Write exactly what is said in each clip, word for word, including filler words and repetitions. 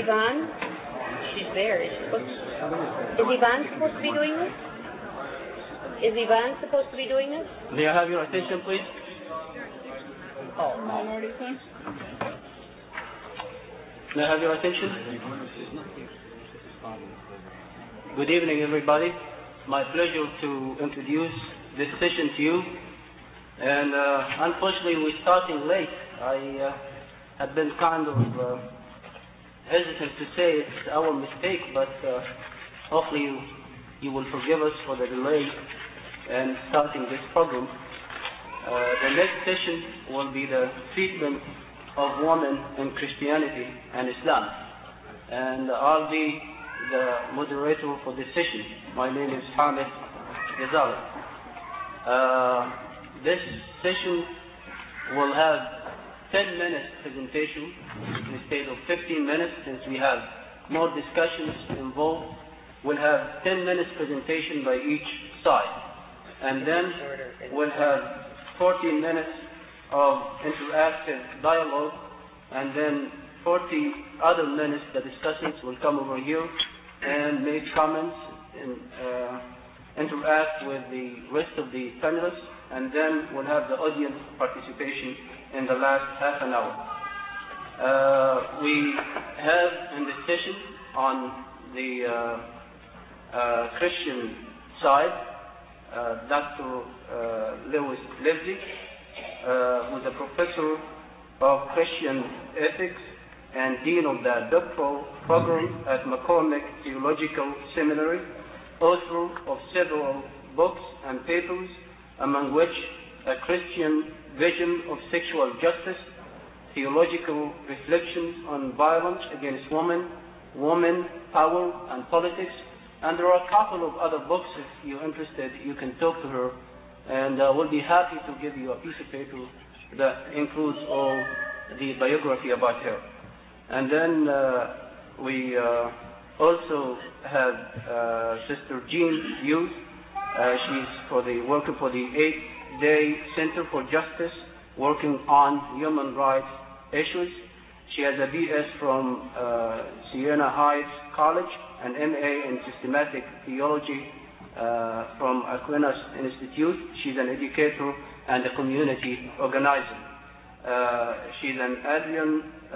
Yvonne? She's there. Is, she supposed to, is Yvonne supposed to be doing this? Is Yvonne supposed to be doing this? May I have your attention, please? Oh, Minority son? May I have your attention? Good evening, everybody. My pleasure to introduce this session to you. And uh, unfortunately, we're starting late. I uh, have been kind of uh, hesitant to say it's our mistake, but uh, hopefully you, you will forgive us for the delay in starting this program. Uh, the next session will be the treatment of women in Christianity and Islam. And I'll be the moderator for this session. My name is Hamid Ghazali. Uh, this session will have ten minutes presentation instead of fifteen minutes, since we have more discussions involved. We'll have ten minutes presentation by each side. And then we'll have fourteen minutes of interactive dialogue, and then forty other minutes the discussants will come over here and make comments and uh, interact with the rest of the panelists, and then we'll have the audience participation in the last half an hour. Uh, we have in this session on the uh, uh, Christian side uh, Doctor Uh, Lewis Livesey, uh, who is a professor of Christian ethics and dean of the doctoral program at McCormick Theological Seminary, author of several books and papers, among which A Christian Vision of Sexual Justice, Theological Reflections on Violence Against Women, Women, Power and Politics. And there are a couple of other books. If you're interested, you can talk to her, and uh, we'll be happy to give you a piece of paper that includes all the biography about her. And then uh, we uh, also have uh, Sister Jean Hughes. Uh, she's for the working for the eight-day Center for Justice, working on human rights issues. She has a B S from uh, Siena Heights College, an M A in Systematic Theology uh, from Aquinas Institute. She's an educator and a community organizer. Uh, she's an Adrian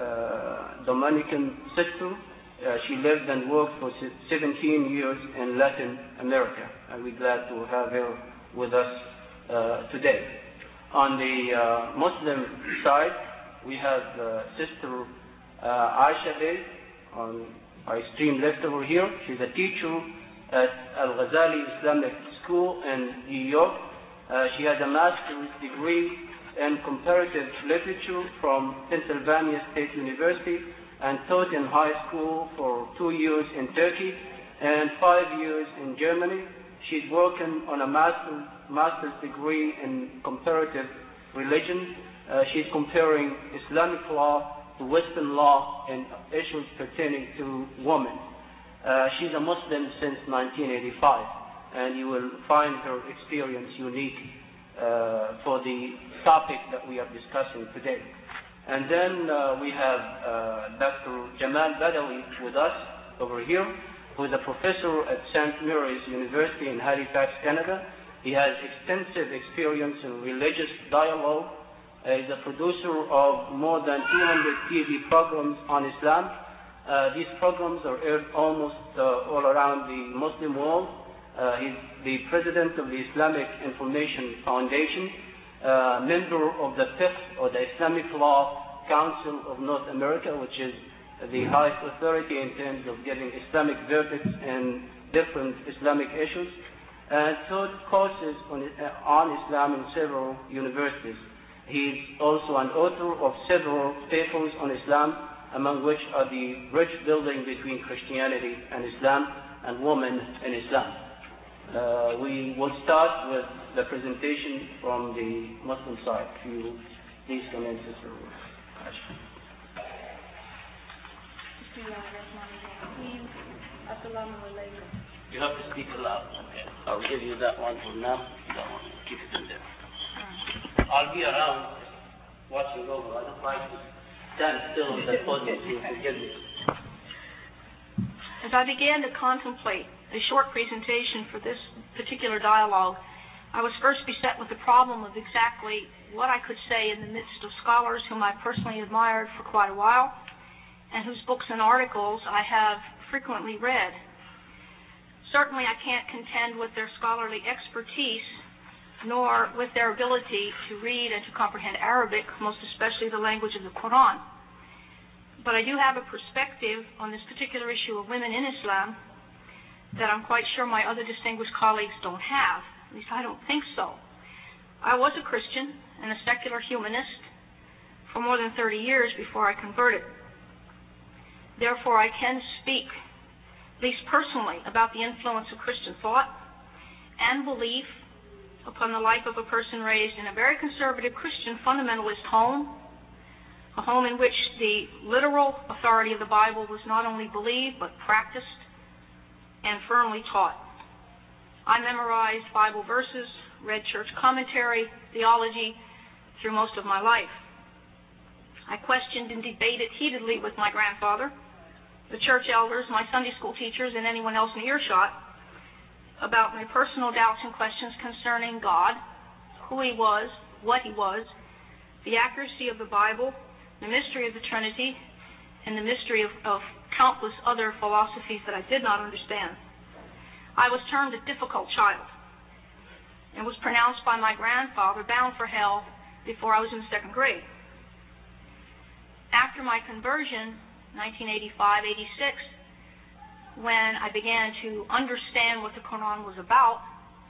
uh, Dominican sister. Uh, she lived and worked for seventeen years in Latin America, and we're glad to have her with us uh, today. On the uh, Muslim side, we have uh, Sister uh, Aisha Bey on our extreme left over here. She's a teacher at Al-Ghazali Islamic School in New York. Uh, she has a master's degree in comparative literature from Pennsylvania State University, and taught in high school for two years in Turkey and five years in Germany. She's working on a master's, master's degree in comparative religion. Uh, she's comparing Islamic law to Western law and issues pertaining to women. Uh, she's a Muslim since nineteen eighty-five, and you will find her experience unique uh, for the topic that we are discussing today. And then uh, we have uh, Doctor Jamal Badawi with us over here, who is a professor at Saint Mary's University in Halifax, Canada. He has extensive experience in religious dialogue. Uh, he's a producer of more than two hundred T V programs on Islam. Uh, these programs are aired almost uh, all around the Muslim world. Uh, he's the president of the Islamic Information Foundation, uh, member of the fifth or the Islamic Law Council of North America, which is the highest authority in terms of giving Islamic verdicts in different Islamic issues, and taught courses on, uh, on Islam in several universities. He's also an author of several papers on Islam, among which are the bridge building between Christianity and Islam and women in Islam. Uh, we will start with the presentation from the Muslim side. If you please come in, Sister Ashton. You have to speak aloud. I'll give you that one for now. That one, keep it in there. I'll be around watching over. I don't like to stand still with the podium, so forgive me. As I began to contemplate a short presentation for this particular dialogue, I was first beset with the problem of exactly what I could say in the midst of scholars whom I personally admired for quite a while, and whose books and articles I have frequently read. Certainly I can't contend with their scholarly expertise, nor with their ability to read and to comprehend Arabic, most especially the language of the Quran. But I do have a perspective on this particular issue of women in Islam that I'm quite sure my other distinguished colleagues don't have. At least I don't think so. I was a Christian and a secular humanist for more than thirty years before I converted. Therefore, I can speak, at least personally, about the influence of Christian thought and belief upon the life of a person raised in a very conservative Christian fundamentalist home, a home in which the literal authority of the Bible was not only believed but practiced and firmly taught. I memorized Bible verses, read church commentary, theology through most of my life. I questioned and debated heatedly with my grandfather, the church elders, my Sunday school teachers, and anyone else in earshot about my personal doubts and questions concerning God, who He was, what He was, the accuracy of the Bible, the mystery of the Trinity, and the mystery of, of countless other philosophies that I did not understand. I was termed a difficult child and was pronounced by my grandfather bound for hell before I was in the second grade. After my conversion, nineteen eighty-five eighty-six, when I began to understand what the Quran was about,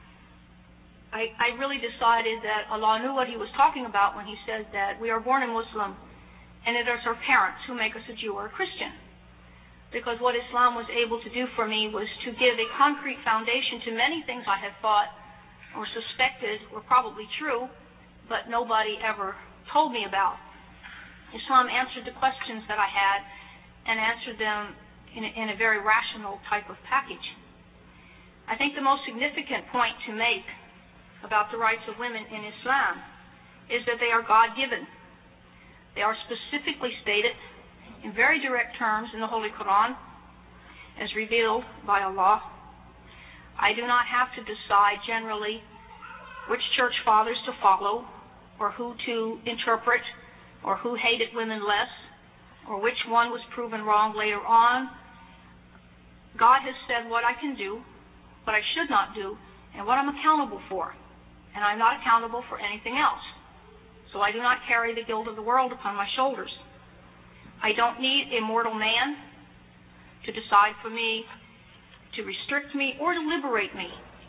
I, I really decided that Allah knew what He was talking about when He said that we are born a Muslim and it is our parents who make us a Jew or a Christian. Because what Islam was able to do for me was to give a concrete foundation to many things I had thought or suspected were probably true, but nobody ever told me about. Islam answered the questions that I had and answered them in a, in a very rational type of package. I think the most significant point to make about the rights of women in Islam is that they are God-given. They are specifically stated in very direct terms in the Holy Quran as revealed by Allah. I do not have to decide generally which church fathers to follow or who to interpret or who hated women less or which one was proven wrong later on. God has said what I can do, what I should not do, and what I'm accountable for. And I'm not accountable for anything else. So I do not carry the guilt of the world upon my shoulders. I don't need a mortal man to decide for me, to restrict me, or to liberate me.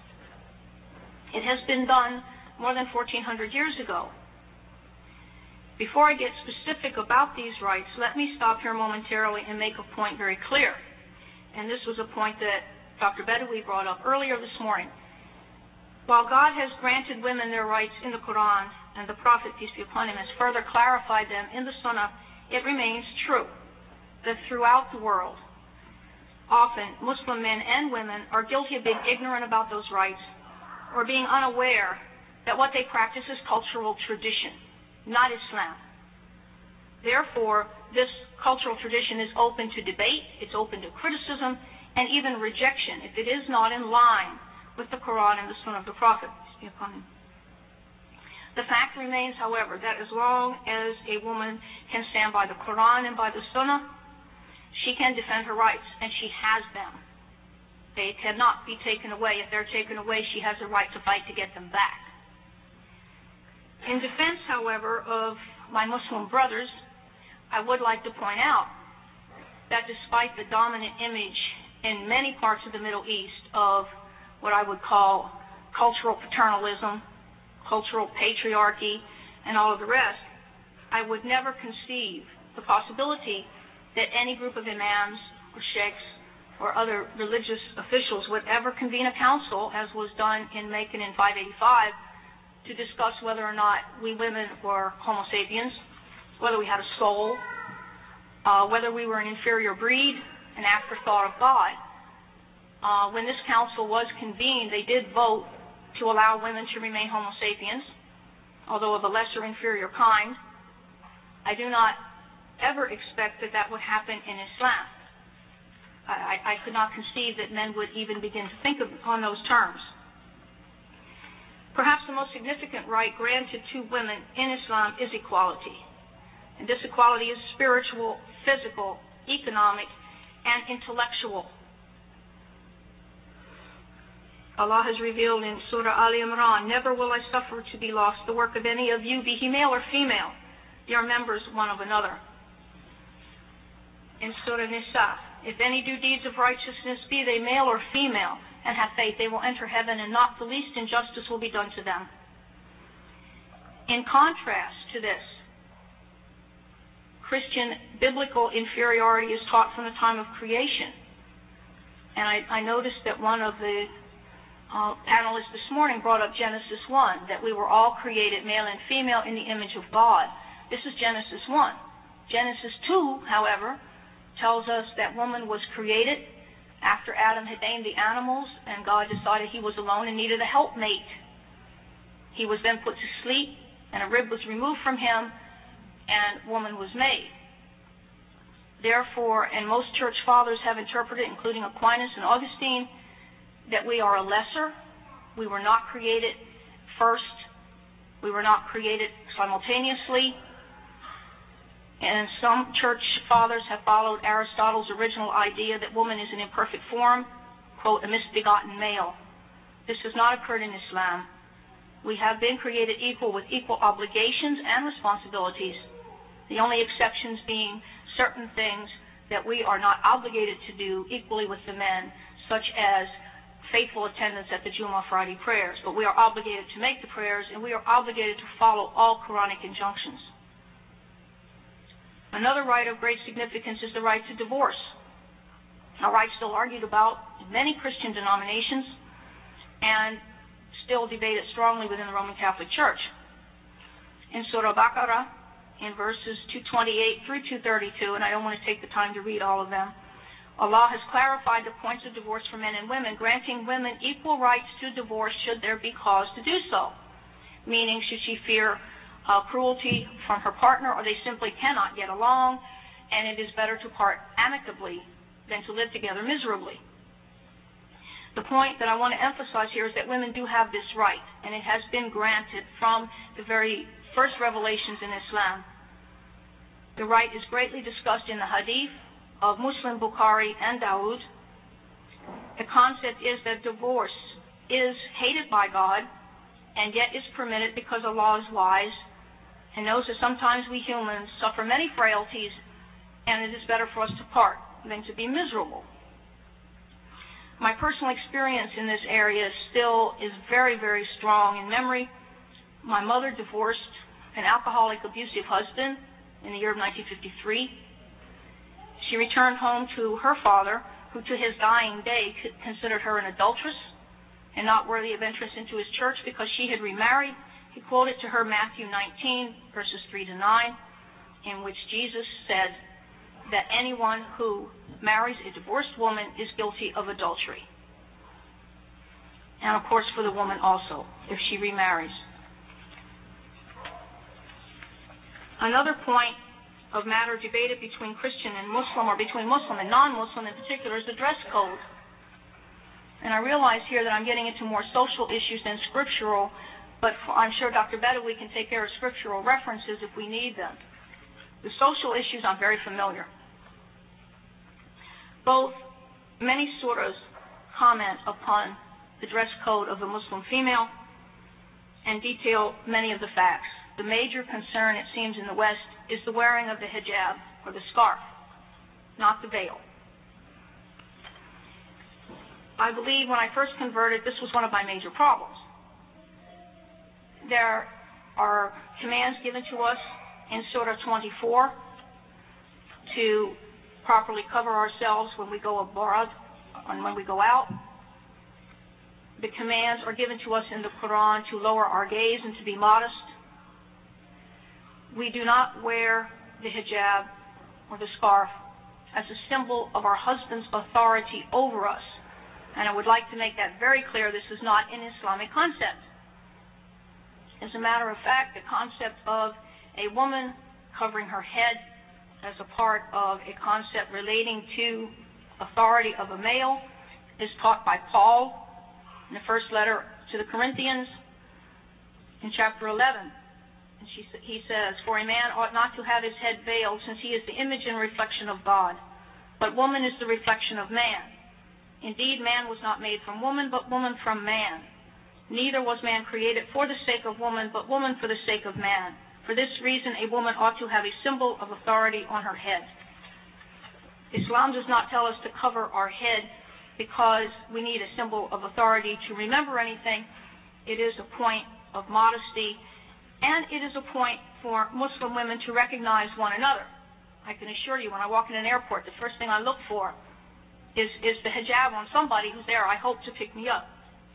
It has been done more than fourteen hundred years ago. Before I get specific about these rights, let me stop here momentarily and make a point very clear. And this was a point that Doctor Bedawi brought up earlier this morning. While God has granted women their rights in the Quran, and the Prophet, peace be upon him, has further clarified them in the Sunnah, it remains true that throughout the world, often Muslim men and women are guilty of being ignorant about those rights or being unaware that what they practice is cultural tradition, not Islam. Therefore, this cultural tradition is open to debate, it's open to criticism, and even rejection if it is not in line with the Quran and the Sunnah of the Prophet, peace be upon him. The fact remains, however, that as long as a woman can stand by the Quran and by the Sunnah, she can defend her rights, and she has them. They cannot be taken away. If they're taken away, she has a right to fight to get them back. In defense, however, of my Muslim brothers, I would like to point out that despite the dominant image in many parts of the Middle East of what I would call cultural paternalism, cultural patriarchy, and all of the rest, I would never conceive the possibility that any group of imams or sheikhs or other religious officials would ever convene a council, as was done in Macon in five eighty-five, to discuss whether or not we women were Homo sapiens, whether we had a soul, uh, whether we were an inferior breed, an afterthought of God. Uh, when this council was convened, they did vote to allow women to remain Homo sapiens, although of a lesser inferior kind. I do not ever expect that that would happen in Islam. I, I could not conceive that men would even begin to think of, on those terms. Perhaps the most significant right granted to women in Islam is equality. And this equality is spiritual, physical, economic, and intellectual. Allah has revealed in Surah Al Imran, "Never will I suffer to be lost the work of any of you, be he male or female. They are members one of another." In Surah Nisa, "If any do deeds of righteousness, be they male or female, and have faith, they will enter heaven, and not the least injustice will be done to them." In contrast to this, Christian biblical inferiority is taught from the time of creation. And I, I noticed that one of the uh, panelists this morning brought up Genesis one, that we were all created male and female in the image of God. This is Genesis one. Genesis two, however, tells us that woman was created after Adam had named the animals, and God decided he was alone and needed a helpmate. He was then put to sleep, and a rib was removed from him, and woman was made. Therefore, and most church fathers have interpreted, including Aquinas and Augustine, that we are a lesser. We were not created first. We were not created simultaneously. And some church fathers have followed Aristotle's original idea that woman is an imperfect form, quote, a misbegotten male. This has not occurred in Islam. We have been created equal with equal obligations and responsibilities, the only exceptions being certain things that we are not obligated to do equally with the men, such as faithful attendance at the Jummah Friday prayers. But we are obligated to make the prayers, and we are obligated to follow all Quranic injunctions. Another right of great significance is the right to divorce, a right still argued about in many Christian denominations and still debated strongly within the Roman Catholic Church. In Surah Baqarah, in verses two twenty-eight through two thirty-two, and I don't want to take the time to read all of them, Allah has clarified the points of divorce for men and women, granting women equal rights to divorce should there be cause to do so, meaning should she fear Uh, cruelty from her partner, or they simply cannot get along, and it is better to part amicably than to live together miserably. The point that I want to emphasize here is that women do have this right, and it has been granted from the very first revelations in Islam. The right is greatly discussed in the hadith of Muslim, Bukhari, and Dawood. The concept is that divorce is hated by God, and yet is permitted because Allah is wise and knows that sometimes we humans suffer many frailties, and it is better for us to part than to be miserable. My personal experience in this area still is very, very strong in memory. My mother divorced an alcoholic, abusive husband in the year of nineteen fifty-three. She returned home to her father, who to his dying day considered her an adulteress and not worthy of entrance into his church because she had remarried. He quoted to her Matthew nineteen, verses three to nine, in which Jesus said that anyone who marries a divorced woman is guilty of adultery. And of course for the woman also, if she remarries. Another point of matter debated between Christian and Muslim, or between Muslim and non-Muslim in particular, is the dress code. And I realize here that I'm getting into more social issues than scriptural, but I'm sure Doctor Bedawi can take care of scriptural references if we need them. The social issues I'm very familiar. Both many surahs comment upon the dress code of the Muslim female and detail many of the facts. The major concern, it seems, in the West is the wearing of the hijab, or the scarf, not the veil. I believe when I first converted, this was one of my major problems. There are commands given to us in Surah twenty-four to properly cover ourselves when we go abroad and when we go out. The commands are given to us in the Quran to lower our gaze and to be modest. We do not wear the hijab or the scarf as a symbol of our husband's authority over us. And I would like to make that very clear. This is not an Islamic concept. As a matter of fact, the concept of a woman covering her head as a part of a concept relating to authority of a male is taught by Paul in the first letter to the Corinthians in chapter eleven. And she, he says, "For a man ought not to have his head veiled, since he is the image and reflection of God. But woman is the reflection of man. Indeed, man was not made from woman, but woman from man. Neither was man created for the sake of woman, but woman for the sake of man. For this reason, a woman ought to have a symbol of authority on her head." Islam does not tell us to cover our head because we need a symbol of authority to remember anything. It is a point of modesty, and it is a point for Muslim women to recognize one another. I can assure you, when I walk in an airport, the first thing I look for is, is the hijab on somebody who's there, I hope, to pick me up.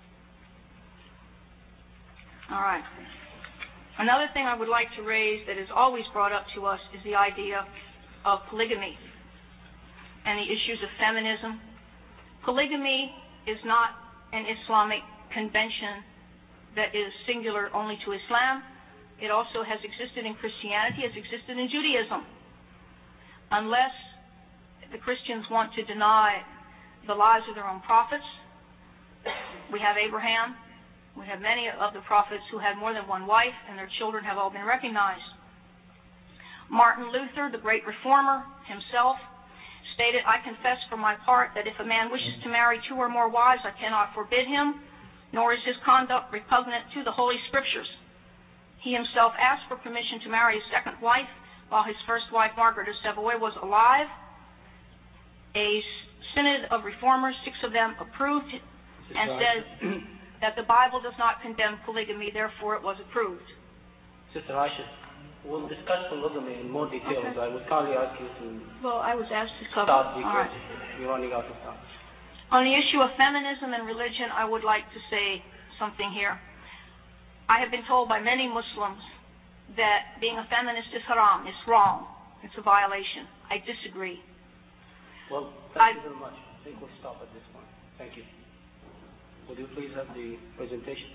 All right. Another thing I would like to raise that is always brought up to us is the idea of polygamy and the issues of feminism. Polygamy is not an Islamic convention that is singular only to Islam. It also has existed in Christianity, has existed in Judaism. Unless the Christians want to deny the lives of their own prophets, we have Abraham, we have many of the prophets who had more than one wife, and their children have all been recognized. Martin Luther, the great reformer himself, stated, "I confess for my part that if a man wishes to marry two or more wives, I cannot forbid him, nor is his conduct repugnant to the Holy Scriptures." He himself asked for permission to marry a second wife while his first wife, Margaret of Savoy, was alive. A synod of reformers, six of them, approved and said that the Bible does not condemn polygamy, therefore it was approved. Sister Aisha, we'll discuss polygamy in more details. Okay. I would kindly ask you to Well, I was asked to cover. start because All right. you're running out of time. On the issue of feminism and religion, I would like to say something here. I have been told by many Muslims that being a feminist is haram, it's wrong, it's a violation. I disagree. Well, thank I, you very much. I think we'll stop at this point. Thank you. Would you please have the presentation?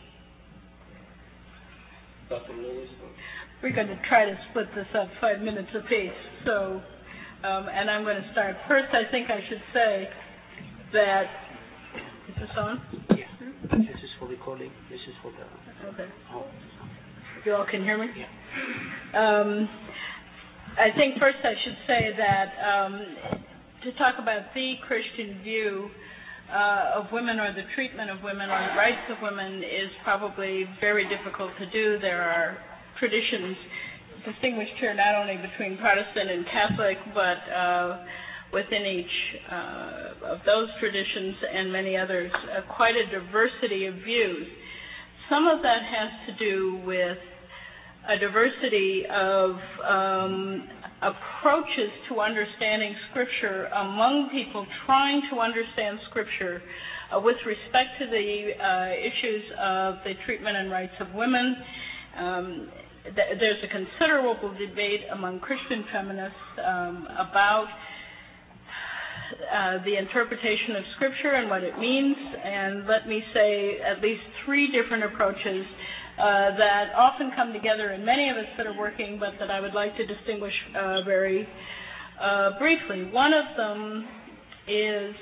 Doctor Lewis? We're going to try to split this up five minutes apiece. So, um, and I'm going to start. First, I think I should say that, is this on? Yeah. Mm-hmm. This is for recording. This is for the... Okay. Oh. You all can hear me? Yeah. Um, I think first I should say that um, to talk about the Christian view uh, of women or the treatment of women or the rights of women is probably very difficult to do. There are traditions distinguished here not only between Protestant and Catholic, but uh, within each uh, of those traditions and many others, uh, quite a diversity of views. Some of that has to do with a diversity of um, approaches to understanding Scripture among people trying to understand Scripture uh, with respect to the uh, issues of the treatment and rights of women. Um, th- there's a considerable debate among Christian feminists um, about uh, the interpretation of Scripture and what it means, and let me say at least three different approaches Uh, that often come together in many of us that are working, but that I would like to distinguish uh, very uh, briefly. One of them is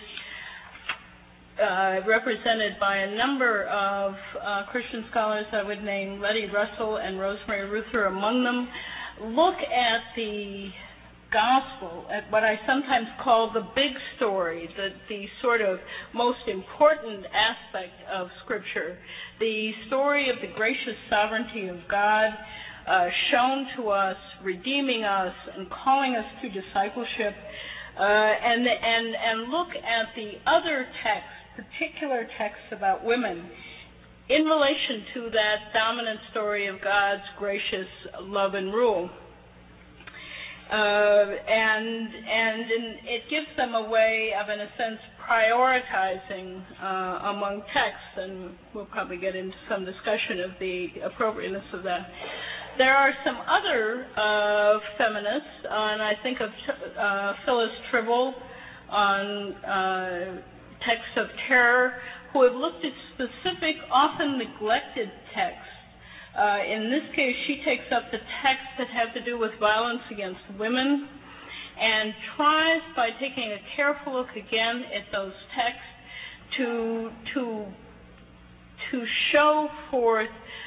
uh, represented by a number of uh, Christian scholars. I would name Letty Russell and Rosemary Ruther among them. Look at the gospel, at what I sometimes call the big story, the, the sort of most important aspect of Scripture, the story of the gracious sovereignty of God uh, shown to us, redeeming us and calling us to discipleship, uh, and, and, and look at the other texts, particular texts about women, in relation to that dominant story of God's gracious love and rule. Uh, and and in, it gives them a way of, in a sense, prioritizing uh, among texts, and we'll probably get into some discussion of the appropriateness of that. There are some other uh, feminists, uh, and I think of uh, Phyllis Tribble on uh, texts of terror, who have looked at specific, often neglected texts. Uh, in this case, she takes up the texts that have to do with violence against women and tries, by taking a careful look again at those texts, to to to show forth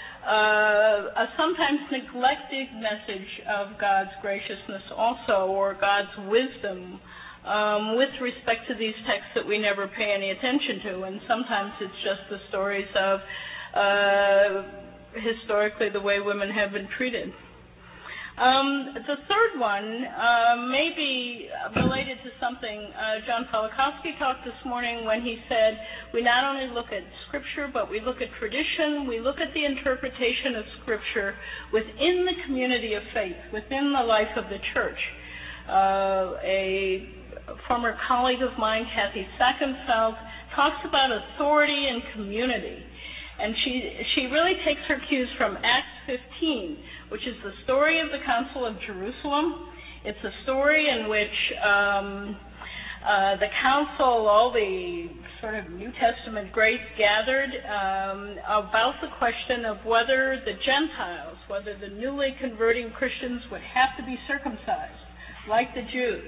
uh, a sometimes neglected message of God's graciousness also, or God's wisdom, um, with respect to these texts that we never pay any attention to. And sometimes it's just the stories of uh, historically the way women have been treated. Um, the third one uh, may be related to something uh, John Falakowski talked this morning when he said we not only look at Scripture, but we look at tradition, we look at the interpretation of Scripture within the community of faith, within the life of the church. Uh, a former colleague of mine, Kathy Sackenfeld, talks about authority and community. And she she really takes her cues from Acts fifteen, which is the story of the Council of Jerusalem. It's a story in which um, uh, the council, all the sort of New Testament greats gathered um, about the question of whether the Gentiles, whether the newly converting Christians would have to be circumcised, like the Jews.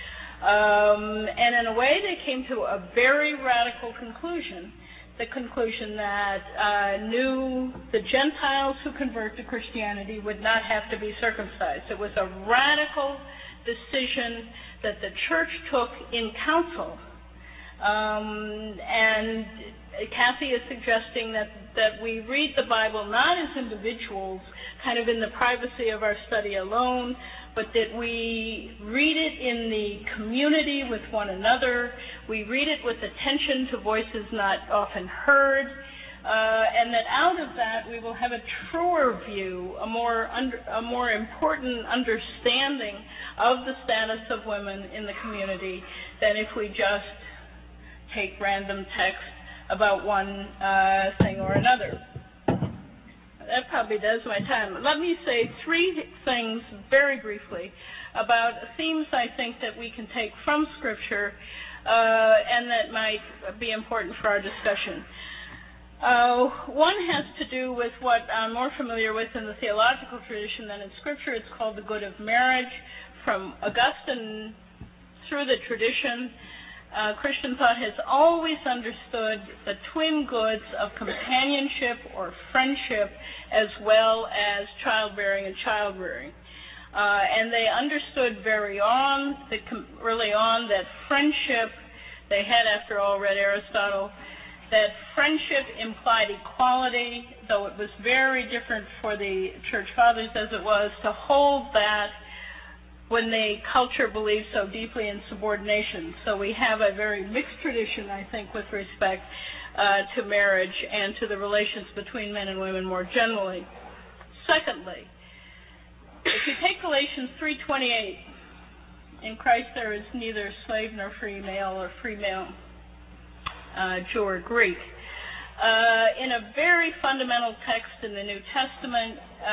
Um, and in a way, they came to a very radical conclusion. The conclusion that uh, knew the Gentiles who convert to Christianity would not have to be circumcised. It was a radical decision that the church took in council. Um, and Kathy is suggesting that, that we read the Bible not as individuals, kind of in the privacy of our study alone, but that we read it in the community with one another. We read it with attention to voices not often heard, uh, and that out of that we will have a truer view, a more under, a more important understanding of the status of women in the community than if we just take random text about one uh, thing or another. That probably does my time. Let me say three things very briefly about themes I think that we can take from Scripture uh, and that might be important for our discussion. Uh, one has to do with what I'm more familiar with in the theological tradition than in Scripture. It's called the good of marriage. From Augustine through the tradition, Uh, Christian thought has always understood the twin goods of companionship or friendship as well as childbearing and child-rearing. Uh, and they understood very on, the, early on that friendship, they had after all read Aristotle, that friendship implied equality, though it was very different for the church fathers as it was to hold that when the culture believed so deeply in subordination. So we have a very mixed tradition, I think, with respect uh, to marriage and to the relations between men and women more generally. Secondly, if you take Galatians three twenty-eight, in Christ there is neither slave nor free, male or free male, uh, Jew or Greek. Uh, in a very fundamental text in the New Testament,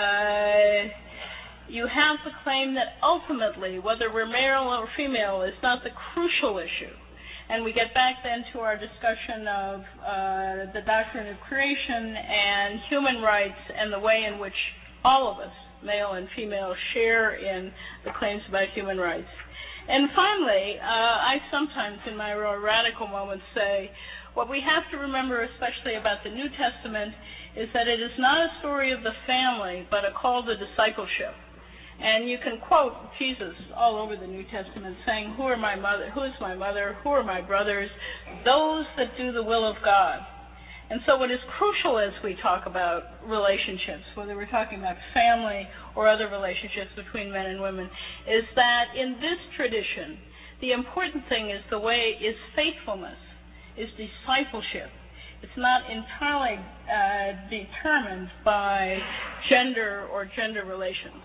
uh, you have the claim that ultimately, whether we're male or female, is not the crucial issue. And we get back then to our discussion of uh, the doctrine of creation and human rights and the way in which all of us, male and female, share in the claims about human rights. And finally, uh, I sometimes in my more radical moments say, what we have to remember, especially about the New Testament, is that it is not a story of the family, but a call to discipleship. And you can quote Jesus all over the New Testament saying, who are my mother, who is my mother, who are my brothers? Those that do the will of God. And so what is crucial as we talk about relationships, whether we're talking about family or other relationships between men and women, is that in this tradition, the important thing is the way is faithfulness, is discipleship. It's not entirely uh, determined by gender or gender relations.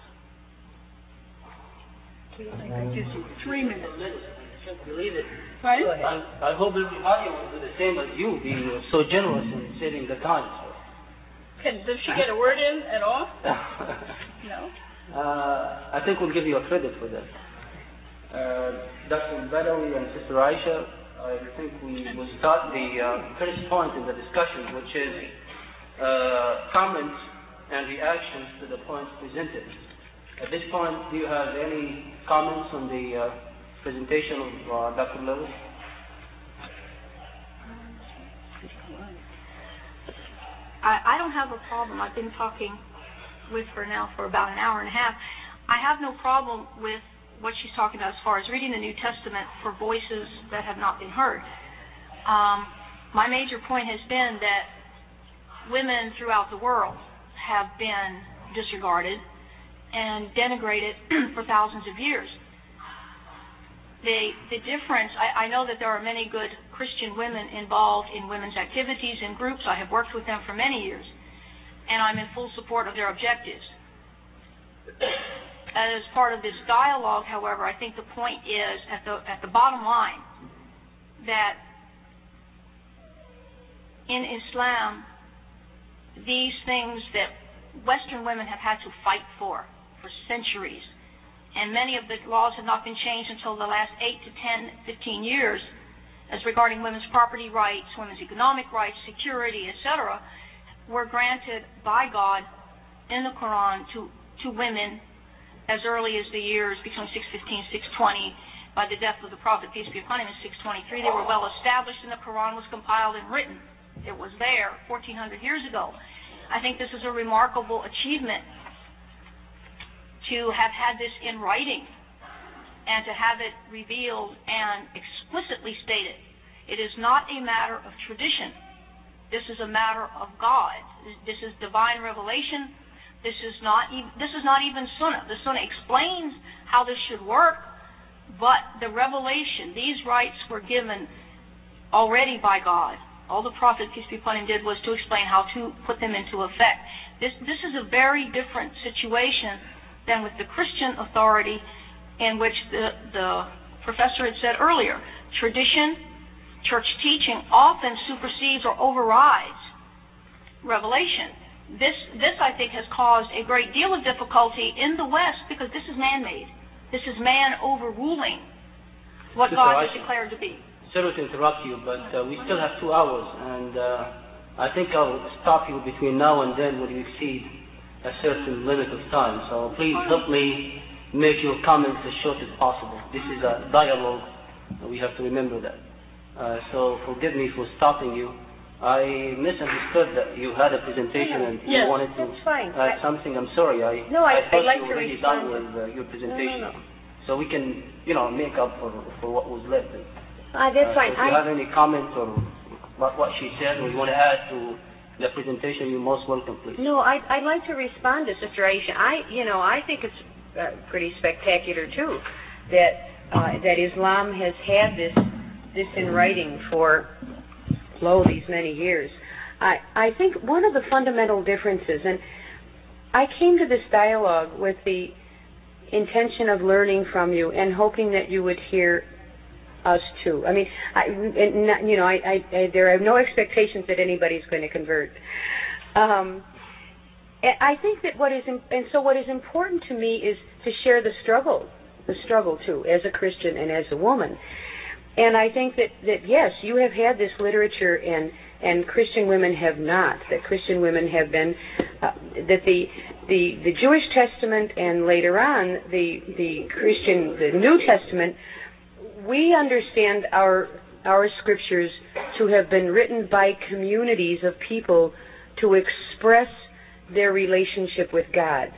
That gives you three minutes. I can't believe it. Right? I, I hope everybody will do the same as you, be so generous in saving the time. Can, does she get a word in at all? No? Uh, I think we'll give you a credit for that. Uh, Doctor Badawi and Sister Aisha, I think we will start the uh, first point in the discussion, which is uh, comments and reactions to the points presented. At this point, do you have any comments on the uh, presentation of uh, Doctor Lewis? I, I don't have a problem. I've been talking with her now for about an hour and a half. I have no problem with what she's talking about as far as reading the New Testament for voices that have not been heard. Um, my major point has been that women throughout the world have been disregarded and denigrated for thousands of years. The, the difference, I, I know that there are many good Christian women involved in women's activities and groups. I have worked with them for many years, and I'm in full support of their objectives. As part of this dialogue, however, I think the point is, at the, at the bottom line, that in Islam, these things that Western women have had to fight for for centuries, and many of the laws have not been changed until the last eight to ten, fifteen years, as regarding women's property rights, women's economic rights, security, et cetera, were granted by God in the Quran to, to women as early as the years between six fifteen, six twenty, by the death of the Prophet, peace be upon him, in six twenty-three. They were well established, and the Quran was compiled and written. It was there fourteen hundred years ago. I think this is a remarkable achievement to have had this in writing and to have it revealed and explicitly stated. It is not a matter of tradition. This is a matter of God. This is divine revelation. This is not even, this is not even Sunnah. The Sunnah explains how this should work, but the revelation, these rights were given already by God. All the Prophet, peace be upon him, did was to explain how to put them into effect. This, this is a very different situation than with the Christian authority, in which the, the professor had said earlier, tradition, church teaching often supersedes or overrides revelation. This, this I think, has caused a great deal of difficulty in the West, because this is man-made. This is man overruling what Sister God has Aisha, declared to be. Sorry to interrupt you, but uh, we still have two hours, and uh, I think I'll stop you between now and then when you exceed a certain limit of time. So please help me make your comments as short as possible. This is a dialogue. We have to remember that. Uh, so forgive me for stopping you. I misunderstood that you had a presentation and yes, you wanted to that's fine. add I, something. I'm sorry. I, no, I, I thought I'd like you to were already respond done to, with uh, your presentation. No, no, no. So we can, you know, make up for, for what was left. Uh, that's uh, fine. So if you I, have any comments or what, what she said or you want to add to the presentation, you're most welcome, please. No, I'd, I'd like to respond to Sister Aisha. I, you know, I think it's uh, pretty spectacular too that uh, that Islam has had this this in writing for lo these many years. I I think one of the fundamental differences, and I came to this dialogue with the intention of learning from you and hoping that you would hear us too. I mean, I, and not, you know, I, I, I, there are no expectations that anybody's going to convert. Um, I think that what is, and so what is important to me is to share the struggle, the struggle too, as a Christian and as a woman. And I think that, that yes, you have had this literature, and and Christian women have not. That Christian women have been, uh, that the the the Jewish Testament and later on the the Christian, the New Testament, we understand our our scriptures to have been written by communities of people to express their relationship with God.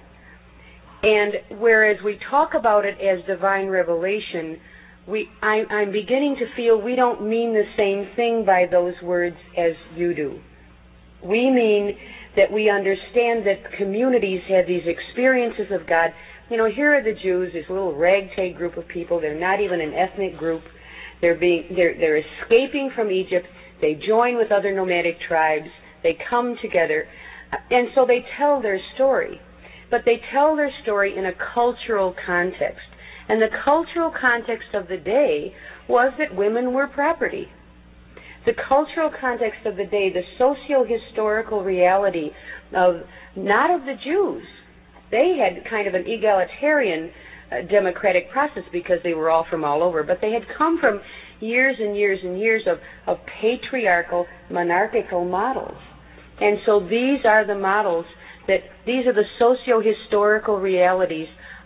And whereas we talk about it as divine revelation, we I, I'm beginning to feel we don't mean the same thing by those words as you do. We mean that we understand that communities have these experiences of God. You know, here are the Jews, this little ragtag group of people. They're not even an ethnic group. They're being, they're, they're escaping from Egypt. They join with other nomadic tribes. They come together. And so they tell their story. But they tell their story in a cultural context. And the cultural context of the day was that women were property. The cultural context of the day, the socio-historical reality of, not of the Jews. They had kind of an egalitarian uh, democratic process because they were all from all over, but they had come from years and years and years of, of patriarchal, monarchical models. And so these are the models that, these are the socio-historical realities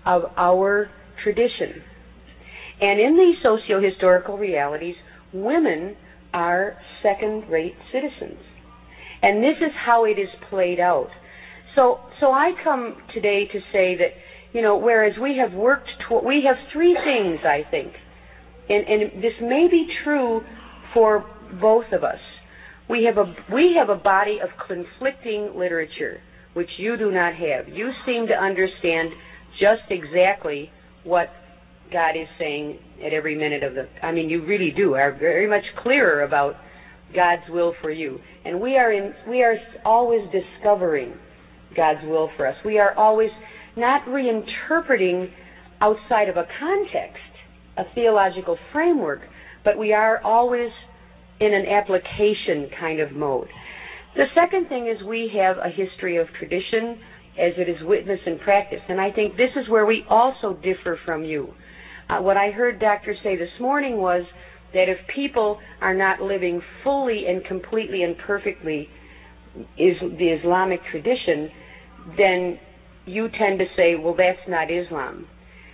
of our tradition. And in these socio-historical realities, women are second-rate citizens. And this is how it is played out. So, so I come today to say that, you know, whereas we have worked, to, we have three things, I think, and, and this may be true for both of us. We have a we have a body of conflicting literature, which you do not have. You seem to understand just exactly what God is saying at every minute of the. I mean, you really do are very much clearer about God's will for you, and we are in. We are always discovering God's will for us. We are always not reinterpreting outside of a context, a theological framework, but we are always in an application kind of mode. The second thing is we have a history of tradition as it is witness and practice, and I think this is where we also differ from you. Uh, what I heard Doctor say this morning was that if people are not living fully and completely and perfectly is the Islamic tradition, then you tend to say, well, that's not Islam.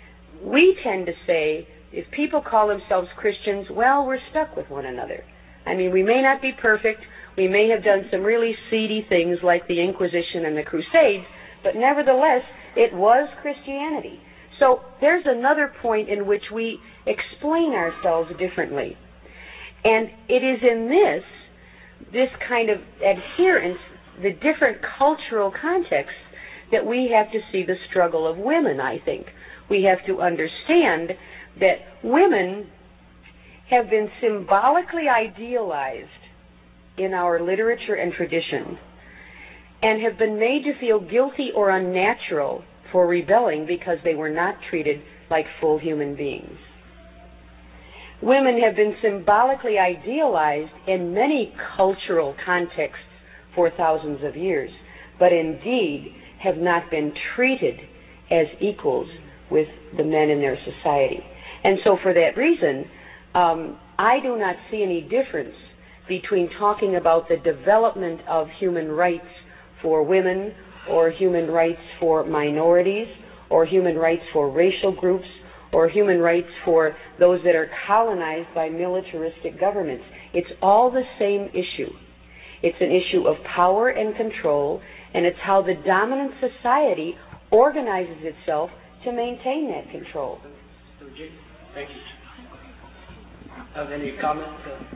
We tend to say, if people call themselves Christians, well, we're stuck with one another. I mean, we may not be perfect. We may have done some really seedy things like the Inquisition and the Crusades, but nevertheless, it was Christianity. So there's another point in which we explain ourselves differently. And it is in this, this kind of adherence, the different cultural contexts, that we have to see the struggle of women, I think. We have to understand that women have been symbolically idealized in our literature and tradition and have been made to feel guilty or unnatural for rebelling because they were not treated like full human beings. Women have been symbolically idealized in many cultural contexts for thousands of years, but indeed have not been treated as equals with the men in their society. And so for that reason, um, I do not see any difference between talking about the development of human rights for women or human rights for minorities or human rights for racial groups or human rights for those that are colonized by militaristic governments. It's all the same issue. It's an issue of power and control, and it's how the dominant society organizes itself to maintain that control. Thank you. Have any comments?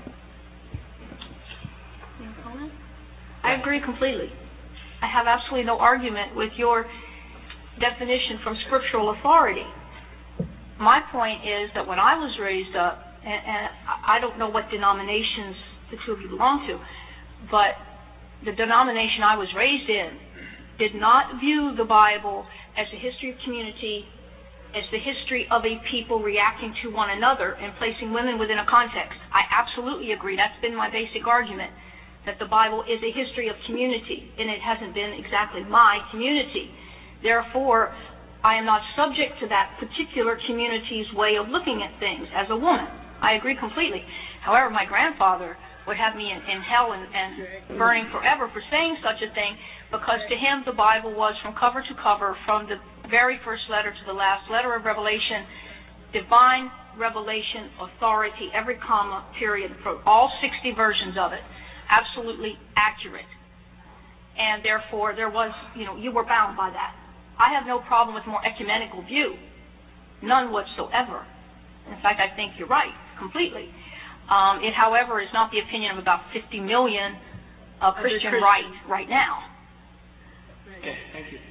Any comments? I agree completely. I have absolutely no argument with your definition from scriptural authority. My point is that when I was raised up, and, and I don't know what denominations the two of you belong to, but the denomination I was raised in did not view the Bible as a history of community, as the history of a people reacting to one another and placing women within a context. I absolutely agree. That's been my basic argument, that the Bible is a history of community, and it hasn't been exactly my community. Therefore, I am not subject to that particular community's way of looking at things as a woman. I agree completely. However, my grandfather would have me in, in hell and, and burning forever for saying such a thing, because to him the Bible was from cover to cover, from the very first letter to the last letter of Revelation, divine revelation, authority, every comma, period, for all sixty versions of it, absolutely accurate. And therefore there was, you know, you were bound by that. I have no problem with more ecumenical view, none whatsoever. In fact, I think you're right, completely. Um, it, however, is not the opinion of about fifty million uh, Christian right right now. Okay, thank you.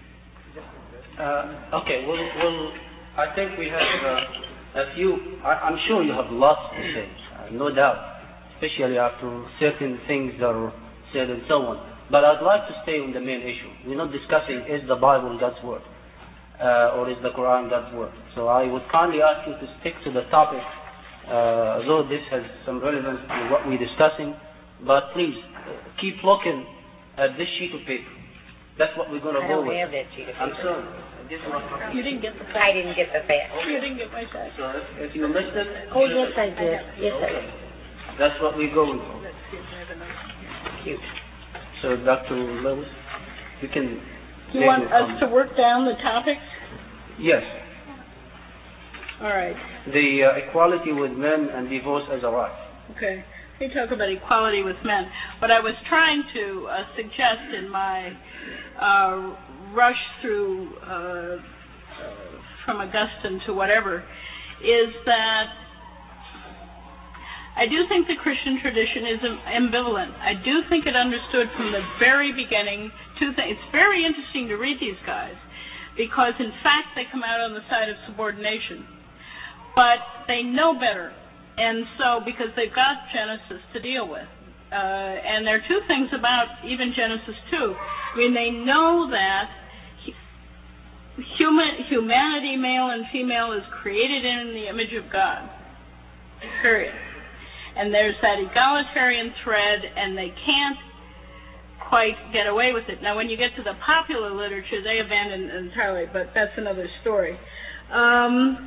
Uh, okay, well, well, I think we have uh, a few, I, I'm sure you have lots to say, uh, no doubt, especially after certain things are said and so on. But I'd like to stay on the main issue. We're not discussing is the Bible God's Word uh, or is the Quran God's Word. So I would kindly ask you to stick to the topic, uh, though this has some relevance to what we're discussing. But please, uh, keep looking at this sheet of paper. That's what we're going to go with. I don't have that sheet of paper. I'm sorry. This is what You didn't get the fax. I didn't get the fax. You didn't get my fax. So if, if you missed it, Oh, yes, I did. Yes, I did. that's what we're going for. Cute. So Doctor Lewis, you can. You want us to work down the topics? Yes. All right. The uh, equality with men and divorce as a right. Okay. We talk about equality with men. What I was trying to uh, suggest in my uh, rush through uh, uh, from Augustine to whatever is that I do think the Christian tradition is ambivalent. I do think it understood from the very beginning two things. It's very interesting to read these guys because, in fact, they come out on the side of subordination. But they know better. And so, because they've got Genesis to deal with. Uh, and there are two things about even Genesis two. I mean, they know that human, humanity, male and female, is created in the image of God. Period. And there's that egalitarian thread, and they can't quite get away with it. Now, when you get to the popular literature, they abandon it entirely, but that's another story. Um,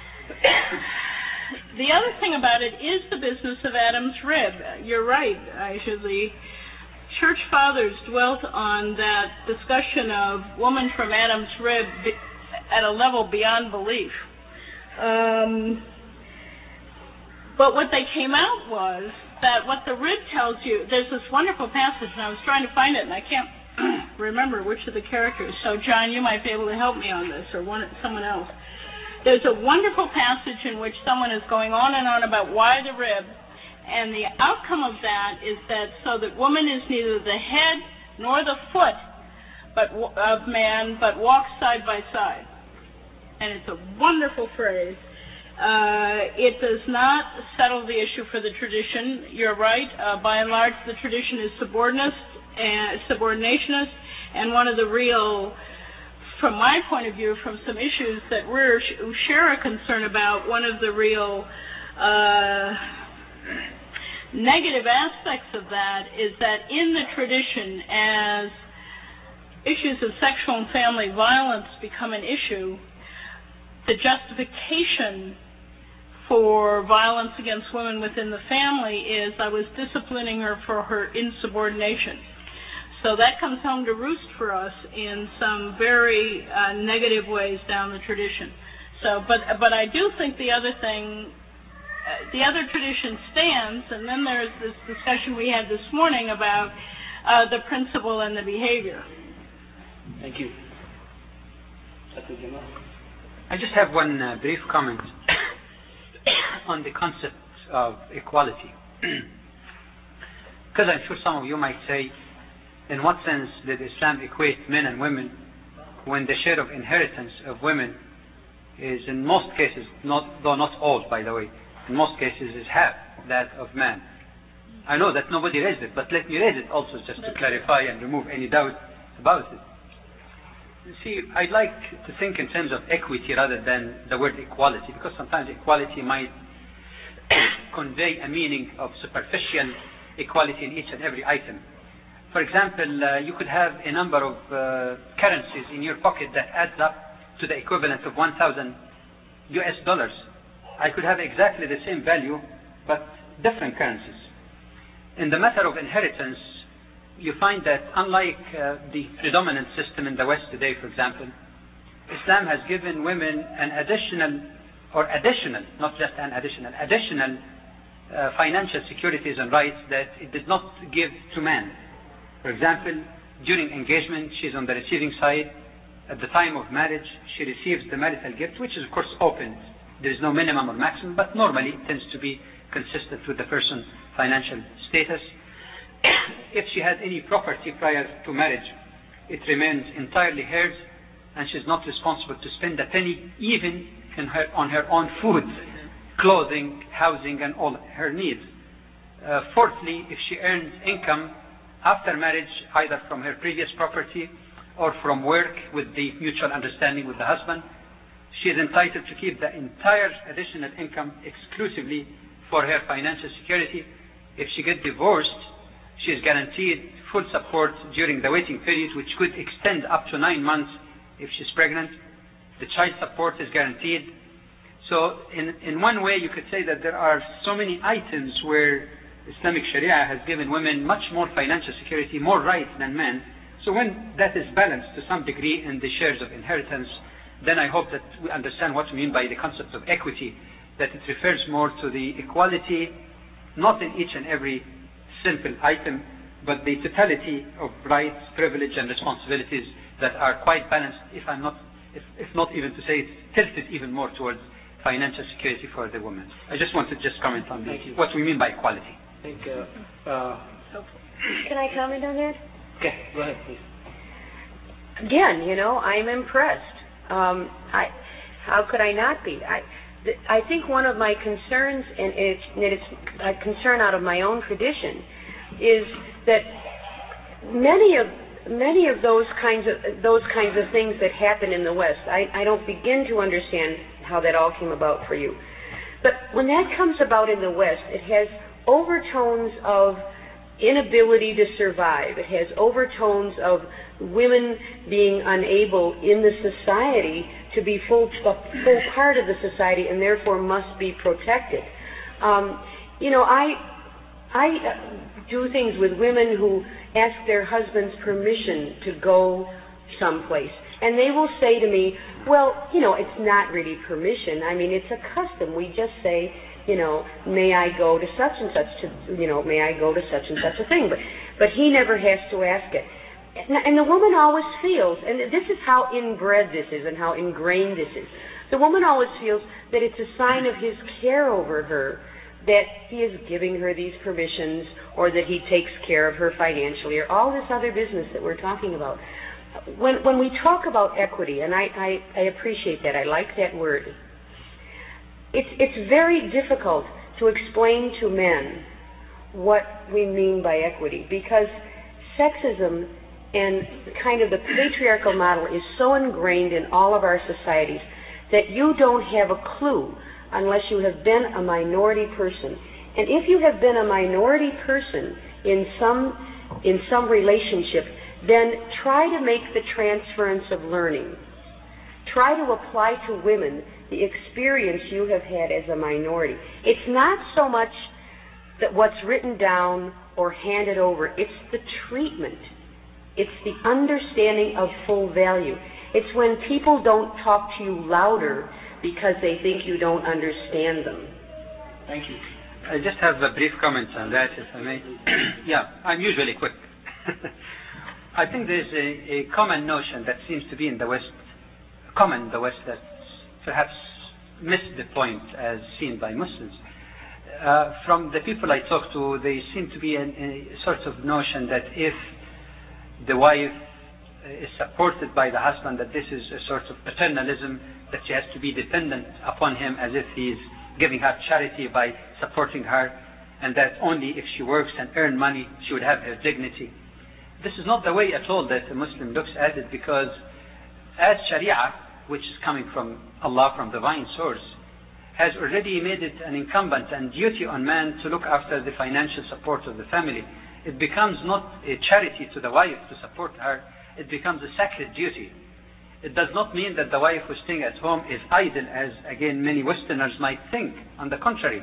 the other thing about it is the business of Adam's rib. You're right, Aisha. The church fathers dwelt on that discussion of woman from Adam's rib at a level beyond belief. Um... But what they came out was that what the rib tells you, there's this wonderful passage, and I was trying to find it, and I can't remember which of the characters. So, John, you might be able to help me on this, or one, someone else. There's a wonderful passage in which someone is going on and on about why the rib, and the outcome of that is that so that woman is neither the head nor the foot but of man, but walks side by side. And it's a wonderful phrase. Uh, it does not settle the issue for the tradition. You're right. Uh, by and large, the tradition is subordinate and subordinationist, and one of the real, from my point of view, from some issues that we're share a concern about, one of the real uh, negative aspects of that is that in the tradition, as issues of sexual and family violence become an issue, the justification for violence against women within the family is I was disciplining her for her insubordination. So that comes home to roost for us in some very uh, negative ways down the tradition. So, but but I do think the other thing, uh, the other tradition stands, and then there's this discussion we had this morning about uh, the principle and the behavior. Thank you. I just have one uh, brief comment on the concept of equality. Because I'm sure some of you might say, in what sense did Islam equate men and women when the share of inheritance of women is in most cases, not, though not all by the way, in most cases is half that of man. I know that nobody raised it, but let me raise it also just to clarify and remove any doubt about it. See, I'd like to think in terms of equity rather than the word equality, because sometimes equality might convey a meaning of superficial equality in each and every item. For example, uh, you could have a number of uh, currencies in your pocket that adds up to the equivalent of one thousand U S dollars. I could have exactly the same value, but different currencies. In the matter of inheritance, you find that unlike uh, the predominant system in the West today, for example, Islam has given women an additional, or additional, not just an additional, additional uh, financial securities and rights that it did not give to men. For example, during engagement, she's on the receiving side. At the time of marriage, she receives the marital gift, which is of course open. There is no minimum or maximum, but normally it tends to be consistent with the person's financial status. If she had any property prior to marriage, it remains entirely hers, and she's not responsible to spend a penny even in her, on her own food, clothing, housing, and all her needs. Uh, fourthly, if she earns income after marriage, either from her previous property or from work with the mutual understanding with the husband, she is entitled to keep the entire additional income exclusively for her financial security. If she gets divorced, she is guaranteed full support during the waiting period, which could extend up to nine months if she's pregnant. The child support is guaranteed. So in, in one way, you could say that there are so many items where Islamic Sharia has given women much more financial security, more rights than men. So when that is balanced to some degree in the shares of inheritance then I hope that we understand what we mean by the concept of equity, that it refers more to the equality, not in each and every simple item, but the totality of rights, privilege, and responsibilities that are quite balanced, if I'm not, if, if not even to say it's tilted even more towards financial security for the woman. I just want to just comment on the, what we mean by equality. I think, uh, uh, Can I comment on that? okay, go ahead, please. Again, you know, I'm impressed. Um, I, how could I not be? I, th- I think one of my concerns, and it's, and it's a concern out of my own tradition, is that many of many of those kinds of those kinds of things that happen in the West, I, I don't begin to understand how that all came about for you. But when that comes about in the West, it has overtones of inability to survive. It has overtones of women being unable in the society to be full, a full part of the society and therefore must be protected. Um, you know, I, I do things with women who ask their husbands permission to go someplace. And they will say to me, well, you know, it's not really permission. I mean, it's a custom. We just say, you know, may I go to such and such to, you know, may I go to such and such a thing. But, but he never has to ask it. And the woman always feels, and this is how inbred this is and how ingrained this is, the woman always feels that it's a sign of his care over her that he is giving her these permissions or that he takes care of her financially or all this other business that we're talking about. When when we talk about equity, and I, I, I appreciate that, I like that word, it's it's very difficult to explain to men what we mean by equity, because sexism and kind of the patriarchal model is so ingrained in all of our societies that you don't have a clue unless you have been a minority person. And if you have been a minority person in some in some relationship, then try to make the transference of learning. Try to apply to women the experience you have had as a minority. It's not so much that what's written down or handed over, it's the treatment. It's the understanding of full value. It's when people don't talk to you louder because they think you don't understand them. Thank you. I just have a brief comment on that, if I may. Yeah, I'm usually quick. I think there's a, a common notion that seems to be in the West, common in the West, that perhaps missed the point as seen by Muslims. Uh, from the people I talk to, there seem to be a, a sort of notion that if the wife is supported by the husband, that this is a sort of paternalism, that she has to be dependent upon him as if he's giving her charity by supporting her, and that only if she works and earn money she would have her dignity. This is not the way at all that a Muslim looks at it, because as Sharia, which is coming from Allah, from divine source, has already made it an incumbent and duty on man to look after the financial support of the family. It becomes not a charity to the wife to support her, it becomes a sacred duty. It does not mean that the wife who's staying at home is idle, as again many Westerners might think. On the contrary,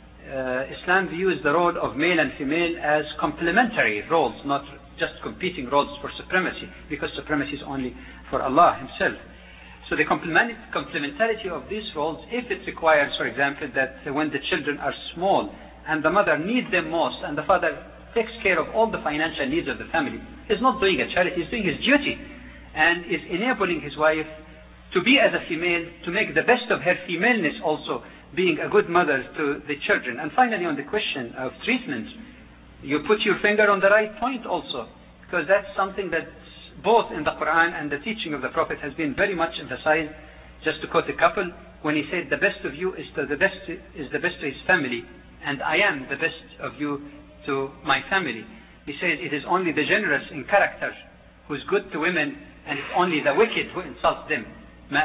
uh, Islam views the role of male and female as complementary roles, not just competing roles for supremacy, because supremacy is only for Allah Himself. So the complement, complementarity of these roles, if it requires, for example, that when the children are small and the mother needs them most and the father takes care of all the financial needs of the family, is not doing a charity, he's doing his duty, and is enabling his wife to be as a female, to make the best of her femaleness also, being a good mother to the children. And finally, on the question of treatment, you put your finger on the right point also, because that's something that both in the Quran and the teaching of the Prophet has been very much emphasized. Just to quote a couple, when he said, the best of you is to the best is the best to his family, and I am the best of you to my family. He said, it is only the generous in character who's good to women, and it's only the wicked who insults them. ما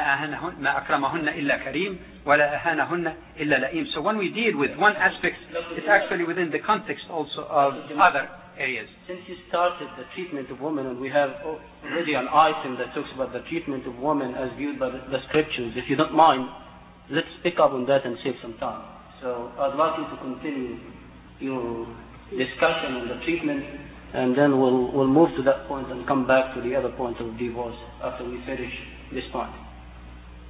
أكرمهن إلا كريم ولا أهانهن إلا لئيم. So when we deal with one aspect, it's actually within the context also of other areas. Since you started the treatment of women, and we have already an item that talks about the treatment of women as viewed by the, the scriptures, if you don't mind, let's pick up on that and save some time. So I'd like you to continue your discussion on the treatment, and then we'll we'll move to that point and come back to the other point of divorce after we finish this point.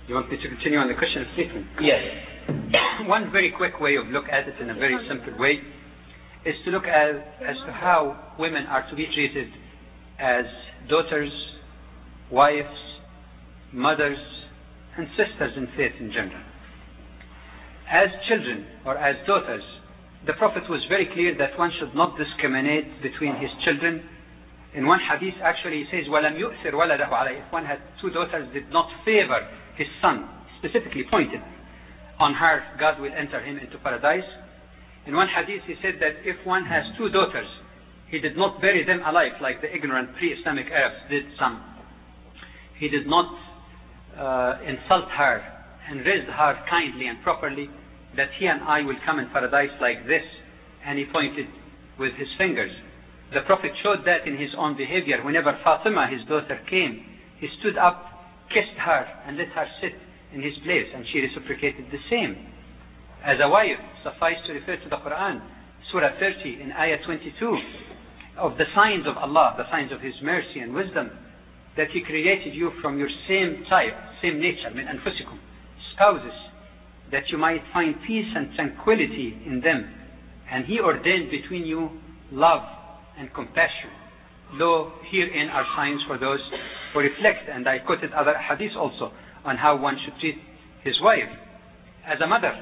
You want me to continue on the question of treatment? Yes. One very quick way of look at it in a very simple way is to look at as to how women are to be treated as daughters, wives, mothers, and sisters in faith in general. As children or as daughters, the Prophet was very clear that one should not discriminate between his children. In one hadith actually he says, وَلَمْ يُؤْثِرْ وَلَدَهُ عَلَيْهِ. If one had two daughters, did not favor his son, specifically pointed on her, God will enter him into paradise. In one hadith he said that if one has two daughters, he did not bury them alive like the ignorant pre-Islamic Arabs did some. He did not uh, insult her and raised her kindly and properly, that he and I will come in paradise like this. And he pointed with his fingers. The Prophet showed that in his own behavior. Whenever Fatima, his daughter, came, he stood up, kissed her, and let her sit in his place, and she reciprocated the same. As a wife, suffice to refer to the Quran, Surah thirty in Ayah twenty-two, of the signs of Allah, the signs of His mercy and wisdom, that He created you from your same type, same nature, min anfusikum, spouses, that you might find peace and tranquility in them. And He ordained between you love and compassion. Lo, herein are signs for those who reflect. And I quoted other hadiths also on how one should treat his wife as a mother.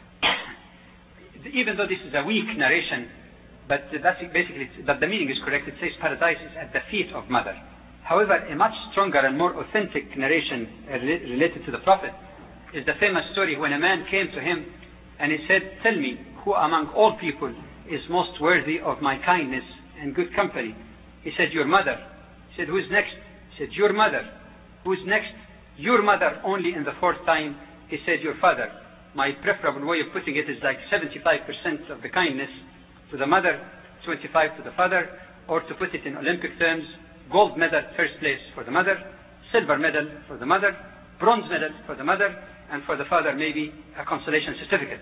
Even though this is a weak narration, but that's basically, but the meaning is correct. It says paradise is at the feet of mother. However, a much stronger and more authentic narration related to the Prophet is the famous story when a man came to him and he said, tell me, who among all people is most worthy of my kindness and good company? He said, your mother. He said, who's next? He said, your mother. Who's next? Your mother. Only in the fourth time he said, your father. My preferable way of putting it is like seventy-five percent of the kindness to the mother, twenty-five to the father, or to put it in Olympic terms, gold medal first place for the mother, silver medal for the mother, bronze medal for the mother, and for the father maybe a consolation certificate.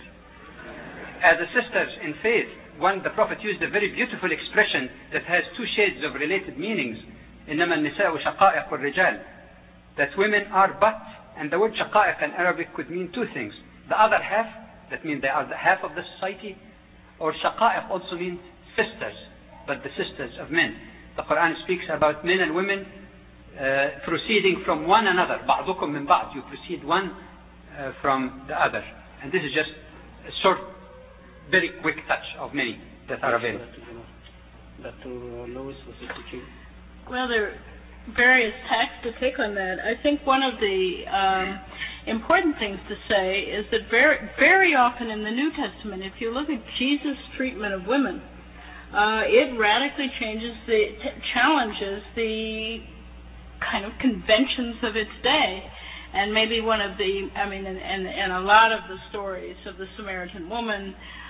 As a sisters in faith, one, the Prophet used a very beautiful expression that has two shades of related meanings. إنما النساء شقائق الرجال, that women are but, and the word shaqaiq in Arabic could mean two things. The other half, that means they are the half of the society, or shaqaiq also means sisters, but the sisters of men. The Quran speaks about men and women uh, proceeding from one another. بعضكم من بعض. You proceed one uh, from the other. And this is just a short, very quick touch of many that are available. Doctor Lewis, was it you? Well, there are various tacks to take on that. I think one of the um, important things to say is that very, very often in the New Testament, if you look at Jesus' treatment of women, uh, it radically changes the, t- challenges the kind of conventions of its day. And maybe one of the, I mean, and, and, and a lot of the stories of the Samaritan woman,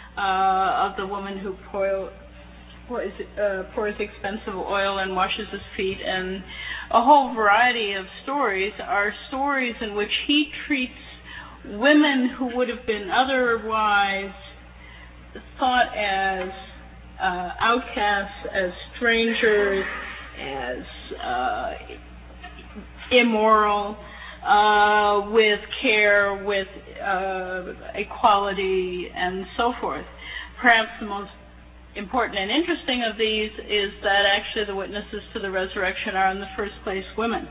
uh, of the woman who poil, pours, uh, pours expensive oil and washes his feet, and a whole variety of stories are stories in which he treats women who would have been otherwise thought as uh, outcasts, as strangers, as uh, immoral, uh, with care, with uh, equality, and so forth. Perhaps the most important and interesting of these is that actually the witnesses to the resurrection are in the first place women.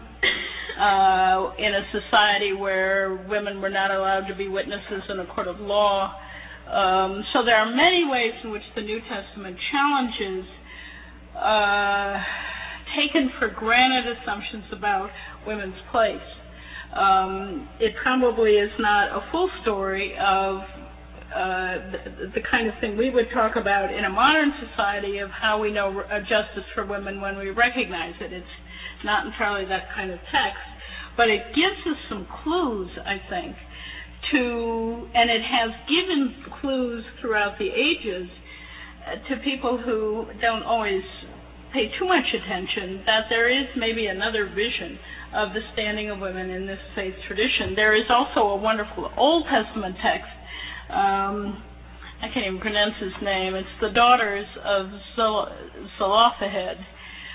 Uh, in a society where women were not allowed to be witnesses in a court of law. Um, so there are many ways in which the New Testament challenges uh, taken for granted assumptions about women's place. Um, it probably is not a full story of Uh, the, the kind of thing we would talk about in a modern society of how we know uh, justice for women when we recognize it. It's not entirely that kind of text, but it gives us some clues, I think, to, and it has given clues throughout the ages uh, to people who don't always pay too much attention, that there is maybe another vision of the standing of women in this faith tradition. There is also a wonderful Old Testament text. Um, I can't even pronounce his name. It's the daughters of Zelophehad,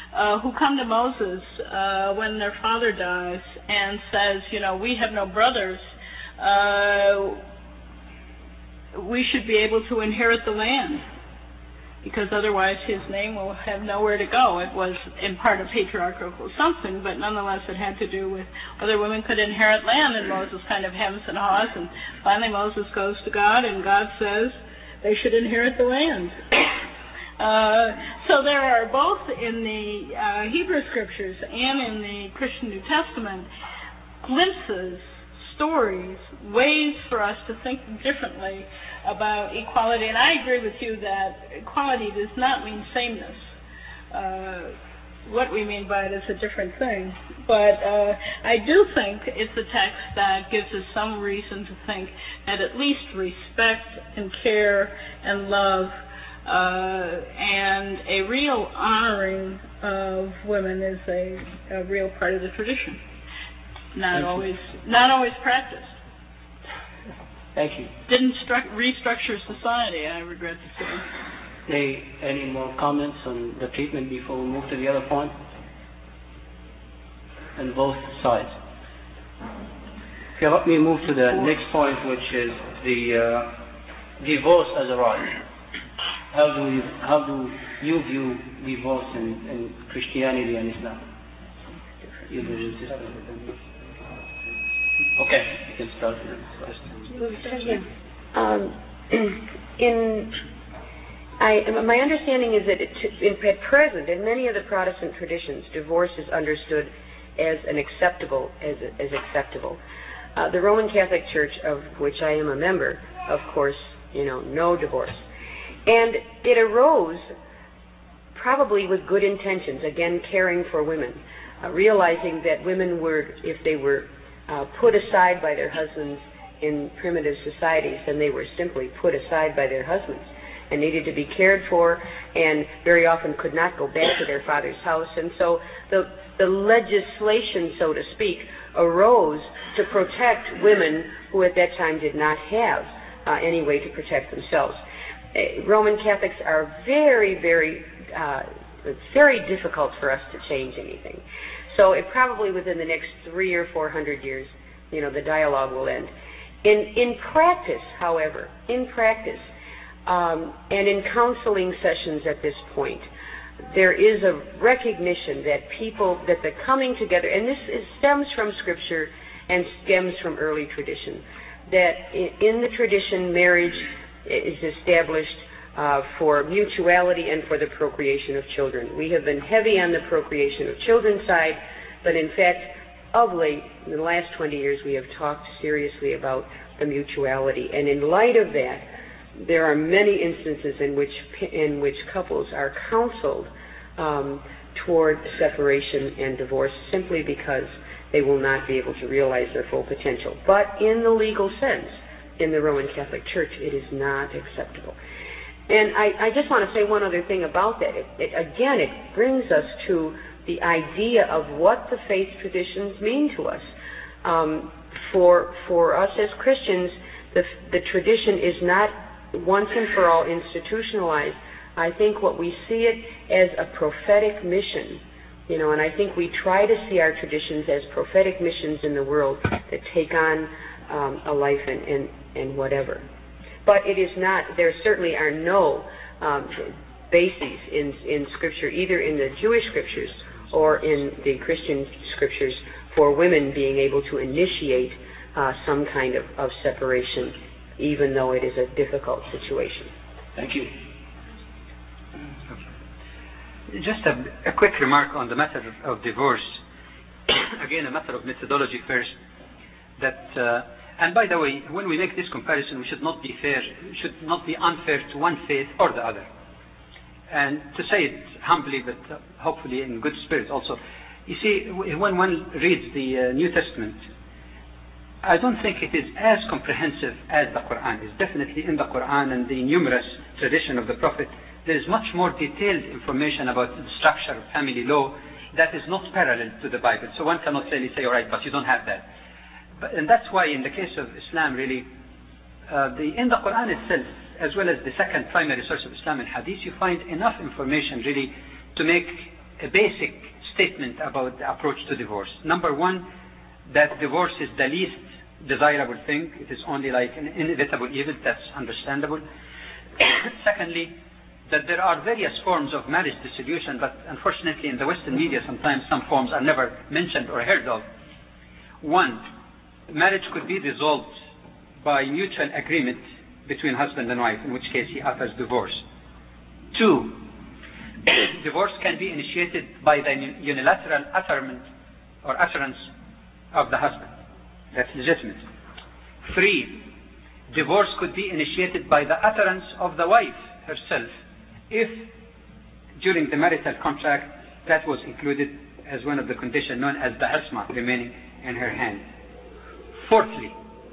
uh, who come to Moses uh, when their father dies and says, you know, we have no brothers. Uh, we should be able to inherit the land, because otherwise his name will have nowhere to go. It was in part a patriarchal assumption, but nonetheless it had to do with whether women could inherit land, and Moses kind of hems and haws, and finally Moses goes to God, and God says they should inherit the land. Uh, so there are both in the uh, Hebrew Scriptures and in the Christian New Testament glimpses, stories, ways for us to think differently about equality. And I agree with you that equality does not mean sameness. Uh, what we mean by it is a different thing. But uh, I do think it's a text that gives us some reason to think that at least respect and care and love uh, and a real honoring of women is a, a real part of the tradition. Not always, not always practiced. Thank you. Didn't stru- restructure society, I regret to say. Any, any more comments on the treatment before we move to the other point? On both sides. Okay, let me move to the next point, which is the uh, divorce as a right. How do you, how do you view divorce in, in Christianity and Islam? You Okay, you can start with the question. Um, in, I, my understanding is that it, in, at present, in many of the Protestant traditions, divorce is understood as an acceptable, as, as acceptable. Uh, the Roman Catholic Church, of which I am a member, of course, you know, no divorce. And it arose probably with good intentions, again, caring for women, uh, realizing that women were, if they were uh, put aside by their husbands in primitive societies, then they were simply put aside by their husbands and needed to be cared for, and very often could not go back to their father's house. And so the, the legislation, so to speak, arose to protect women who at that time did not have uh, any way to protect themselves. Uh, Roman Catholics are very, very, uh, it's very difficult for us to change anything. So it probably within the next three or four hundred years, you know, the dialogue will end. In in practice, however, in practice, um, and in counseling sessions at this point, there is a recognition that people, that the coming together, and this is, stems from Scripture and stems from early tradition, that in, in the tradition, marriage is established uh, for mutuality and for the procreation of children. We have been heavy on the procreation of children side, but in fact, of late, in the last twenty years, we have talked seriously about the mutuality. And in light of that, there are many instances in which in which couples are counseled um, toward separation and divorce simply because they will not be able to realize their full potential. But in the legal sense, in the Roman Catholic Church, it is not acceptable. And I, I just want to say one other thing about that. It, it, again, it brings us to the idea of what the faith traditions mean to us. Um, for for us as Christians, the, the tradition is not once and for all institutionalized. I think what we see it as a prophetic mission, you know, and I think we try to see our traditions as prophetic missions in the world that take on um, a life and, and, and whatever. But it is not, there certainly are no um, bases in, in Scripture, either in the Jewish Scriptures or in the Christian Scriptures, for women being able to initiate uh, some kind of, of separation, even though it is a difficult situation. Thank you. Just a, a quick remark on the matter of, of divorce. Again, a matter of methodology first. That, uh, and by the way, when we make this comparison, we should not be fair, should not be unfair to one faith or the other. And to say it humbly, but uh, hopefully in good spirit also. You see, when one reads the uh, New Testament, I don't think it is as comprehensive as the Quran. It's definitely in the Quran and the numerous tradition of the Prophet. There is much more detailed information about the structure of family law that is not parallel to the Bible. So one cannot really say, all right, but you don't have that. But, and that's why in the case of Islam, really, uh, the, in the Quran itself, as well as the second primary source of Islam and Hadith, you find enough information really to make a basic statement about the approach to divorce. Number one, that divorce is the least desirable thing. It is only like an inevitable evil. That's understandable. Secondly, that there are various forms of marriage dissolution, but unfortunately in the Western media sometimes some forms are never mentioned or heard of. One, marriage could be dissolved by mutual agreement between husband and wife, in which case he offers divorce. Two, divorce can be initiated by the unilateral utterance or utterance of the husband. That's legitimate. Three, divorce could be initiated by the utterance of the wife herself, if during the marital contract that was included as one of the conditions known as the isma remaining in her hand. Fourthly,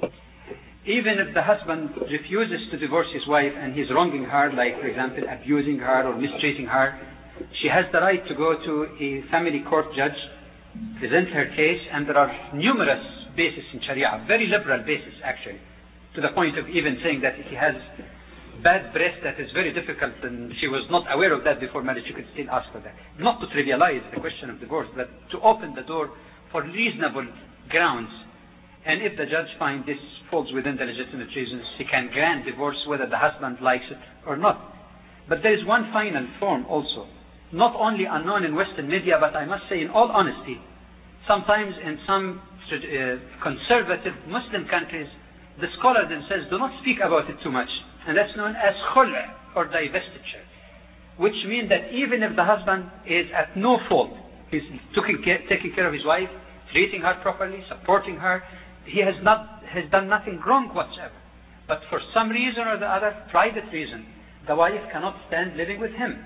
even if the husband refuses to divorce his wife and he's wronging her, like for example abusing her or mistreating her, she has the right to go to a family court judge, present her case, and there are numerous bases in Sharia, very liberal bases actually, to the point of even saying that if he has bad breath that is very difficult and she was not aware of that before marriage, you could still ask for that. Not to trivialize the question of divorce, but to open the door for reasonable grounds. And if the judge finds this falls within the legitimate reasons, he can grant divorce whether the husband likes it or not. But there is one final form also, not only unknown in Western media, but I must say in all honesty, sometimes in some uh, conservative Muslim countries, the scholars themselves do not speak about it too much. And that's known as khul' or divestiture, which means that even if the husband is at no fault, he's taking care, taking care of his wife, treating her properly, supporting her, he has not has done nothing wrong whatsoever. But for some reason or the other, private reason, the wife cannot stand living with him.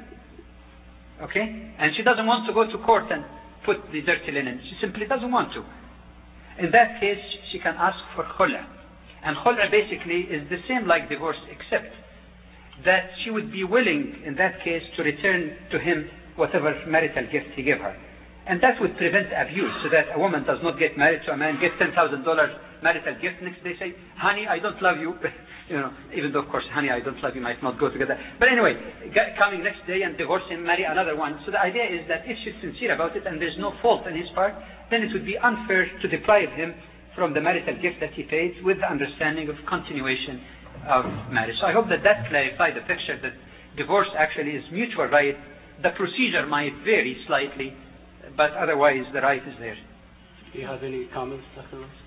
Okay? And she doesn't want to go to court and put the dirty linen. She simply doesn't want to. In that case, she can ask for khul'. And khul' basically is the same like divorce, except that she would be willing in that case to return to him whatever marital gift he gave her. And that would prevent abuse, so that a woman does not get married to a man, get ten thousand dollars marital gift, next day say, honey, I don't love you. You know, even though of course, honey, I don't love you might not go together. But anyway, coming next day and divorce him, marry another one. So the idea is that if she's sincere about it and there's no fault on his part, then it would be unfair to deprive him from the marital gift that he paid, with the understanding of continuation of marriage. So I hope that that clarified the picture that divorce actually is mutual right. The procedure might vary slightly, but otherwise the right is there. Do you have any comments, Doctor Rose?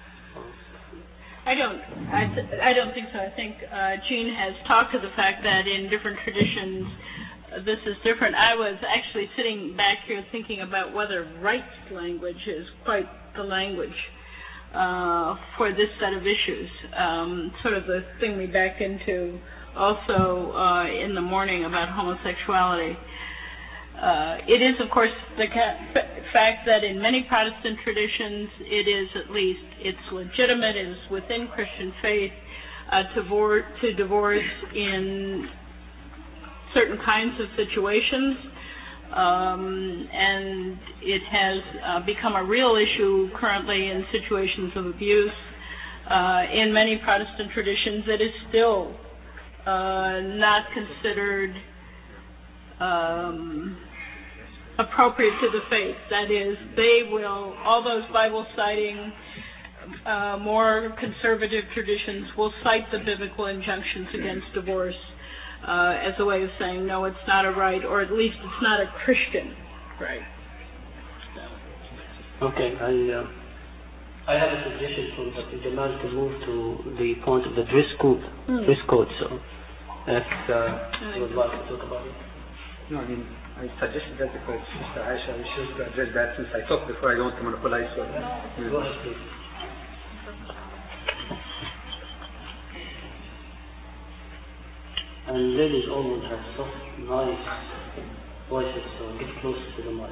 I don't. I, th- I don't think so. I think uh, Jean has talked to the fact that in different traditions uh, this is different. I was actually sitting back here thinking about whether rights language is quite the language Uh, for this set of issues. Um, sort of the thing we backed into also uh, in the morning about homosexuality. Uh, it is, of course, the ca- fact that in many Protestant traditions, it is at least, it's legitimate, it is within Christian faith uh, to, vor- to divorce in certain kinds of situations. Um, and it has uh, become a real issue currently in situations of abuse. Uh, in many Protestant traditions, it is still uh, not considered um, appropriate to the faith. That is, they will, all those Bible-citing, uh, more conservative traditions will cite the biblical injunctions against divorce Uh, as a way of saying, no, it's not a right, or at least it's not a Christian right. So. Okay, I uh, I have a suggestion from Doctor Jamal to move to the point of the dress code. Mm. Dress code. So, if uh, you would like to talk about it. No, I mean, I suggested that because Sister Aisha wishes to address that. Since I talked before, I don't want to monopolize. So, no. Go ahead, please. And ladies always have soft, nice voices, so get closer to the mic.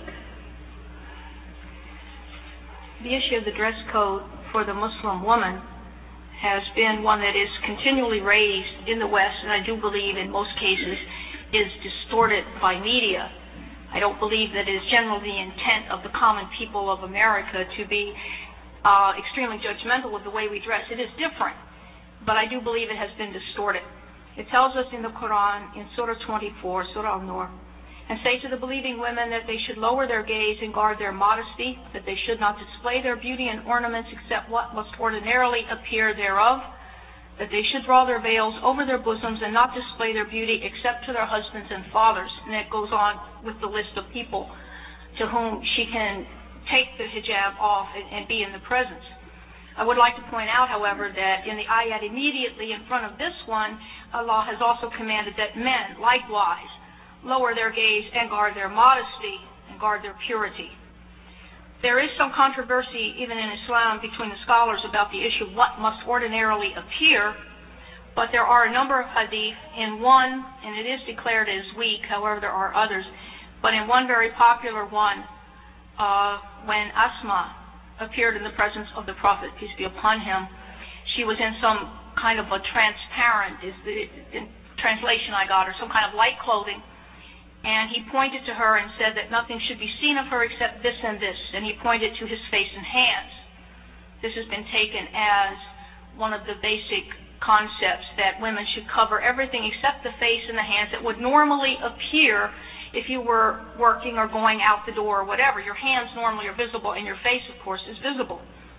The issue of the dress code for the Muslim woman has been one that is continually raised in the West, and I do believe in most cases is distorted by media. I don't believe that it is generally the intent of the common people of America to be uh, extremely judgmental of the way we dress. It is different, but I do believe it has been distorted. It tells us in the Quran, in Surah twenty-four, Surah Al-Nur, and say to the believing women that they should lower their gaze and guard their modesty, that they should not display their beauty and ornaments except what must ordinarily appear thereof, that they should draw their veils over their bosoms and not display their beauty except to their husbands and fathers. And it goes on with the list of people to whom she can take the hijab off and, and be in the presence. I would like to point out, however, that in the ayat immediately in front of this one, Allah has also commanded that men, likewise, lower their gaze and guard their modesty and guard their purity. There is some controversy, even in Islam, between the scholars about the issue of what must ordinarily appear, but there are a number of hadith. In one, and it is declared as weak, however there are others, but in one very popular one, uh, when Asma appeared in the presence of the Prophet, peace be upon him, she was in some kind of a transparent, is the, the translation I got, or some kind of light clothing, and he pointed to her and said that nothing should be seen of her except this and this, and he pointed to his face and hands. This has been taken as one of the basic concepts, that women should cover everything except the face and the hands that would normally appear if you were working or going out the door or whatever. Your hands normally are visible, and your face, of course, is visible.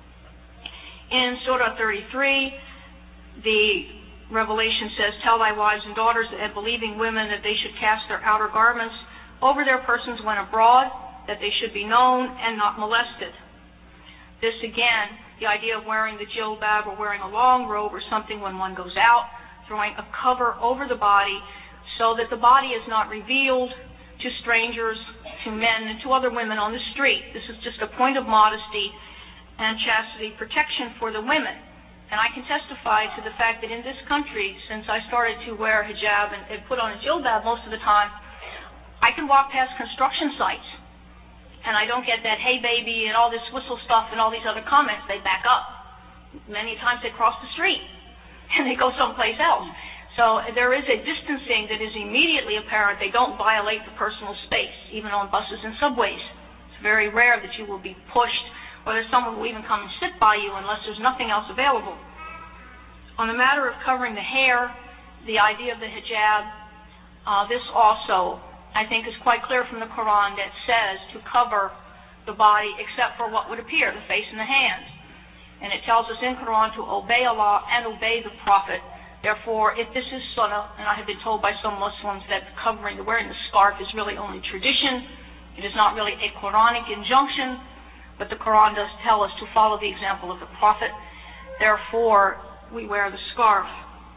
In Surah thirty-three, the revelation says, "Tell thy wives and daughters and believing women that they should cast their outer garments over their persons when abroad, that they should be known and not molested." This again, the idea of wearing the jilbab or wearing a long robe or something when one goes out, throwing a cover over the body so that the body is not revealed to strangers, to men, and to other women on the street. This is just a point of modesty and chastity protection for the women. And I can testify to the fact that in this country, since I started to wear hijab and, and put on a jilbab most of the time, I can walk past construction sites, and I don't get that, "Hey baby," and all this whistle stuff and all these other comments. They back up. Many times they cross the street, and they go someplace else. So there is a distancing that is immediately apparent. They don't violate the personal space, even on buses and subways. It's very rare that you will be pushed, or that someone will even come and sit by you unless there's nothing else available. On the matter of covering the hair, the idea of the hijab, uh, this also, I think, is quite clear from the Quran, that says to cover the body except for what would appear, the face and the hands. And it tells us in Quran to obey Allah and obey the Prophet. Therefore, if this is sunnah, and I have been told by some Muslims that covering, wearing the scarf is really only tradition, it is not really a Quranic injunction, but the Quran does tell us to follow the example of the Prophet. Therefore, we wear the scarf.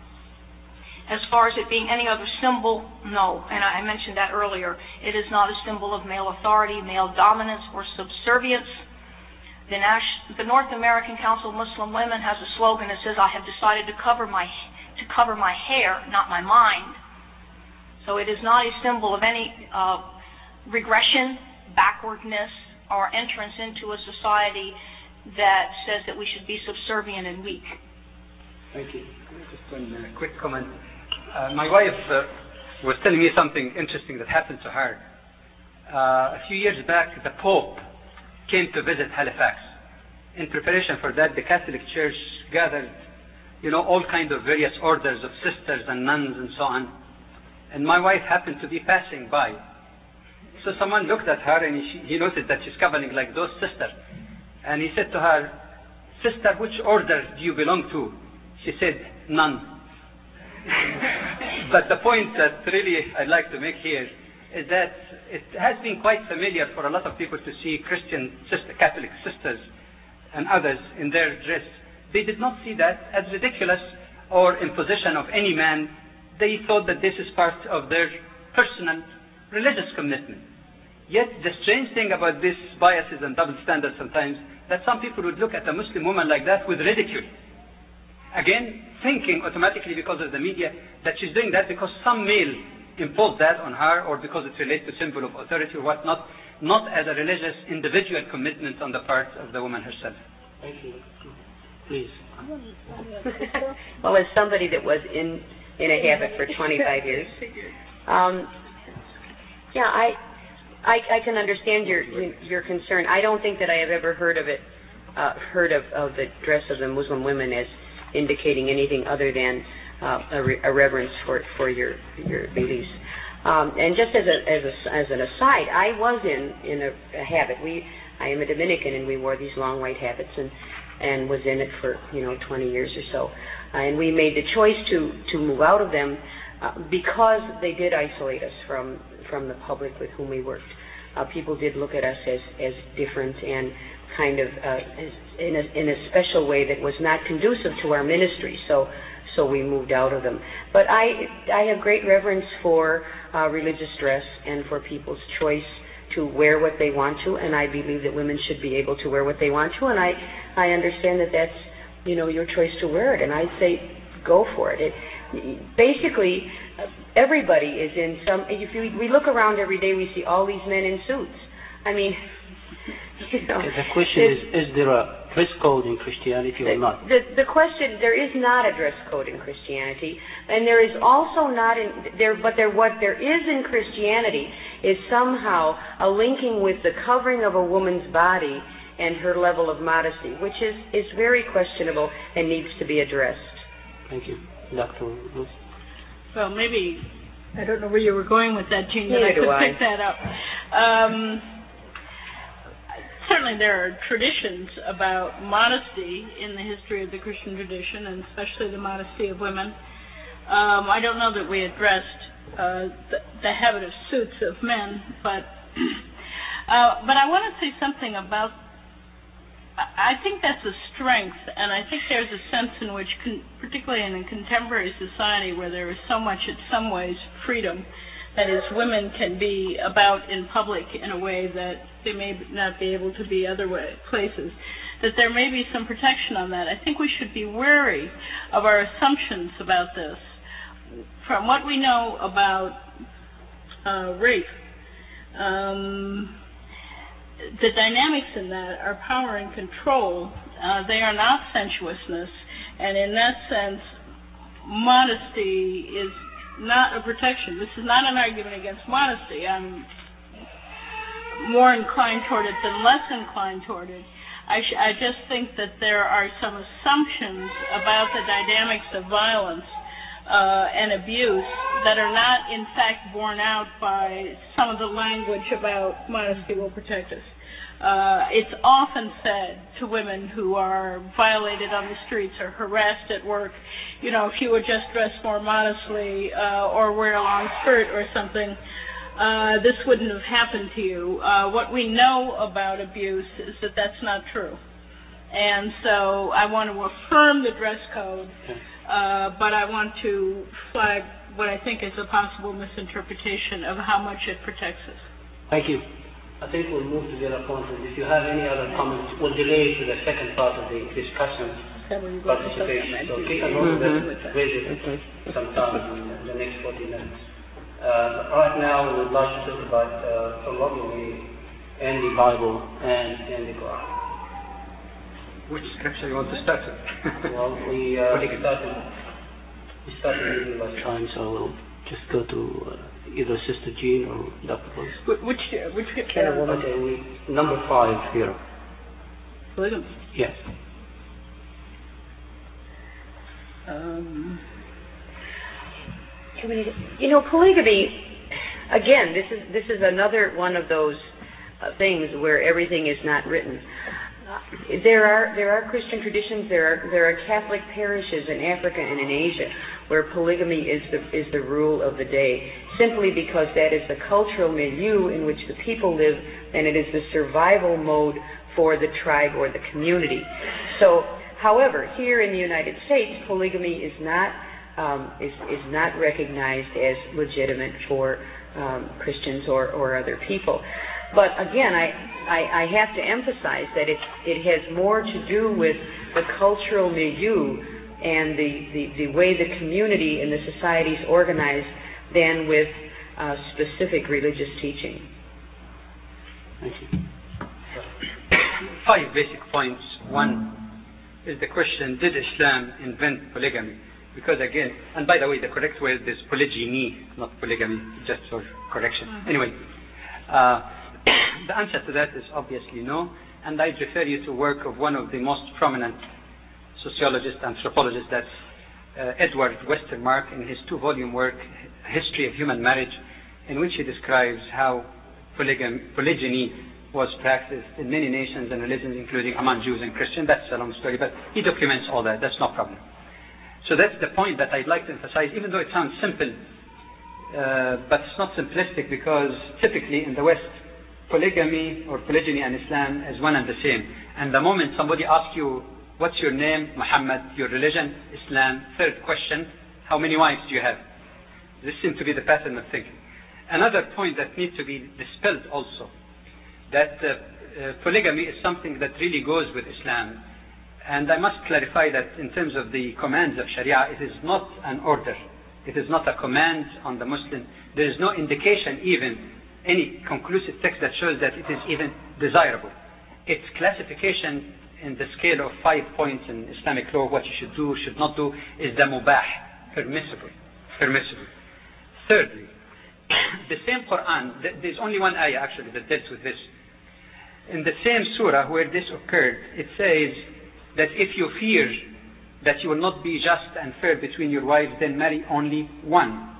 As far as it being any other symbol, no. And I mentioned that earlier. It is not a symbol of male authority, male dominance, or subservience. The, Nash- the North American Council of Muslim Women has a slogan that says, "I have decided to cover my to cover my hair, not my mind." So it is not a symbol of any uh, regression, backwardness, or entrance into a society that says that we should be subservient and weak. Thank you. Just one uh, quick comment. Uh, my wife uh, was telling me something interesting that happened to her. Uh, a few years back, the Pope came to visit Halifax. In preparation for that, the Catholic Church gathered, you know, all kinds of various orders of sisters and nuns and so on. And my wife happened to be passing by. So someone looked at her, and he, he noticed that she's covering like those sisters. And he said to her, "Sister, which order do you belong to?" She said, "None." But the point that really I'd like to make here is that it has been quite familiar for a lot of people to see Christian sister, Catholic sisters and others in their dress. They did not see that as ridiculous or imposition of any man. They thought that this is part of their personal religious commitment. Yet the strange thing about these biases and double standards sometimes, that some people would look at a Muslim woman like that with ridicule. Again, thinking automatically because of the media that she's doing that because some male imposed that on her, or because it relates to symbol of authority or whatnot, not as a religious individual commitment on the part of the woman herself. Thank you. Please. Well, as somebody that was in in a habit for twenty-five years, um, yeah, I, I I can understand your your concern. I don't think that I have ever heard of it, uh, heard of, of the dress of the Muslim women as indicating anything other than uh, a, re- a reverence for for your your beliefs. Um, and just as a, as a, as an aside, I was in in a, a habit. We I am a Dominican, and we wore these long white habits, and and was in it for you know twenty years or so. Uh, and we made the choice to to move out of them uh, because they did isolate us from from the public with whom we worked. Uh, people did look at us as as different and kind of uh, as, in a in a special way that was not conducive to our ministry. So. So we moved out of them. But I I have great reverence for uh, religious dress and for people's choice to wear what they want to, and I believe that women should be able to wear what they want to, and I, I understand that that's, you know, your choice to wear it, and I say go for it. It basically, everybody is in some, if you, we look around every day, we see all these men in suits. I mean, you know. The question is, is there a dress code in Christianity or the, not? The, the question, there is not a dress code in Christianity, and there is also not in there, but there what there is in Christianity is somehow a linking with the covering of a woman's body and her level of modesty, which is, is very questionable and needs to be addressed. Thank you. Doctor Ruth? Well, maybe, I don't know where you were going with that, Jean, but Neither I could do I. pick that up. Um, Certainly there are traditions about modesty in the history of the Christian tradition, and especially the modesty of women. Um, I don't know that we addressed uh, the, the habit of suits of men, but uh, but I want to say something about, I think that's a strength, and I think there's a sense in which, con- particularly in a contemporary society where there is so much, in some ways, freedom, that is, women can be about in public in a way that they may not be able to be other way, places, that there may be some protection on that. I think we should be wary of our assumptions about this. From what we know about uh, rape, um, the dynamics in that are power and control. Uh, they are not sensuousness, and in that sense, modesty is not a protection. This is not an argument against modesty. I'm more inclined toward it than less inclined toward it. I, sh- I just think that there are some assumptions about the dynamics of violence uh, and abuse that are not, in fact, borne out by some of the language about modesty will protect us. Uh, it's often said to women who are violated on the streets or harassed at work, you know, if you would just dress more modestly uh, or wear a long skirt or something, uh, this wouldn't have happened to you. Uh, what we know about abuse is that that's not true. And so I want to affirm the dress code, uh, but I want to flag what I think is a possible misinterpretation of how much it protects us. Thank you. I think we'll move to the other point, and if you have any other comments, we'll delay to the second part of the discussion participation. So keep a note of that, raise it sometime in the next forty minutes. Uh, right now, we would like to talk about uh, polygamy and the Bible and, and the Quran. Which scripture you want to start with? Well, we uh, started we started reading last time, so we'll just go to uh, either Sister Jean or Doctor Rose. Which, which, which Can a woman? Okay, we, number five here. polygamy? Yes. Um, You know, polygamy, again, this is this is another one of those uh, things where everything is not written. Uh, there are there are Christian traditions, there are there are Catholic parishes in Africa and in Asia where polygamy is the is the rule of the day, simply because that is the cultural milieu in which the people live, and it is the survival mode for the tribe or the community. So, however, here in the United States, polygamy is not um, is is not recognized as legitimate for um, Christians or, or other people. But again, I, I, I have to emphasize that it it has more to do with the cultural milieu and the, the, the way the community and the society is organized than with uh, specific religious teaching. Thank you. Five basic points. One is the question, did Islam invent polygamy? Because again, and by the way, the correct word is polygyny, not polygamy, just for correction. Mm-hmm. Anyway, uh, the answer to that is obviously no, and I refer you to work of one of the most prominent sociologists, anthropologists, that's uh, Edward Westermarck, in his two-volume work, History of Human Marriage. in which he describes how polygamy, polygyny was practiced in many nations and religions, including among Jews and Christians. That's a long story, but he documents all that. That's no problem. So that's the point that I'd like to emphasize, even though it sounds simple, uh, but it's not simplistic, because typically in the West, polygamy or polygyny and Islam is one and the same. And the moment somebody asks you, what's your name? Muhammad. Your religion? Islam. Third question, how many wives do you have? This seems to be the pattern of thinking. Another point that needs to be dispelled also, that uh, uh, polygamy is something that really goes with Islam. And I must clarify that in terms of the commands of Sharia, it is not an order. It is not a command on the Muslim. There is no indication, even any conclusive text that shows that it is even desirable. Its classification in the scale of five points in Islamic law, what you should do, should not do, is the mubah, permissible. Permissible. Thirdly, the same Quran, there's only one ayah actually that deals with this. In the same surah where this occurred, it says that if you fear that you will not be just and fair between your wives, then marry only one.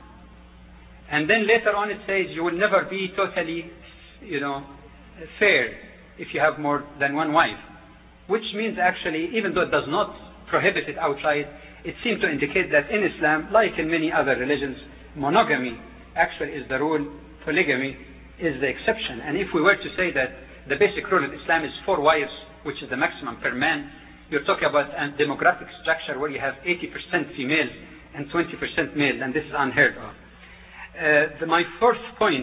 And then later on it says you will never be totally, you know, fair if you have more than one wife. Which means actually, even though it does not prohibit it outright, it seems to indicate that in Islam, like in many other religions, monogamy actually is the rule, polygamy is the exception. And if we were to say that the basic rule of Islam is four wives, which is the maximum per man, you're talking about a demographic structure where you have eighty percent females and twenty percent males, and this is unheard of. Uh, the, my fourth point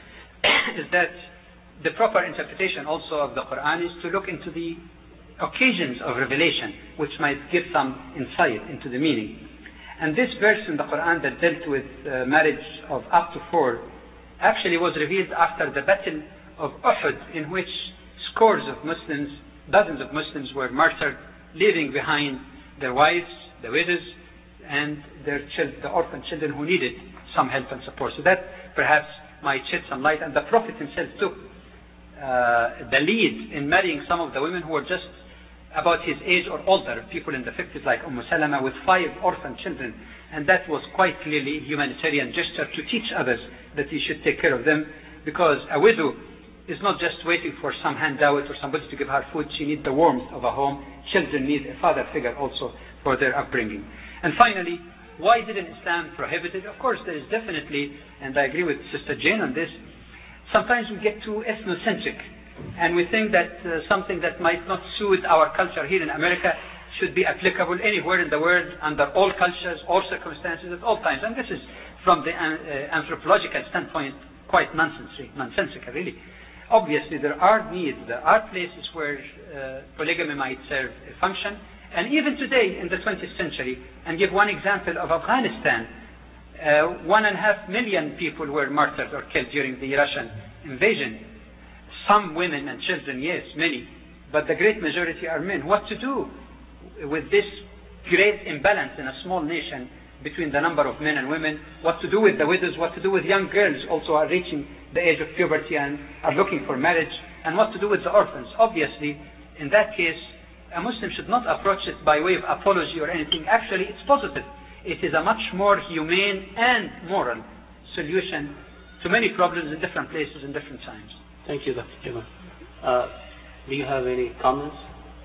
is that the proper interpretation also of the Quran is to look into the occasions of revelation, which might give some insight into the meaning. And this verse in the Quran that dealt with uh, marriage of up to four actually was revealed after the battle of Uhud, in which scores of Muslims, dozens of Muslims were martyred, leaving behind their wives, the widows, and their children, the orphan children who needed some help and support. So that perhaps might shed some light. And the Prophet himself took uh, the lead in marrying some of the women who were just about his age or older, people in the fifties like Umm Salama with five orphan children. And that was quite clearly a humanitarian gesture to teach others that you should take care of them, because a widow is not just waiting for some handout or somebody to give her food. She needs the warmth of a home. Children need a father figure also for their upbringing. And finally, why didn't Islam prohibit it? Of course, there is definitely, and I agree with Sister Jane on this, sometimes we get too ethnocentric, and we think that uh, something that might not suit our culture here in America should be applicable anywhere in the world, under all cultures, all circumstances, at all times. And this is, from the uh, anthropological standpoint, quite nonsensical, nonsensical, really. Obviously, there are needs, there are places where uh, polygamy might serve a function. And even today, in the twentieth century, and give one example of Afghanistan, uh, one and a half million people were martyred or killed during the Russian invasion. Some women and children, yes, many, but the great majority are men. What to do with this great imbalance in a small nation between the number of men and women? What to do with the widows? What to do with young girls also are reaching the age of puberty and are looking for marriage? And what to do with the orphans? Obviously, in that case, a Muslim should not approach it by way of apology or anything. Actually, it's positive. It is a much more humane and moral solution to many problems in different places and different times. Thank you, Doctor Jamal. Uh, do you have any comments?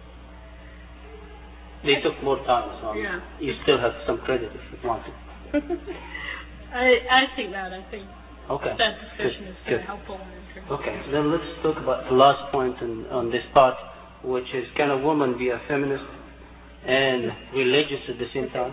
They took more time, so yeah. You still have some credit if you want to. I, I think not. I think okay. that discussion Good. is very Good. helpful. Okay, then let's talk about the last point in, on this part, which is, can a woman be a feminist and religious at the same time?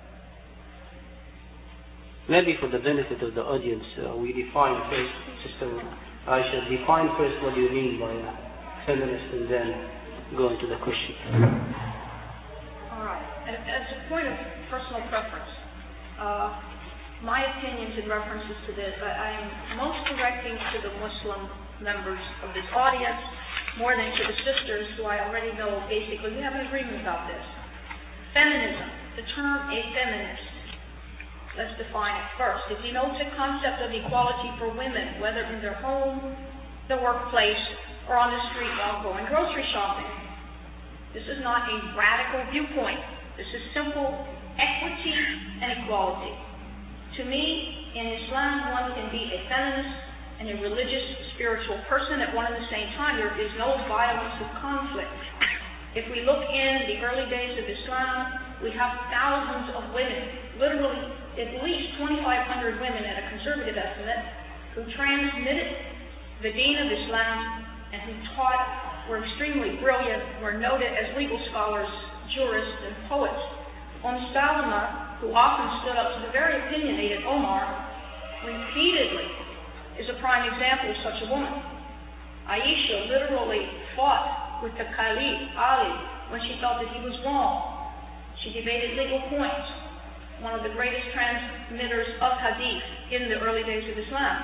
Maybe for the benefit of the audience, uh, we define first, Sister Aisha, define first what you mean by a feminist and then go into the question. All right. As a point of personal preference, uh, my opinions and references to this, I, I am most directing to the Muslim members of this audience more than to the sisters who I already know basically we have an agreement about this. Feminism, the term a feminist, let's define it first. It denotes a concept of equality for women, whether in their home, the workplace, or on the street while going grocery shopping. This is not a radical viewpoint. This is simple equity and equality. To me, in Islam, one can be a feminist and a religious, spiritual person at one and the same time. There is no violence of conflict. If we look in the early days of Islam, we have thousands of women, literally at least twenty-five hundred women at a conservative estimate, who transmitted the deen of Islam and who taught, were extremely brilliant, were noted as legal scholars, jurists, and poets. Umm Salama, who often stood up to the very opinionated Omar, repeatedly is a prime example of such a woman. Aisha literally fought with the Caliph, Ali, when she felt that he was wrong. She debated legal points, one of the greatest transmitters of hadith in the early days of Islam.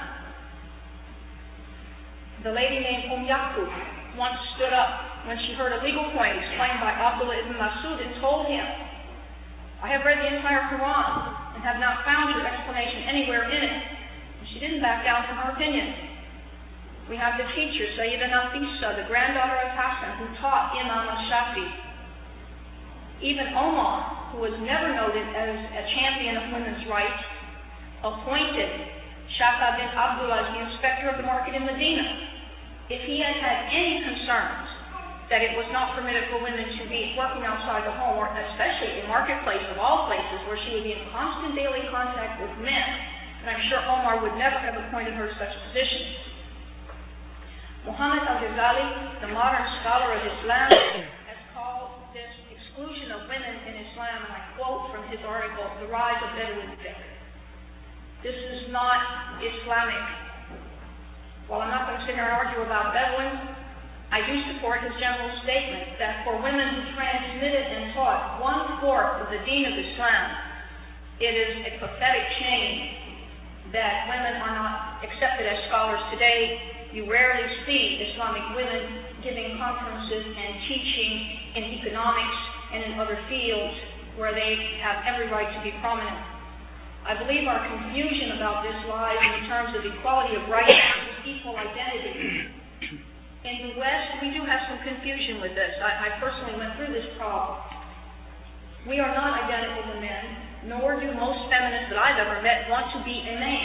The lady named Umm Yaqub once stood up when she heard a legal point explained by Abdullah ibn Masud and told him, I have read the entire Quran and have not found your explanation anywhere in it. And she didn't back down from her opinion. We have the teacher, Sayyida Nafisa, the granddaughter of Hassan, who taught Imam al-Shafi. Even Omar, who was never noted as a champion of women's rights, appointed Shafa bin Abdullah as the inspector of the market in Medina. If he had had any concerns that it was not permitted for women to be working outside the home, or especially in marketplace of all places where she would be in constant daily contact with men, and I'm sure Omar would never have appointed her to such a position. Muhammad al-Ghazali, the modern scholar of Islam, has called this exclusion of women in Islam, and I quote from his article, the rise of Bedouin fiqh. This is not Islamic. While I'm not going to sit here and argue about Bedouins, I do support his general statement that for women who transmitted and taught one-fourth of the deen of Islam, it is a pathetic shame that women are not accepted as scholars today. You rarely see Islamic women giving conferences and teaching in economics and in other fields where they have every right to be prominent. I believe our confusion about this lies in terms of equality of rights and equal identity. In the West, we do have some confusion with this. I, I personally went through this problem. We are not identical to men, nor do most feminists that I've ever met want to be a man.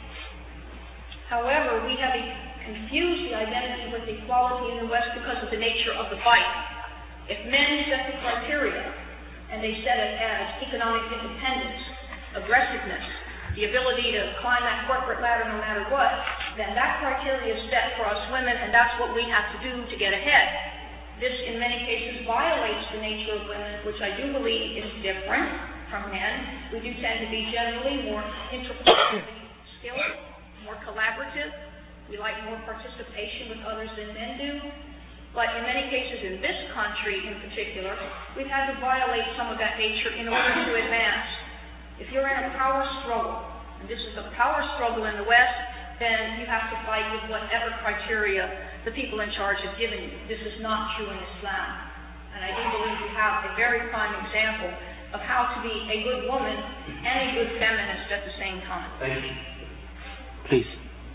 However, we have confused the identity with equality in the West because of the nature of the fight. If men set the criteria, and they set it as economic independence, aggressiveness, the ability to climb that corporate ladder no matter what, then that criteria is set for us women, and that's what we have to do to get ahead. This, in many cases, violates the nature of women, which I do believe is different from men. We do tend to be generally more interpersonally skilled, more collaborative. We like more participation with others than men do. But in many cases, in this country in particular, we've had to violate some of that nature in order to advance. If you're in a power struggle, and this is a power struggle in the West, then you have to fight with whatever criteria the people in charge have given you. This is not true in Islam. And I do believe we have a very prime example of how to be a good woman and a good feminist at the same time. Thank you. Please.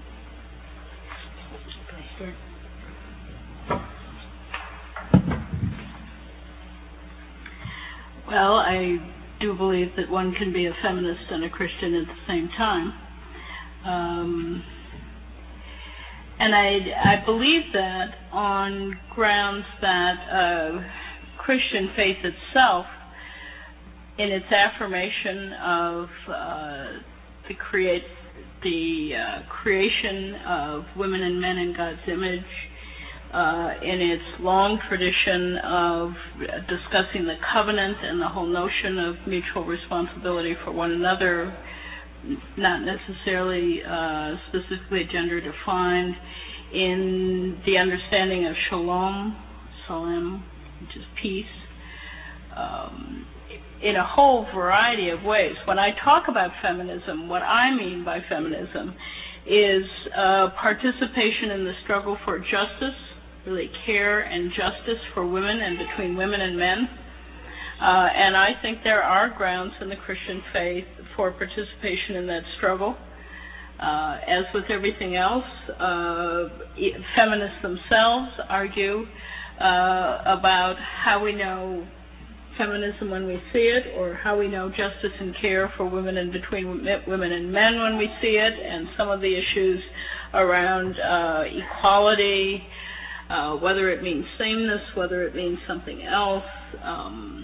Well, I do believe that one can be a feminist and a Christian at the same time. Um, and I, I believe that on grounds that uh, Christian faith itself, in its affirmation of uh, the create the uh, creation of women and men in God's image, uh, in its long tradition of discussing the covenant and the whole notion of mutual responsibility for one another, not necessarily uh, specifically gender defined, in the understanding of shalom, salam, which is peace, um, in a whole variety of ways. When I talk about feminism, what I mean by feminism is uh, participation in the struggle for justice, really care and justice for women and between women and men. Uh, and I think there are grounds in the Christian faith for participation in that struggle. Uh, as with everything else, uh, feminists themselves argue uh, about how we know feminism when we see it, or how we know justice and care for women and between women and men when we see it, and some of the issues around uh, equality, uh, whether it means sameness, whether it means something else. Um,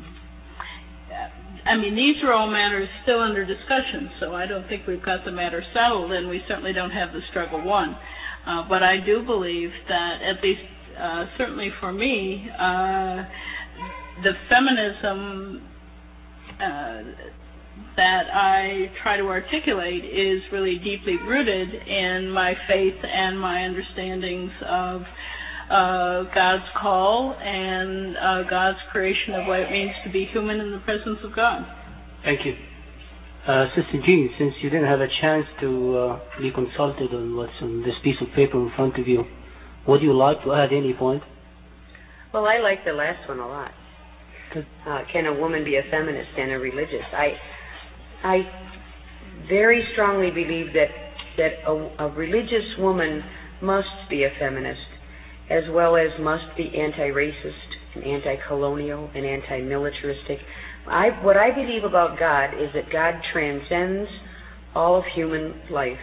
I mean, these are all matters still under discussion, so I don't think we've got the matter settled, and we certainly don't have the struggle won. Uh, but I do believe that, at least uh, certainly for me, uh, the feminism uh, that I try to articulate is really deeply rooted in my faith and my understandings of Uh, God's call and uh, God's creation of what it means to be human in the presence of God. Thank you. Uh, Sister Jean, since you didn't have a chance to uh, be consulted on what's on this piece of paper in front of you, would you like to add any point? Well, I like the last one a lot. Uh, can a woman be a feminist and a religious? I I very strongly believe that, that a, a religious woman must be a feminist, as well as must be anti-racist and anti-colonial and anti-militaristic. I, what I believe about God is that God transcends all of human life.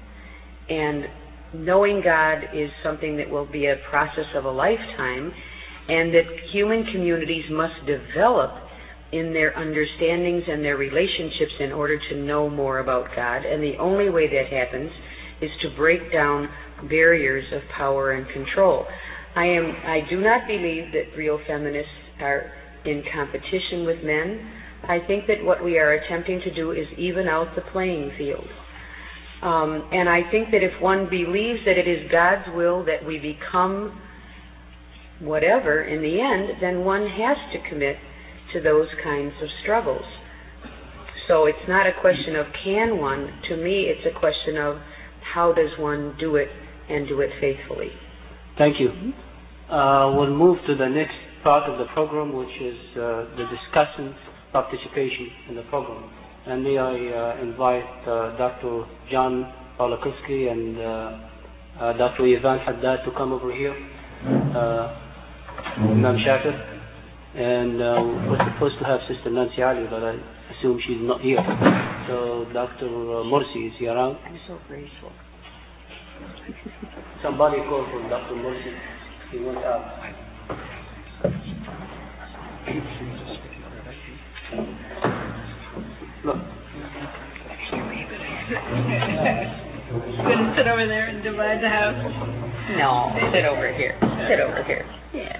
And knowing God is something that will be a process of a lifetime, and that human communities must develop in their understandings and their relationships in order to know more about God. And the only way that happens is to break down barriers of power and control. I am. I do not believe that real feminists are in competition with men. I think that what we are attempting to do is even out the playing field. Um, and I think that if one believes that it is God's will that we become whatever in the end, then one has to commit to those kinds of struggles. So it's not a question of can one. To me, it's a question of how does one do it and do it faithfully. Thank you. Uh, we'll move to the next part of the program, which is uh, the discussant participation in the program. And may I uh, invite uh, Doctor John Pawlikowski and uh, uh, Doctor Ivan Haddad to come over here. Uh, Imam Shakir. And uh, we're supposed to have Sister Nancy Ali, but I assume she's not here. So Doctor Morsi, is he around? I'm so grateful. Somebody called from Doctor Morsi. He went out. Look. Couldn't sit over there and divide the house? No, sit over here. Sit over here. Yeah.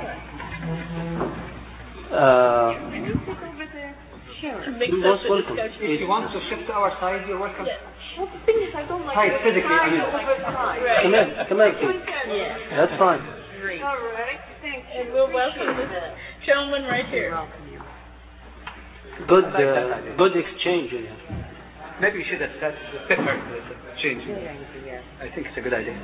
Uh, Sure. most welcome. If you want to shift to our side, you're welcome. Yeah. Well, the thing is, I don't like Hi, to physically, I mean. Right. Come in, come in, please. Yeah. That's fine. Great. All right. Thanks. And we'll welcome this gentleman right here. Welcome you. Good, uh, good exchange. You know. Maybe you should have said pepper change. Yeah. I think it's a good idea.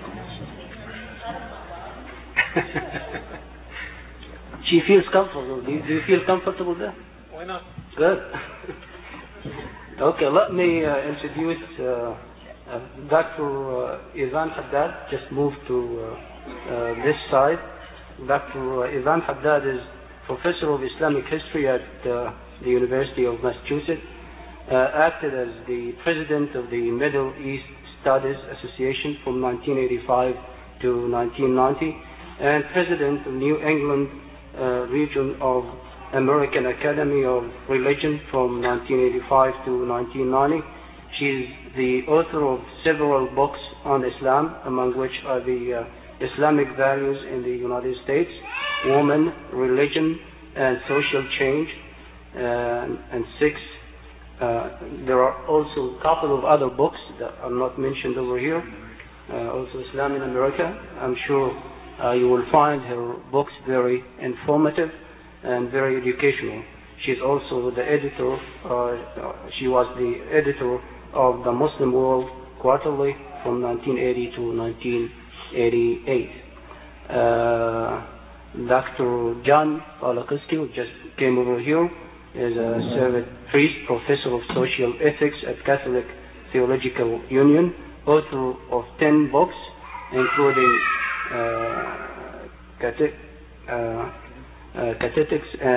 She feels comfortable. Do you, do you feel comfortable there? Why not? Good. Okay, let me uh, introduce uh, uh, Doctor Uh, Ivan Haddad. Just move to uh, uh, this side. Doctor Ivan Haddad is Professor of Islamic History at uh, the University of Massachusetts. Uh, acted as the President of the Middle East Studies Association from nineteen eighty-five to nineteen ninety, and President of New England uh, region of American Academy of Religion from nineteen eighty-five to nineteen ninety. She is the author of several books on Islam, among which are the uh, Islamic Values in the United States, Woman, Religion, and Social Change, uh, and six. Uh, there are also a couple of other books that are not mentioned over here, uh, also Islam in America. I'm sure uh, you will find her books very informative and very educational. She's also the editor, uh, she was the editor of the Muslim World Quarterly from nineteen eighty to nineteen eighty-eight. Uh, Doctor John Pawlikowski, who just came over here, is a servant priest, professor of social ethics at Catholic Theological Union, author of ten books, including uh, cate- uh, uh, Catechetics and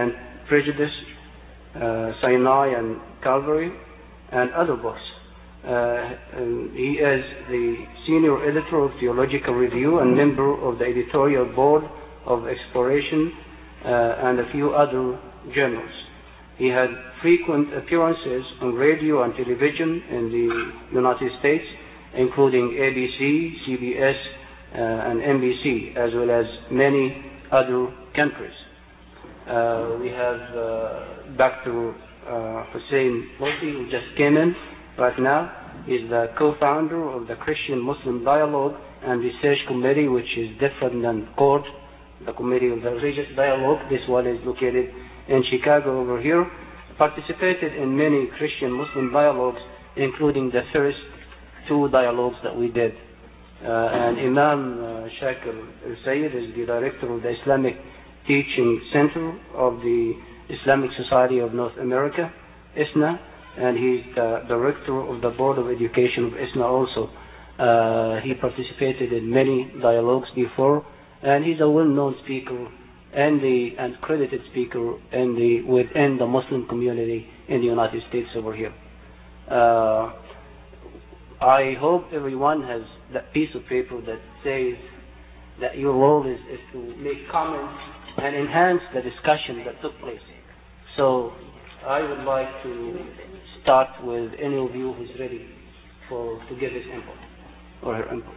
Prejudice, uh, Sinai and Calvary, and other books. Uh, and he is the senior editor of Theological Review and member of the editorial board of Exploration uh, and a few other journals. He had frequent appearances on radio and television in the United States, including A B C, C B S, uh, and N B C, as well as many other countries. Uh, we have uh, Doctor Uh, Hussein Mursi, who just came in right now. He's the co-founder of the Christian-Muslim Dialogue and Research Committee, which is different than CORD, the Committee of the Religious Dialogue. This one is located in Chicago over here. Participated in many Christian-Muslim dialogues, including the first two dialogues that we did. Uh, and Imam uh, Shakir al-Sayyid is the director of the Islamic Teaching Center of the Islamic Society of North America, I S N A, and he's the director of the Board of Education of I S N A also. Uh, he participated in many dialogues before, and he's a well-known speaker and the and credited speaker in the within the Muslim community in the United States over here. Uh, I hope everyone has that piece of paper that says that your role is, is to make comments and enhance the discussion that took place. So I would like to start with any of you who's ready for to give his input or her input.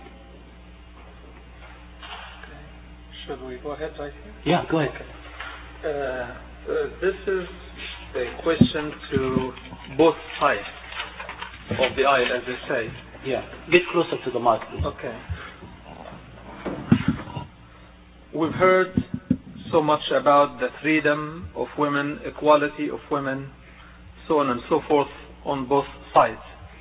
Should we go ahead right here? Yeah, go ahead. Uh, uh, this is a question to both sides of the aisle, as they say. Yeah, get closer to the mic, please. Okay. We've heard so much about the freedom of women, equality of women, so on and so forth on both sides.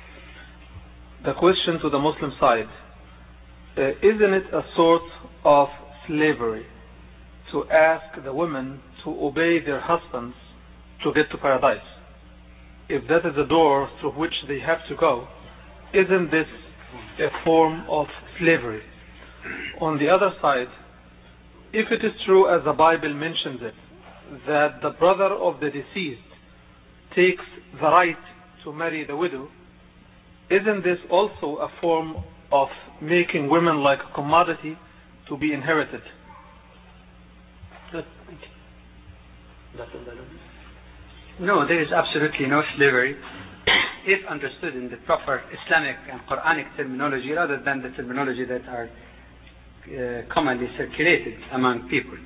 The question to the Muslim side, uh, isn't it a sort of slavery to ask the women to obey their husbands to get to paradise? If that is the door through which they have to go, isn't this a form of slavery? On the other side, if it is true, as the Bible mentions it, that the brother of the deceased takes the right to marry the widow, isn't this also a form of making women like a commodity to be inherited? Good. Thank you. Doctor Dalal? No, there is absolutely no slavery if understood in the proper Islamic and Quranic terminology rather than the terminology that are uh, commonly circulated among people.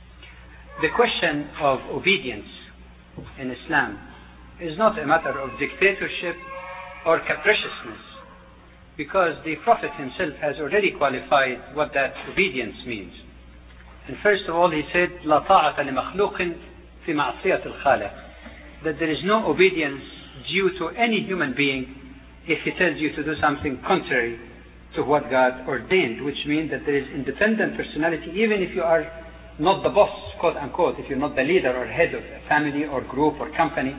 The question of obedience in Islam is not a matter of dictatorship or capriciousness, because the Prophet himself has already qualified what that obedience means. And first of all, he said, لا طاعة لمخلوق في معصية الخالق, that there is no obedience due to any human being if he tells you to do something contrary to what God ordained, which means that there is independent personality, even if you are not the boss, quote unquote, if you're not the leader or head of a family or group or company,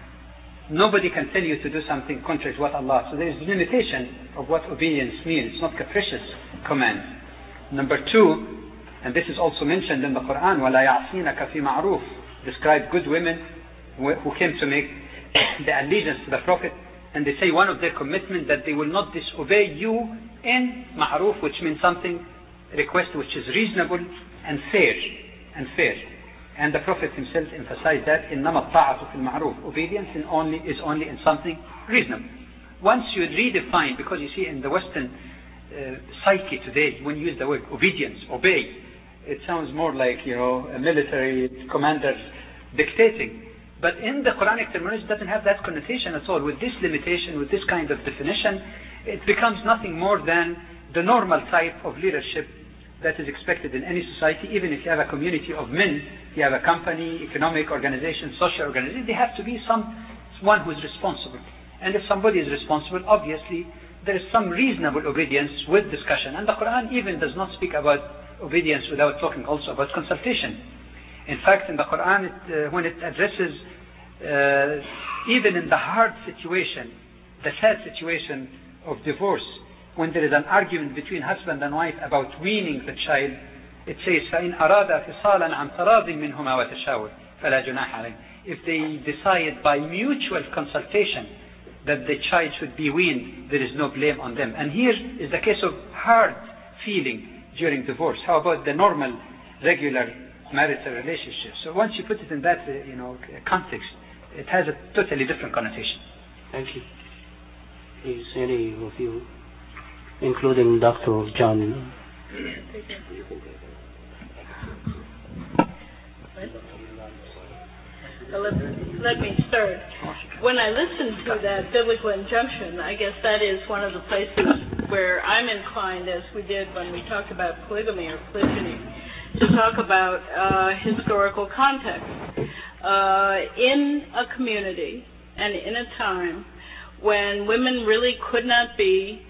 nobody can tell you to do something contrary to what Allah. So there is limitation of what obedience means. It's not capricious command. Number two, and this is also mentioned in the Quran, وَلَا يَعْصِينَكَ فِي مَعْرُوفٍ, describe good women who came to make the allegiance to the Prophet, and they say one of their commitment that they will not disobey you in ma'ruf, which means something, request which is reasonable and fair, and fair. And the Prophet himself emphasized that إِنَّمَا الطَّاعَةُ فِي الْمَعْرُوفِ, obedience in only, is only in something reasonable. Once you redefine, because you see in the Western uh, psyche today, when you use the word obedience, obey, it sounds more like, you know, a military commander dictating. But in the Quranic terminology, it doesn't have that connotation at all. With this limitation, with this kind of definition, it becomes nothing more than the normal type of leadership that is expected in any society. Even if you have a community of men, you have a company, economic organization, social organization, they have to be someone who is responsible. And if somebody is responsible, obviously there is some reasonable obedience with discussion. And the Quran even does not speak about obedience without talking also about consultation. In fact, in the Quran, it, uh, when it addresses uh, even in the hard situation, the sad situation of divorce, when there is an argument between husband and wife about weaning the child, it says, فَإِنْ أَرَادَ فِصَالًا عَنْ تَرَاضٍ مِّنْهُمَا وَتَشَاوُرٍ. فلا جناح عليهم. If they decide by mutual consultation that the child should be weaned, there is no blame on them. And here is the case of hard feeling during divorce. How about the normal, regular marital relationship? So once you put it in that, uh, you know, context, it has a totally different connotation. Thank you. Is any of you, including Doctor John? Well, let, let me start. When I listen to that biblical injunction, I guess that is one of the places where I'm inclined, as we did when we talked about polygamy or polygyny, to talk about uh, historical context. Uh, in a community and in a time when women really could not be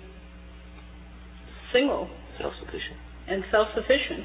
single, self-sufficient, and self-sufficient,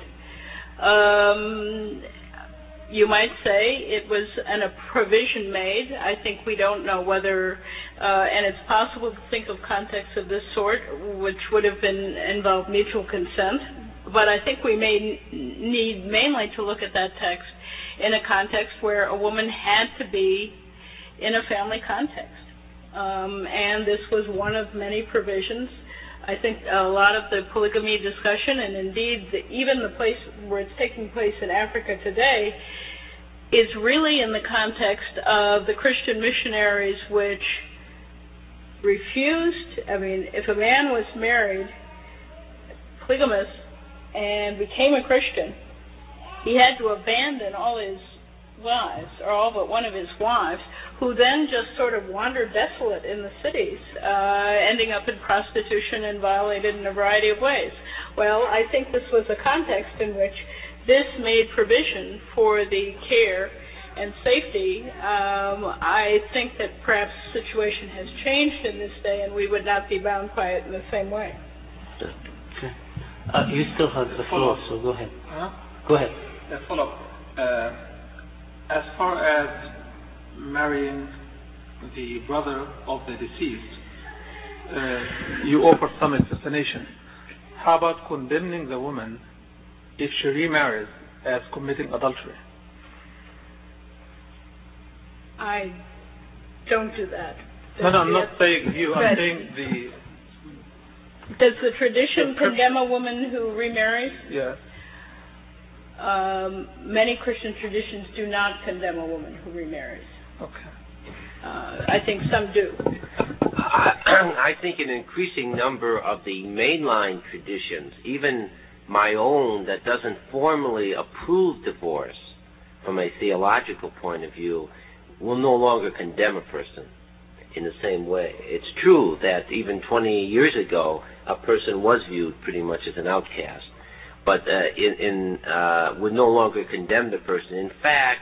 um, you might say it was an, a provision made. I think we don't know whether, uh, and it's possible to think of contexts of this sort, which would have been involved mutual consent. But I think we may need mainly to look at that text in a context where a woman had to be in a family context. Um, and this was one of many provisions. I think a lot of the polygamy discussion, and indeed the, even the place where it's taking place in Africa today, is really in the context of the Christian missionaries which refused, I mean, if a man was married, polygamous, and became a Christian, he had to abandon all his wives, or all but one of his wives, who then just sort of wandered desolate in the cities, uh, ending up in prostitution and violated in a variety of ways. Well, I think this was a context in which this made provision for the care and safety. Um, I think that perhaps the situation has changed in this day, and we would not be bound by it in the same way. Okay. Uh, you still have the floor, so go ahead. Huh? Go ahead. A follow-up. Uh, as far as marrying the brother of the deceased, uh, you offer some explanation. How about condemning the woman if she remarries as committing adultery? I don't do that. No, no, I'm not saying you. I'm Right. saying the. Does the tradition The condemn a woman who remarries? Yeah. Um, many Christian traditions do not condemn a woman who remarries. Okay. Uh, I think some do. I think an increasing number of the mainline traditions, even my own that doesn't formally approve divorce from a theological point of view, will no longer condemn a person in the same way. It's true that even twenty years ago, a person was viewed pretty much as an outcast, but uh, in, in uh, would no longer condemn the person. In fact,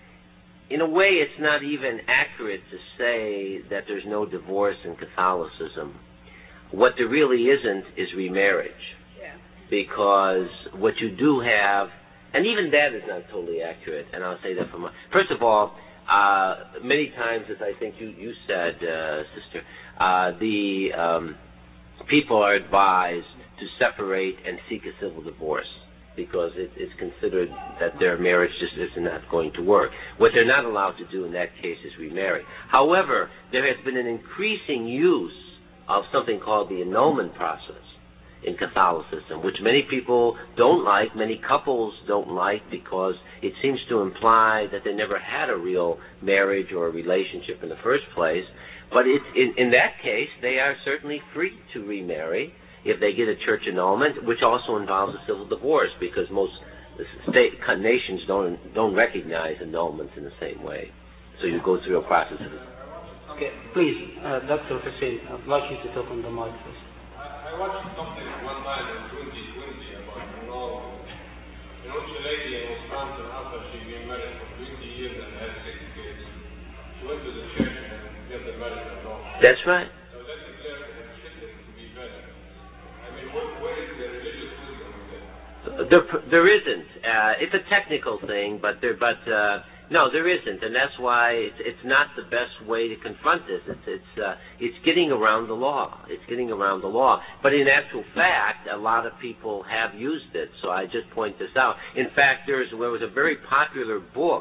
in a way, it's not even accurate to say that there's no divorce in Catholicism. What there really isn't is remarriage. Yeah. Because what you do have, and even that is not totally accurate, and I'll say that from my, first of all, uh, many times, as I think you, you said, uh, sister, uh, the um, people are advised to separate and seek a civil divorce, because it, it's considered that their marriage just is not going to work. What they're not allowed to do in that case is remarry. However, there has been an increasing use of something called the annulment process in Catholicism, which many people don't like, many couples don't like, because it seems to imply that they never had a real marriage or a relationship in the first place. But it's, in, in that case, they are certainly free to remarry if they get a church annulment, which also involves a civil divorce, because most state nations don't don't recognize annulments in the same way. So you go through a process of. Okay, please, uh, Doctor Hussein, I'd like you to talk on the mic first. I, I watched something one time in twenty twenty about you know, you know, a lady in Wisconsin, after she'd been married for twenty years and had six kids, she went to the church and got the marriage annulment. That's right. So that declared her children to be better. I mean, what, where is the religious wisdom in that? There, there isn't. Uh, it's a technical thing, but there, but uh, no, there isn't, and that's why it's, it's not the best way to confront this. It's it's uh, it's getting around the law. It's getting around the law. But in actual fact, a lot of people have used it. So I just point this out. In fact, there's there was a very popular book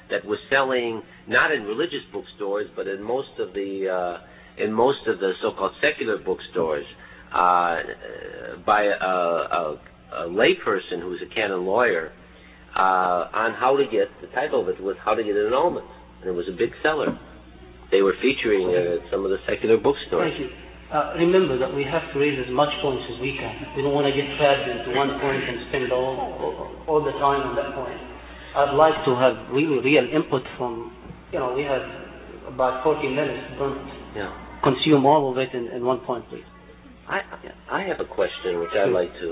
that was selling not in religious bookstores, but in most of the uh, in most of the so-called secular bookstores uh, by a, a, a layperson who was a canon lawyer uh, on how to get, the title of it was How to Get an Annulment, and it was a big seller. They were featuring uh, some of the secular bookstores. Thank you. Uh, remember that we have to raise as much points as we can. We don't want to get trapped into one point and spend all, all, all the time on that point. I'd like to have really real input from, you know, we have about forty minutes. Don't yeah. consume all of it in, in one point, please. I I have a question which I'd like to.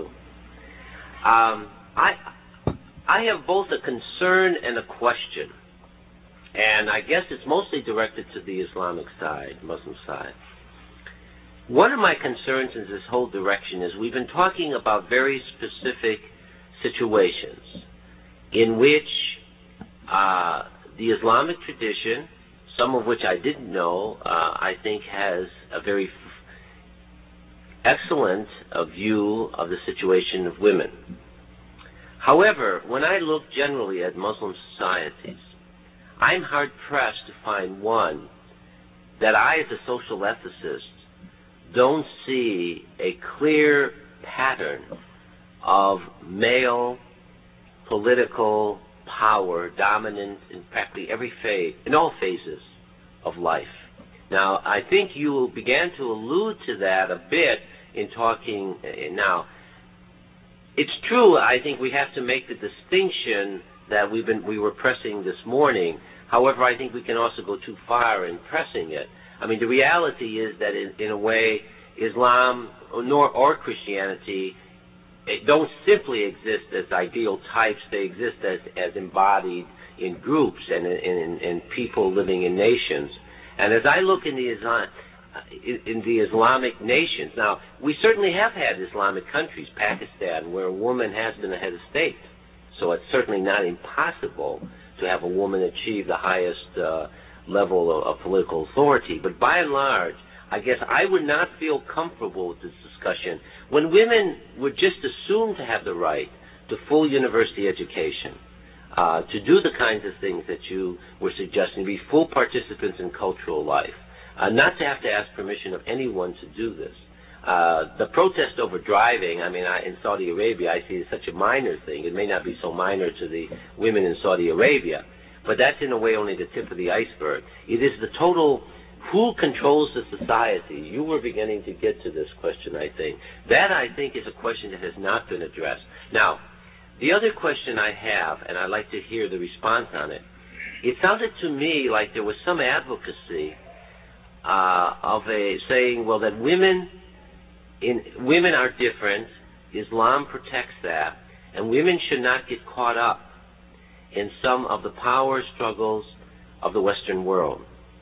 Um, I I have both a concern and a question, and I guess it's mostly directed to the Islamic side, Muslim side. One of my concerns in this whole direction is we've been talking about very specific situations in which uh, the Islamic tradition, some of which I didn't know, uh, I think has a very f- excellent uh, view of the situation of women. However, when I look generally at Muslim societies, I'm hard-pressed to find one that I, as a social ethicist, don't see a clear pattern of male political power dominant in practically every phase, in all phases of life. Now, I think you began to allude to that a bit in talking uh, now. It's true, I think we have to make the distinction that we've been we were pressing this morning. However, I think we can also go too far in pressing it. I mean, the reality is that in, in a way, Islam nor or Christianity it don't simply exist as ideal types. They exist as, as embodied in groups and in, in, in people living in nations. And as I look in the Islam, in, in the Islamic nations, now we certainly have had Islamic countries, Pakistan, where a woman has been the head of state. So it's certainly not impossible to have a woman achieve the highest uh, level of, of political authority. But by and large, I guess I would not feel comfortable with this discussion when women were just assumed to have the right to full university education, uh, to do the kinds of things that you were suggesting, to be full participants in cultural life, uh, not to have to ask permission of anyone to do this. Uh, the protest over driving, I mean, I, in Saudi Arabia, I see it as such a minor thing. It may not be so minor to the women in Saudi Arabia, but that's in a way only the tip of the iceberg. It is the total, who controls the society? You were beginning to get to this question, I think. That, I think, is a question that has not been addressed. Now, the other question I have, and I'd like to hear the response on it, it sounded to me like there was some advocacy uh, of a saying, well, that women in women are different, Islam protects that, and women should not get caught up in some of the power struggles of the Western world.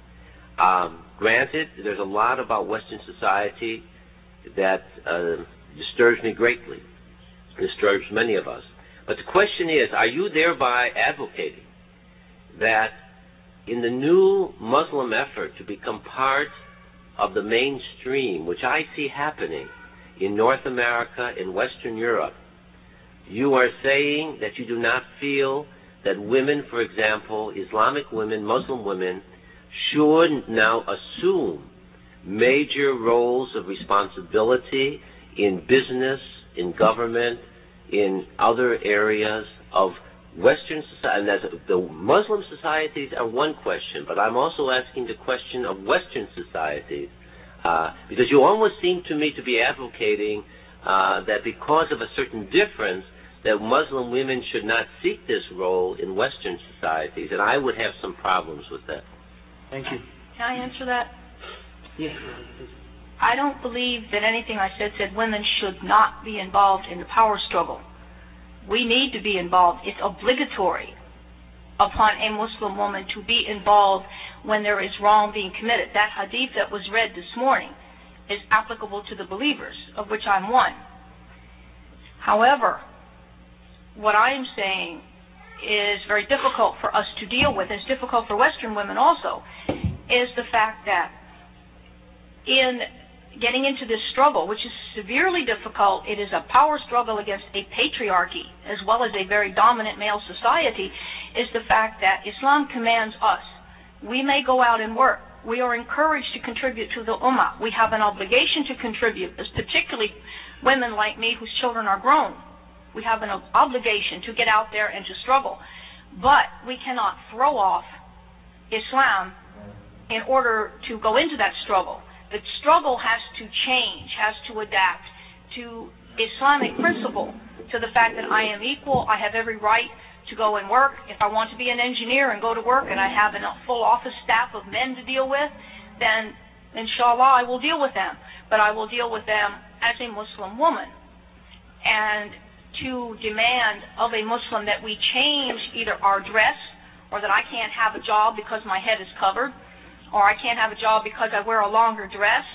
Um, granted, there's a lot about Western society that uh, disturbs me greatly, disturbs many of us. But the question is, are you thereby advocating that in the new Muslim effort to become part of the mainstream, which I see happening in North America, in Western Europe, you are saying that you do not feel that women, for example, Islamic women, Muslim women, should now assume major roles of responsibility in business, in government, in other areas of Western society. And that's, the Muslim societies are one question, but I'm also asking the question of Western societies, uh, because you almost seem to me to be advocating uh, that because of a certain difference, that Muslim women should not seek this role in Western societies, and I would have some problems with that. Thank you. Can I answer that? Yes, please. I don't believe that anything I said said women should not be involved in the power struggle. We need to be involved. It's obligatory upon a Muslim woman to be involved when there is wrong being committed. That hadith that was read this morning is applicable to the believers, of which I'm one. However, what I am saying is very difficult for us to deal with, it's difficult for Western women also, is the fact that in getting into this struggle, which is severely difficult. It is a power struggle against a patriarchy as well as a very dominant male society, is the fact that Islam commands us. We may go out and work. We are encouraged to contribute to the ummah. We have an obligation to contribute, as particularly women like me whose children are grown. We have an obligation to get out there and to struggle. But we cannot throw off Islam in order to go into that struggle. The struggle has to change, has to adapt to Islamic principle, to the fact that I am equal, I have every right to go and work. If I want to be an engineer and go to work and I have a full office staff of men to deal with, then inshallah I will deal with them. But I will deal with them as a Muslim woman. And to demand of a Muslim that we change either our dress, or that I can't have a job because my head is covered, or I can't have a job because I wear a longer dress,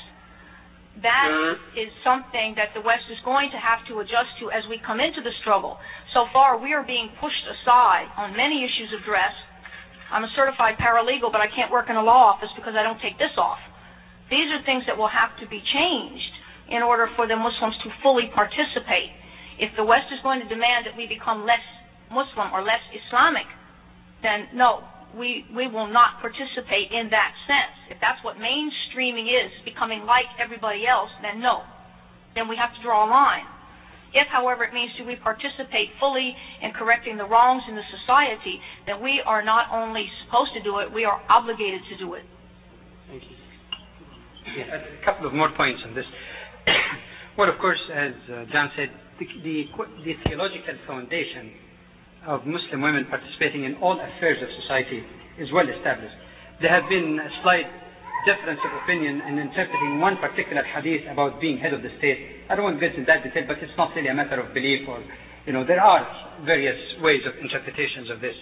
that is something that the West is going to have to adjust to as we come into the struggle. So far, we are being pushed aside on many issues of dress. I'm a certified paralegal, but I can't work in a law office because I don't take this off. These are things that will have to be changed in order for the Muslims to fully participate. If the West is going to demand that we become less Muslim or less Islamic, then no, we, we will not participate in that sense. If that's what mainstreaming is, becoming like everybody else, then no. Then we have to draw a line. If, however, it means do we participate fully in correcting the wrongs in the society, then we are not only supposed to do it, we are obligated to do it. Thank you. Yeah, a couple of more points on this. Well, of course, as uh, John said, the, the, the theological foundation of Muslim women participating in all affairs of society is well established. There have been a slight difference of opinion in interpreting one particular hadith about being head of the state. I don't want to get into that detail, but it's not really a matter of belief, or, you know, there are various ways of interpretations of this.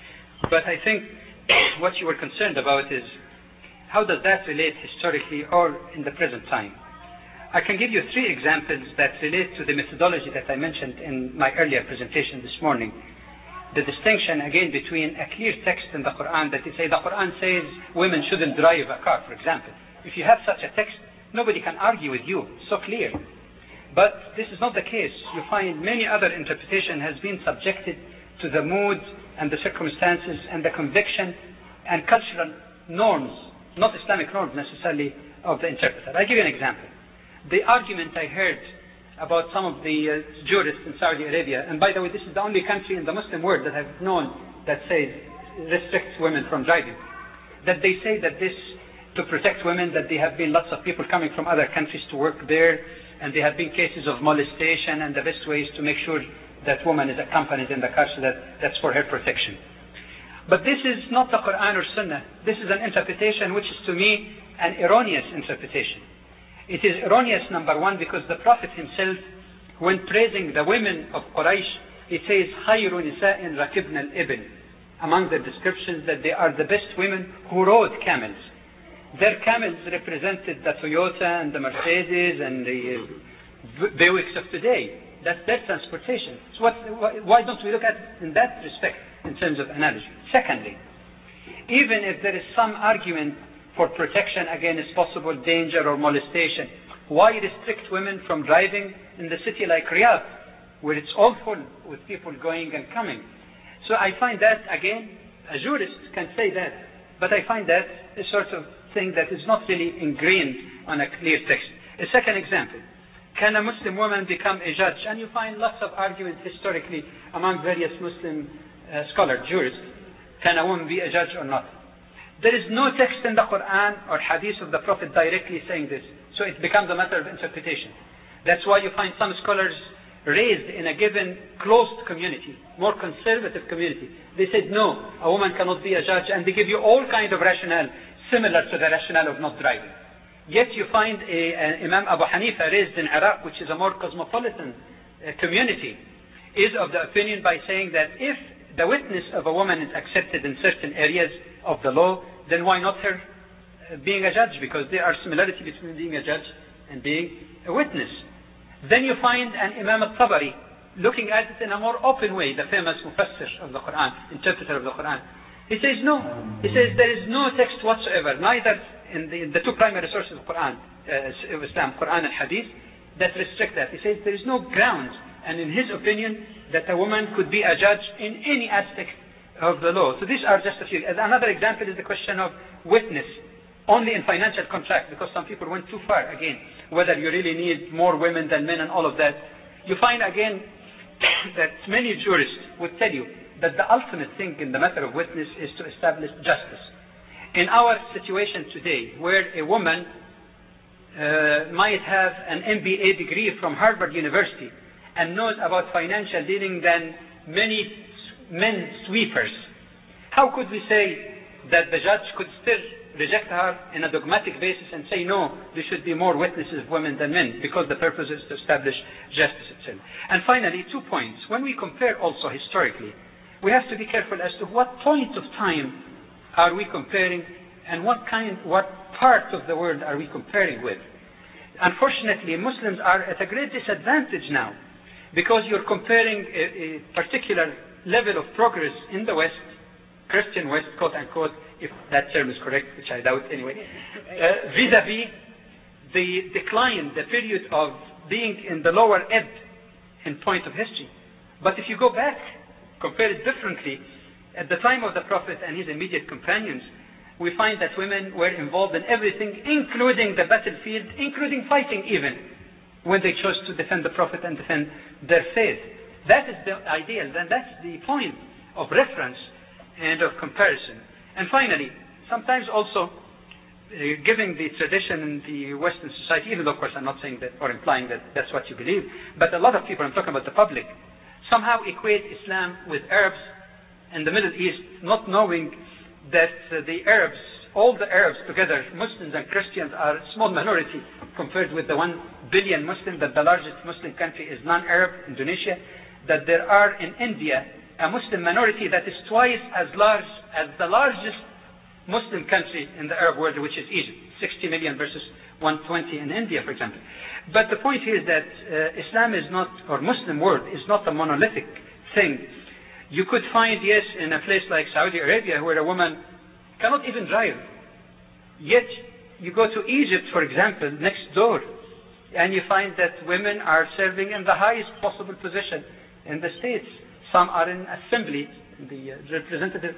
But I think what you were concerned about is how does that relate historically or in the present time. I can give you three examples that relate to the methodology that I mentioned in my earlier presentation this morning. The distinction, again, between a clear text in the Quran that you say, the Quran says women shouldn't drive a car, for example. If you have such a text, nobody can argue with you. It's so clear. But this is not the case. You find many other interpretation has been subjected to the mood and the circumstances and the conviction and cultural norms, not Islamic norms necessarily, of the interpreter. I'll give you an example. The argument I heard about some of the uh, jurists in Saudi Arabia, and by the way, this is the only country in the Muslim world that I've known that says restricts women from driving, that they say that this, to protect women, that there have been lots of people coming from other countries to work there, and there have been cases of molestation, and the best way is to make sure that woman is accompanied in the car, so that that's for her protection. But this is not the Quran or Sunnah. This is an interpretation which is, to me, an erroneous interpretation. It is erroneous, number one, because the Prophet himself, when praising the women of Quraysh, he says, خَيْرُ نِسَاءٍ رَكِبْنَ الْإِبِلِ, among the descriptions that they are the best women who rode camels. Their camels represented the Toyota and the Mercedes and the uh, Buicks of today. That's their transportation. So what, why don't we look at it in that respect in terms of analogy? Secondly, even if there is some argument for protection against possible danger or molestation, why restrict women from driving in the city like Riyadh, where it's all full with people going and coming? So I find that, again, a jurist can say that, but I find that a sort of thing that is not really ingrained on a clear text. A second example, can a Muslim woman become a judge? And you find lots of arguments historically among various Muslim uh, scholars, jurists, can a woman be a judge or not? There is no text in the Quran or hadith of the Prophet directly saying this, so it becomes a matter of interpretation. That's why you find some scholars raised in a given closed community, more conservative community. They said, no, a woman cannot be a judge, and they give you all kind of rationale similar to the rationale of not driving. Yet you find a, a Imam Abu Hanifa raised in Iraq, which is a more cosmopolitan uh, community, is of the opinion by saying that if the witness of a woman is accepted in certain areas of the law, then why not her uh, being a judge? Because there are similarities between being a judge and being a witness. Then you find an Imam al-Tabari looking at it in a more open way, the famous Mufassir of the Quran, interpreter of the Quran. He says no. He says there is no text whatsoever, neither in the, in the two primary sources of the Quran, uh, of Islam, Quran and Hadith, that restrict that. He says there is no ground, and in his opinion, that a woman could be a judge in any aspect of the law. So these are just a few. Another example is the question of witness, only in financial contract, because some people went too far again, whether you really need more women than men and all of that. You find again that many jurists would tell you that the ultimate thing in the matter of witness is to establish justice. In our situation today, where a woman uh, might have an M B A degree from Harvard University and knows about financial dealing than many men sweepers, how could we say that the judge could still reject her in a dogmatic basis and say, no, there should be more witnesses of women than men, because the purpose is to establish justice itself. And finally, two points. When we compare also historically, we have to be careful as to what point of time are we comparing, and what kind, what part of the world are we comparing with. Unfortunately, Muslims are at a great disadvantage now, because you're comparing a, a particular level of progress in the West, Christian West, quote unquote, if that term is correct, which I doubt anyway, uh, vis-a-vis the decline, the period of being in the lower ebb in point of history. But if you go back, compare it differently, at the time of the Prophet and his immediate companions, we find that women were involved in everything, including the battlefield, including fighting even, when they chose to defend the Prophet and defend their faith. That is the ideal, and that's the point of reference and of comparison. And finally, sometimes also, uh, given the tradition in the Western society, even though of course I'm not saying that or implying that that's what you believe, but a lot of people, I'm talking about the public, somehow equate Islam with Arabs in the Middle East, not knowing that uh, the Arabs, all the Arabs together, Muslims and Christians, are a small minority compared with the one billion Muslim, that the largest Muslim country is non-Arab, Indonesia, that there are in India a Muslim minority that is twice as large as the largest Muslim country in the Arab world, which is Egypt, sixty million versus one hundred twenty in India, for example. But the point here is that uh, Islam is not, or Muslim world is not a monolithic thing. You could find, yes, in a place like Saudi Arabia, where a woman cannot even drive. Yet, you go to Egypt, for example, next door, and you find that women are serving in the highest possible position in the states. Some are in assembly, the uh, representative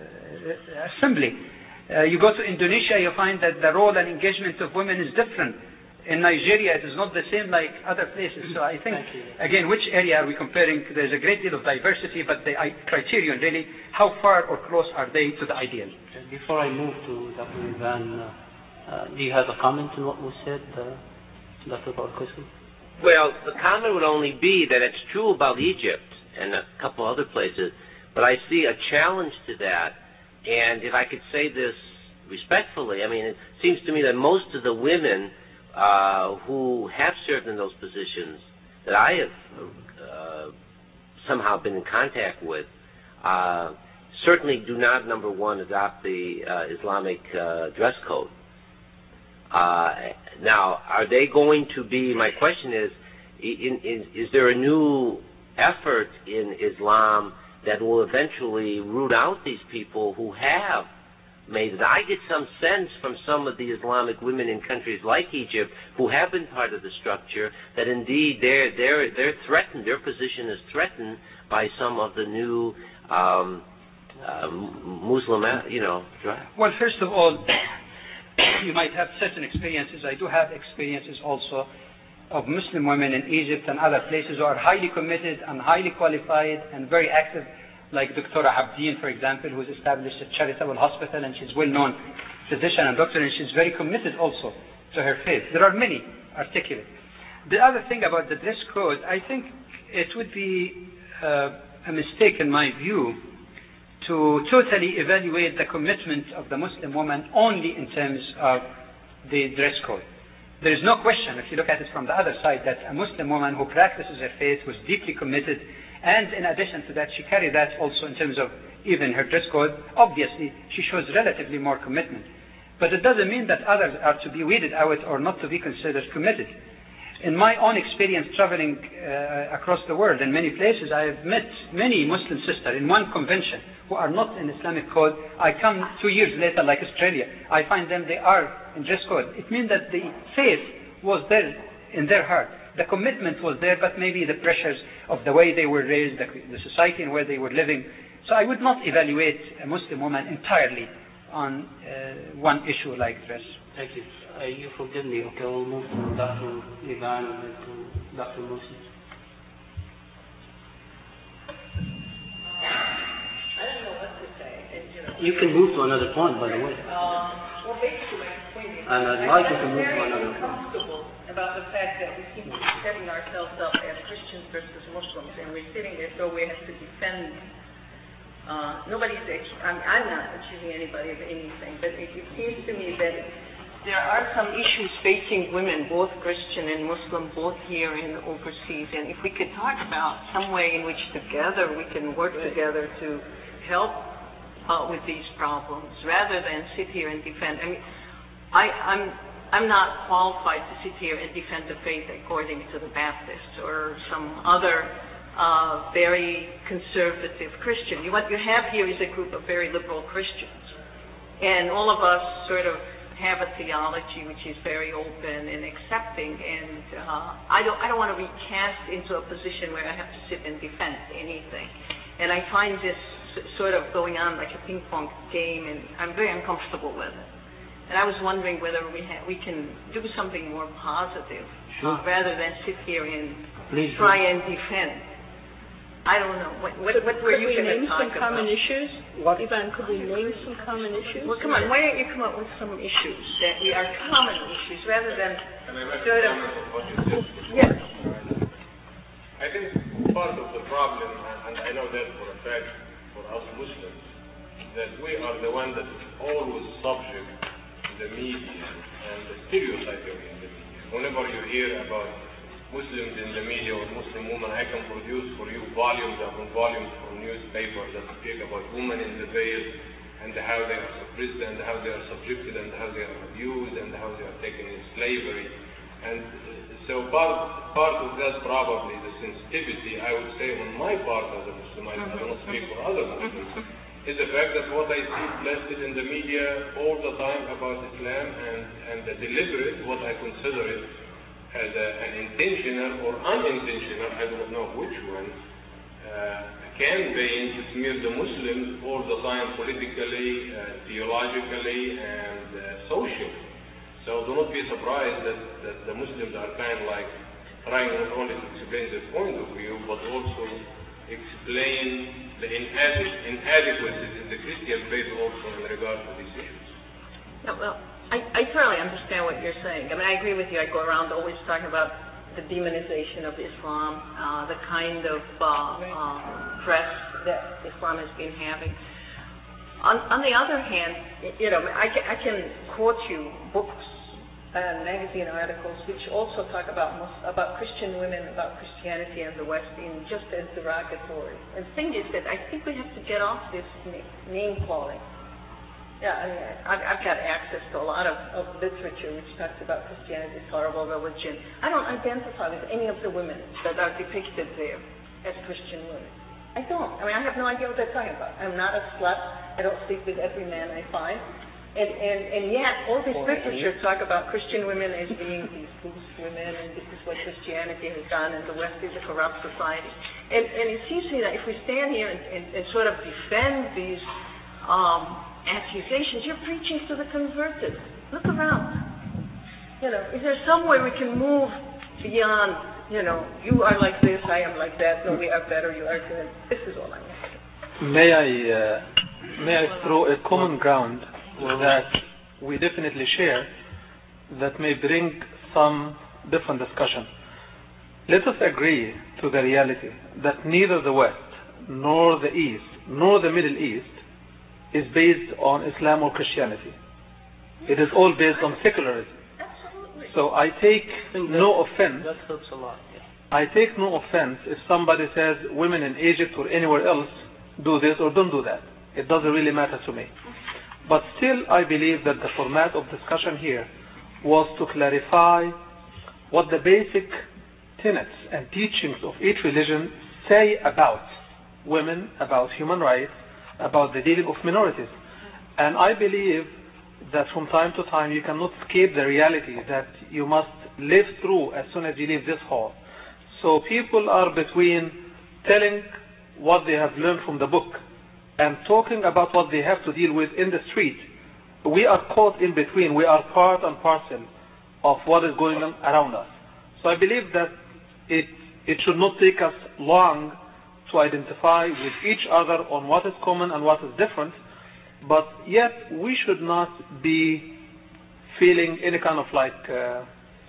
uh, assembly. Uh, you go to Indonesia, you find that the role and engagement of women is different. In Nigeria, it is not the same like other places. So I think, again, which area are we comparing? There's a great deal of diversity, but the criterion really, how far or close are they to the ideal? Before I move to Doctor Ivan, uh, uh, do you have a comment on what was said, uh, Doctor Barkoski? Well, the comment would only be that it's true about Egypt and a couple other places, but I see a challenge to that. And if I could say this respectfully, I mean, it seems to me that most of the women uh, who have served in those positions that I have uh, somehow been in contact with uh, certainly do not, number one, adopt the uh, Islamic uh, dress code. Uh, now, are they going to be, my question is, in, in, is there a new effort in Islam that will eventually root out these people who have made it? I get some sense from some of the Islamic women in countries like Egypt who have been part of the structure that indeed they're they're they're threatened. Their position is threatened by some of the new um, uh, Muslim, you know. Well, first of all, you might have certain experiences. I do have experiences also of Muslim women in Egypt and other places who are highly committed and highly qualified and very active, like Doctor Abdeen, for example, who has established a charitable hospital, and she's well-known physician and doctor, and she's very committed also to her faith. There are many articulate. The other thing about the dress code, I think it would be uh, a mistake in my view to totally evaluate the commitment of the Muslim woman only in terms of the dress code. There is no question, if you look at it from the other side, that a Muslim woman who practices her faith was deeply committed, and in addition to that, she carried that also in terms of even her dress code. Obviously, she shows relatively more commitment. But it doesn't mean that others are to be weeded out or not to be considered committed. In my own experience traveling uh, across the world in many places, I have met many Muslim sisters in one convention who are not in Islamic code. I come two years later, like Australia, I find them, they are in dress code. It means that the faith was there in their heart. The commitment was there, but maybe the pressures of the way they were raised, the, the society in where they were living. So I would not evaluate a Muslim woman entirely on uh, one issue like dress. Thank you. Uh, you forgive me. Okay, we'll move to Doctor Ivan and then to Doctor Musi. I don't know what to say. And, you know, you can move to another point, by the way. Uh, well, basically, my point is, and I'd like you to move to I'm another very comfortable about the fact that we seem to be setting ourselves up as Christians versus Muslims, and we're sitting there so we have to defend. Uh, nobody's, I'm, I'm not accusing anybody of anything, but it, it seems to me that there are some issues facing women, both Christian and Muslim, both here and overseas, and if we could talk about some way in which together we can work together to help uh, with these problems, rather than sit here and defend. I mean, I, I'm I'm not qualified to sit here and defend the faith according to the Baptists or some other uh, very conservative Christian. What you have here is a group of very liberal Christians, and all of us sort of have a theology which is very open and accepting, and uh, I don't I don't want to be cast into a position where I have to sit and defend anything. And I find this sort of going on like a ping pong game, and I'm very uncomfortable with it. And I was wondering whether we ha- we can do something more positive, sure. rather than sit here and Please try do. and defend. I don't know. What, what, what were could you we going to name talk some about? common issues? What? Ivan, could we name some common issues? Well, come on. Why don't you come up with some issues that we are common issues rather than Can I make sort a of. comment on what you said? Yes. I think part of the problem, and I know that for a fact for us Muslims, that we are the one that is always subject to the media and the stereotyping in the media. Whenever you hear about Muslims in the media or Muslim women, I can produce for you volumes upon volumes from newspapers that speak about women in the veil and how they are suppressed and how they are subjected and how they are abused and how they are taken in slavery. And so part part of that probably the sensitivity, I would say on my part as a Muslim, I do not speak for other Muslims, is the fact that what I see blasted in the media all the time about Islam and, and the deliberate, what I consider it as a, an intentional or unintentional, I don't know which one, uh, campaign to smear the Muslims all the time politically, uh, theologically, and uh, socially. So do not be surprised that, that the Muslims are kind of like trying not only to explain their point of view, but also explain the inadequ- inadequacies in the Christian faith also in regard to these issues. No, well, I, I thoroughly understand what you're saying. I mean, I agree with you. I go around always talking about the demonization of Islam, uh, the kind of uh, uh, press that Islam has been having. On, on the other hand, you know, I can, I can quote you books and magazine articles which also talk about about Christian women, about Christianity and the West in just as derogatory. And the thing is that I think we have to get off this name calling. Yeah, I mean, I've, I've got access to a lot of, of literature which talks about Christianity, horrible religion. I don't identify with any of the women that are depicted there as Christian women. I don't. I mean, I have no idea what they're talking about. I'm not a slut. I don't sleep with every man I find. And, and, and yet, all this literature talk about Christian women as being these loose women, and this is what Christianity has done, and the West is a corrupt society. And, and it seems to me that if we stand here and, and, and sort of defend these um, accusations, you're preaching to the converted. Look around. You know, is there some way we can move beyond, you know, you are like this, I am like that, no, we are better, you are good. This is all I'm asking. May I, uh, may I throw a common ground that we definitely share that may bring some different discussion. Let us agree to the reality that neither the West, nor the East, nor the Middle East is based on Islam or Christianity. It is all based on secularism. Absolutely. So I take I no offense. That helps a lot. Yeah. I take no offense if somebody says women in Egypt or anywhere else do this or don't do that. It doesn't really matter to me. But still, I believe that the format of discussion here was to clarify what the basic tenets and teachings of each religion say about women, about human rights, about the dealing of minorities. And I believe that from time to time you cannot escape the reality that you must live through as soon as you leave this hall. So people are between telling what they have learned from the book and talking about what they have to deal with in the street. We are caught in between. We are part and parcel of what is going on around us. So I believe that it it should not take us long to identify with each other on what is common and what is different, but yet we should not be feeling any kind of like uh,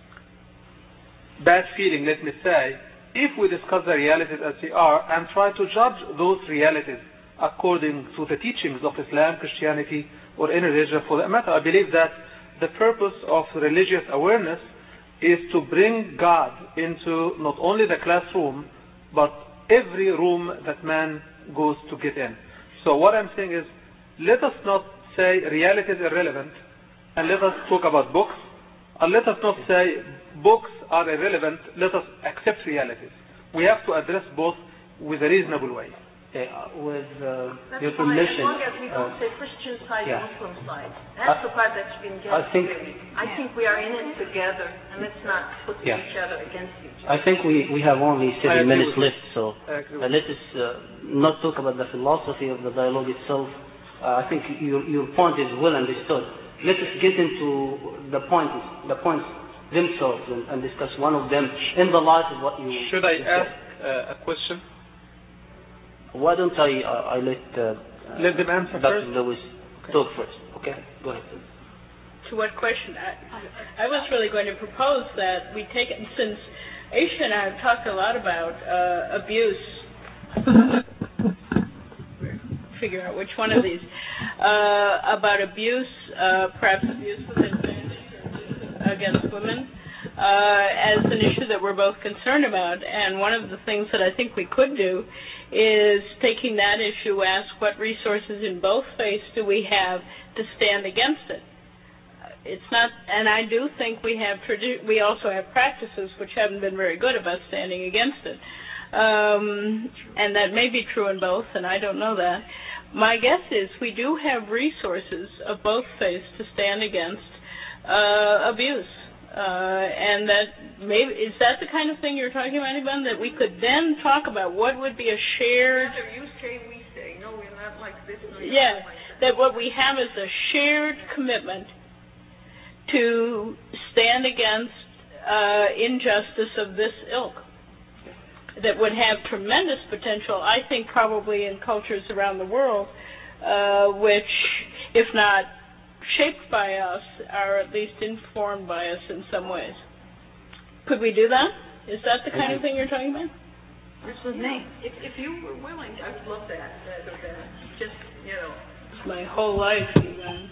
bad feeling, let me say, if we discuss the realities as they are and try to judge those realities according to the teachings of Islam, Christianity, or any religion for that matter. I believe that the purpose of religious awareness is to bring God into not only the classroom, but every room that man goes to get in. So what I'm saying is, let us not say reality is irrelevant, and let us talk about books, and let us not say books are irrelevant, let us accept realities. We have to address both with a reasonable way. Okay, uh, with uh, That's your fine, permission, as long as we don't uh, say Christian side, yeah. Muslim side. That's I- the part that's been getting I think- to me. I think we are in it together, and let's not put Yeah. each other against each I other. think we, we have only I seven agree minutes with left, so I agree uh, with let us uh, not talk about the philosophy of the dialogue itself. Uh, I think your, your point is well understood. Let us get into the points, the points themselves and, and discuss one of them in the light of what you Should I you ask said. uh, a question? Why don't I, uh, I let uh, Let them answer Doctor first. Lewis talk first? Okay, go ahead. To what question? I, I was really going to propose that we take it, since Aisha and I have talked a lot about uh, abuse, figure out which one of these, uh, about abuse, uh, perhaps abuse within families against women, uh, as an issue that we're both concerned about. And one of the things that I think we could do is, taking that issue, ask what resources in both faiths do we have to stand against it. It's not, and I do think we have, tradi- we also have practices which haven't been very good about standing against it. Um, and that may be true in both, and I don't know that. My guess is we do have resources of both faiths to stand against uh, abuse. Uh, and that maybe, is that the kind of thing you're talking about, Ivan? That we could then talk about what would be a shared... You say, we say. No, we're not like this. No, Yeah, like that. that what we have is a shared commitment to stand against uh, injustice of this ilk that would have tremendous potential, I think, probably in cultures around the world, uh, which, if not shaped by us, are at least informed by us in some ways. Could we do that? Is that the kind of thing you're talking about? This was me. If, if you were willing, I would love that. that, that just, you know. It's my whole life, Ivan.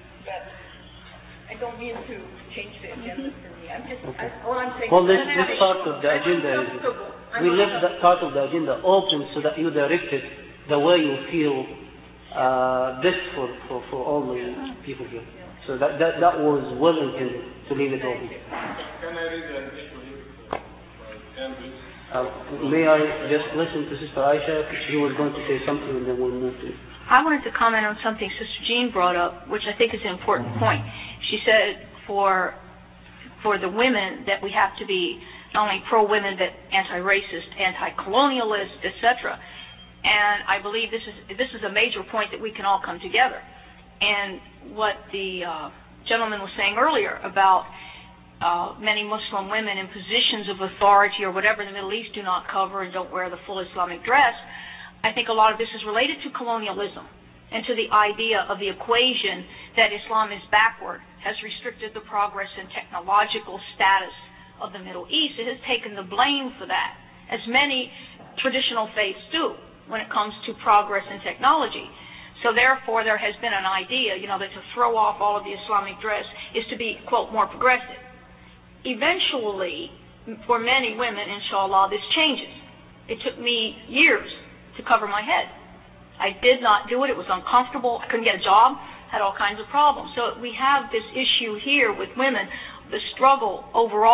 I don't mean to change the agenda for me. I'm just, I, all I'm saying Well, is... this, this part of the agenda is, we left that part of the agenda open so that you direct it the way you feel uh, best for, for, for all the people here. So that, that, that was well intended to leave it open. Can I read an issue here? Can please? Uh, may I just listen to Sister Aisha? She was going to say something and then we'll move to... I wanted to comment on something Sister Jean brought up, which I think is an important point. She said for for the women that we have to be not only pro-women but anti-racist, anti-colonialist, et cetera. And I believe this is this is a major point that we can all come together. And what the uh, gentleman was saying earlier about uh, many Muslim women in positions of authority or whatever in the Middle East do not cover and don't wear the full Islamic dress, I think a lot of this is related to colonialism and to the idea of the equation that Islam is backward, has restricted the progress and technological status of the Middle East. It has taken the blame for that, as many traditional faiths do when it comes to progress and technology. So therefore, there has been an idea, you know, that to throw off all of the Islamic dress is to be, quote, more progressive. Eventually, for many women, inshallah, this changes. It took me years to cover my head. I did not do it. It was uncomfortable. I couldn't get a job. Had all kinds of problems. So we have this issue here with women, the struggle overall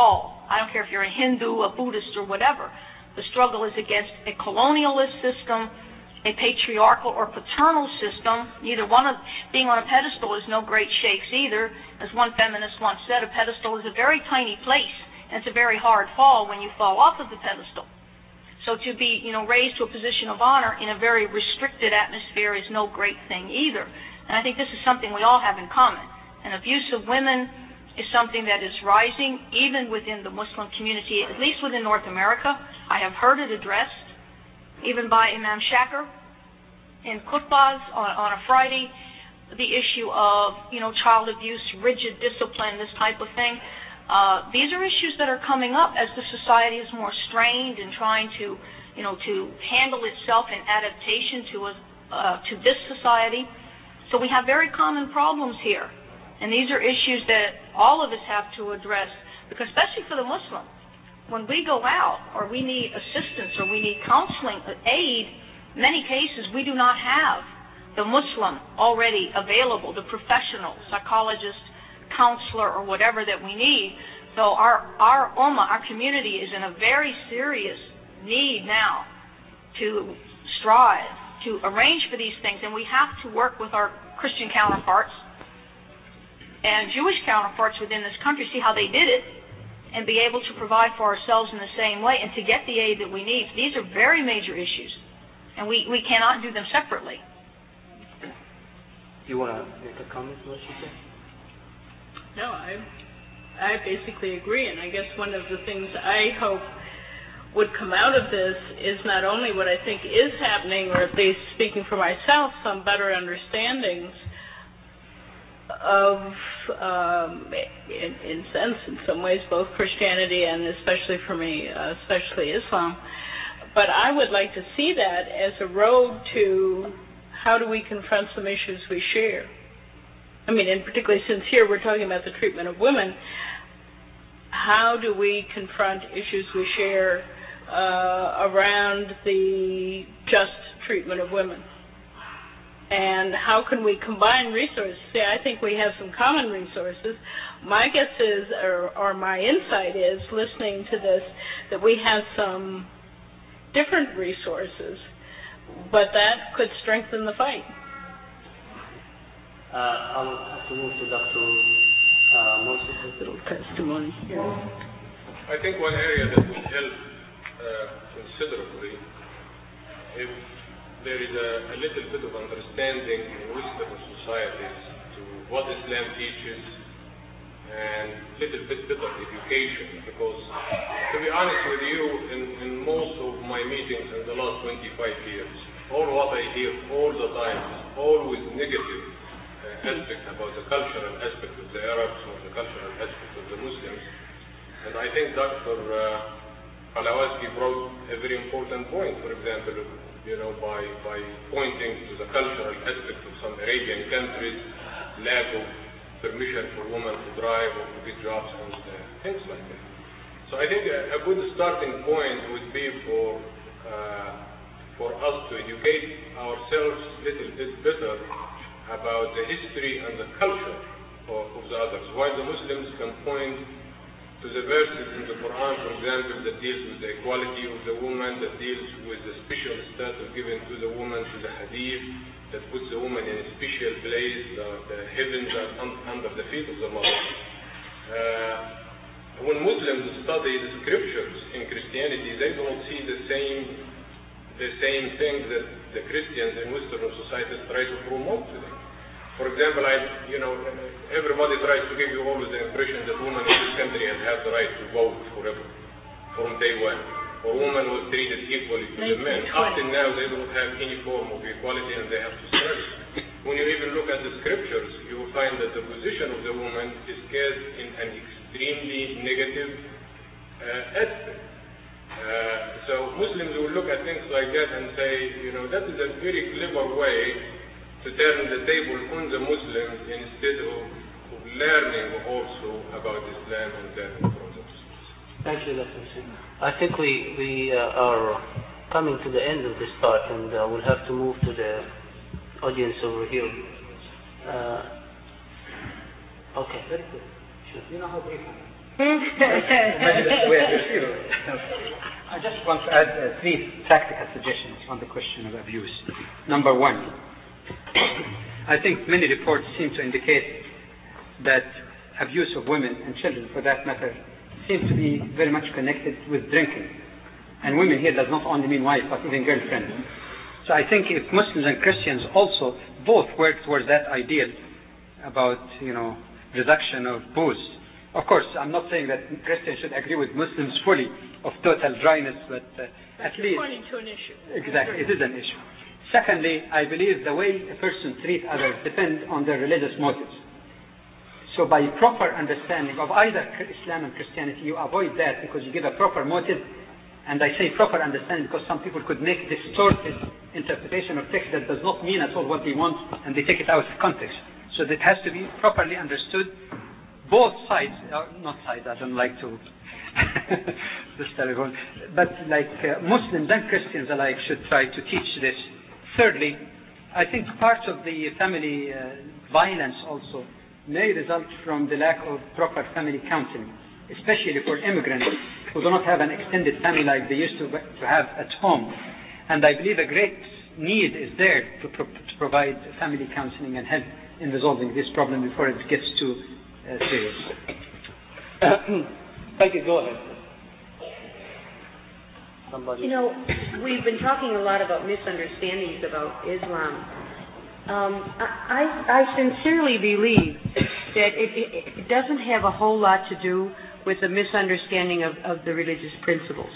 I don't care if you're a Hindu, a Buddhist, or whatever. The struggle is against a colonialist system, a patriarchal or paternal system. Neither one of being on a pedestal is no great shakes either. As one feminist once said, a pedestal is a very tiny place, and it's a very hard fall when you fall off of the pedestal. So to be, you know, raised to a position of honor in a very restricted atmosphere is no great thing either. And I think this is something we all have in common. And abuse of women is something that is rising even within the Muslim community, at least within North America. I have heard it addressed, even by Imam Shakir in khutbahs on, on a Friday, the issue of, you know, child abuse, rigid discipline, this type of thing. Uh, these are issues that are coming up as the society is more strained and trying to, you know, to handle itself in adaptation to a, uh, to this society. So we have very common problems here. And these are issues that all of us have to address, because especially for the Muslim, when we go out or we need assistance or we need counseling, aid, many cases we do not have the Muslim already available, the professional, psychologist, counselor, or whatever that we need. So our, our ummah, our community is in a very serious need now to strive, to arrange for these things, and we have to work with our Christian counterparts and Jewish counterparts within this country, see how they did it, and be able to provide for ourselves in the same way and to get the aid that we need. These are very major issues, and we, we cannot do them separately. You want to make a comment on what she said? No, I, I basically agree, and I guess one of the things I hope would come out of this is not only what I think is happening, or at least speaking for myself, some better understandings of, um, in, in sense, in some ways, both Christianity and especially for me, uh, especially Islam. But I would like to see that as a road to how do we confront some issues we share. I mean, and particularly since here we're talking about the treatment of women, how do we confront issues we share uh, around the just treatment of women? And how can we combine resources? See, I think we have some common resources. My guess is, or, or my insight is, listening to this, that we have some different resources, but that could strengthen the fight. Uh, I will have to move to Doctor Uh, Moses' little testimony here. I think one area that will help uh, considerably if there is a, a little bit of understanding in Western societies to what Islam teaches and a little bit better education, because to be honest with you, in, in most of my meetings in the last twenty-five years, all what I hear all the time is always negative uh, aspect about the cultural aspect of the Arabs or the cultural aspect of the Muslims. And I think Doctor Uh, Alawaski brought a very important point, for example, you know, by, by pointing to the cultural aspect of some Arabian countries, lack of permission for women to drive or to get jobs and uh, things like that. So I think a, a good starting point would be for uh, for us to educate ourselves a little bit better about the history and the culture of, of the others. While the Muslims can point to the verses in the Quran, for example, that deals with the equality of the woman, that deals with the special status given to the woman, to the hadith, that puts the woman in a special place, uh, the heavens are un- under the feet of the mother. Uh, when Muslims study the scriptures in Christianity, they don't see the same the same thing that the Christians in Western societies try to promote today. For example, I, you know, everybody tries to give you always the impression that women in this country have had the right to vote forever, from day one. Or women was treated equally to the men. Up till now, they don't have any form of equality and they have to struggle. When you even look at the scriptures, you will find that the position of the woman is cast in an extremely negative uh, aspect. Uh, so Muslims will look at things like that and say, you know, that is a very clever way to turn the table on the Muslims instead of, of learning also about Islam and learning from the Muslims. Thank you, Doctor Hussein. I think we, we uh, are coming to the end of this talk, and uh, we'll have to move to the audience over here. Uh, okay, very good. Sure. You know how brief I am. Imagine that's the way I feel. I just want to add uh, three practical suggestions on the question of abuse. Number one, I think many reports seem to indicate that abuse of women and children, for that matter, seems to be very much connected with drinking. And women here does not only mean wife, but even girlfriend. So I think if Muslims and Christians also both work towards that ideal about, you know, reduction of booze. Of course, I'm not saying that Christians should agree with Muslims fully of total dryness, but uh, at least... pointing to an issue. Exactly, it is an issue. Secondly, I believe the way a person treats others depends on their religious motives. So by proper understanding of either Islam and Christianity, you avoid that because you give a proper motive. And I say proper understanding because some people could make distorted interpretation of text that does not mean at all what they want, and they take it out of context. So that has to be properly understood. Both sides, uh, not sides, I don't like to this telephone, but like uh, Muslims and Christians alike should try to teach this. Thirdly, I think part of the family uh, violence also may result from the lack of proper family counseling, especially for immigrants who do not have an extended family like they used to, to have at home. And I believe a great need is there to, pro- to provide family counseling and help in resolving this problem before it gets too uh, serious. Thank you. Go ahead. Somebody. You know, we've been talking a lot about misunderstandings about Islam. Um, I, I sincerely believe that it, it, it doesn't have a whole lot to do with the misunderstanding of, of the religious principles.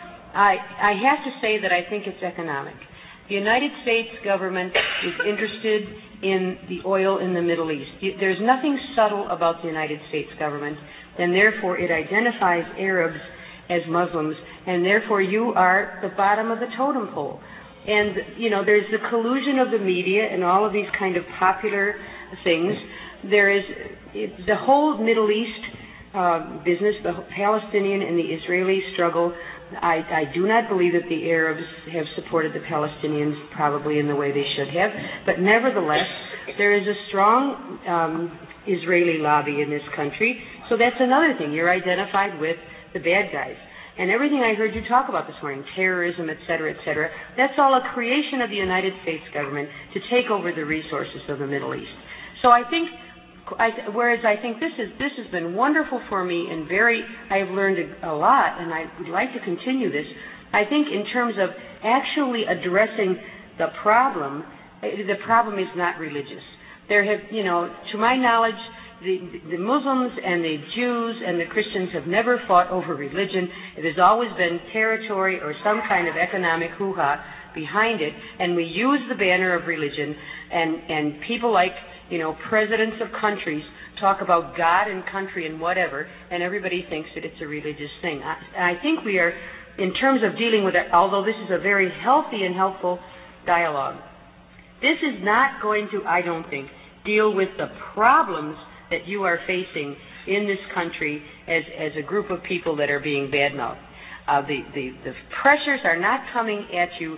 I, I have to say that I think it's economic. The United States government is interested in the oil in the Middle East. There's nothing subtle about the United States government, and therefore it identifies Arabs as Muslims, and therefore you are the bottom of the totem pole. And, you know, there's the collusion of the media and all of these kind of popular things. There is it, the whole Middle East uh, business, the Palestinian and the Israeli struggle. I, I do not believe that the Arabs have supported the Palestinians probably in the way they should have, but nevertheless, there is a strong um, Israeli lobby in this country, so that's another thing. You're identified with the bad guys. And everything I heard you talk about this morning, terrorism, et cetera, et cetera, that's all a creation of the United States government to take over the resources of the Middle East. So I think, I, whereas I think this is this has been wonderful for me and very, I've learned a, a lot, and I would like to continue this. I think in terms of actually addressing the problem, the problem is not religious. There have, you know, to my knowledge, The, the Muslims and the Jews and the Christians have never fought over religion. It has always been territory or some kind of economic hoo-ha behind it, and we use the banner of religion, and, and people like, you know, presidents of countries talk about God and country and whatever, and everybody thinks that it's a religious thing. I, I think we are, in terms of dealing with it, although this is a very healthy and helpful dialogue, this is not going to, I don't think, deal with the problems that you are facing in this country as, as a group of people that are being badmouthed. Uh, the, the, the pressures are not coming at you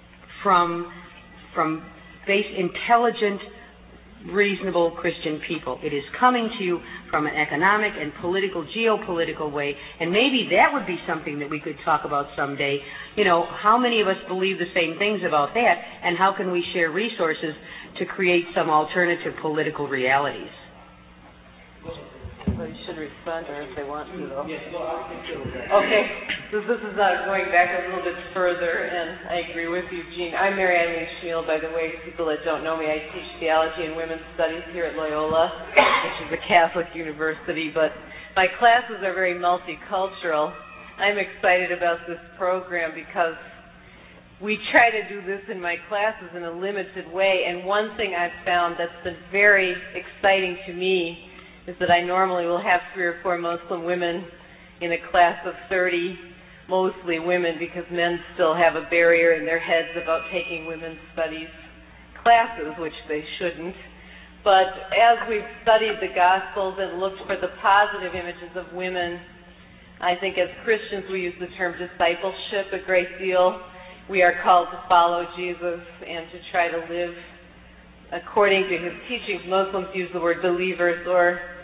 from, from base intelligent, reasonable Christian people. It is coming to you from an economic and political, geopolitical way, and maybe that would be something that we could talk about someday. You know, how many of us believe the same things about that, and how can we share resources to create some alternative political realities? Somebody should respond, or if they want to, though. Okay, so this is uh, going back a little bit further, and I agree with you, Jean. I'm Mary Eileen Schmiel, by the way. People that don't know me, I teach theology and women's studies here at Loyola, which is a Catholic university, but my classes are very multicultural. I'm excited about this program because we try to do this in my classes in a limited way, and one thing I've found that's been very exciting to me is that I normally will have three or four Muslim women in a class of thirty, mostly women, because men still have a barrier in their heads about taking women's studies classes, which they shouldn't. But as we've studied the Gospels and looked for the positive images of women, I think as Christians we use the term discipleship a great deal. We are called to follow Jesus and to try to live according to his teachings. Muslims use the word believers or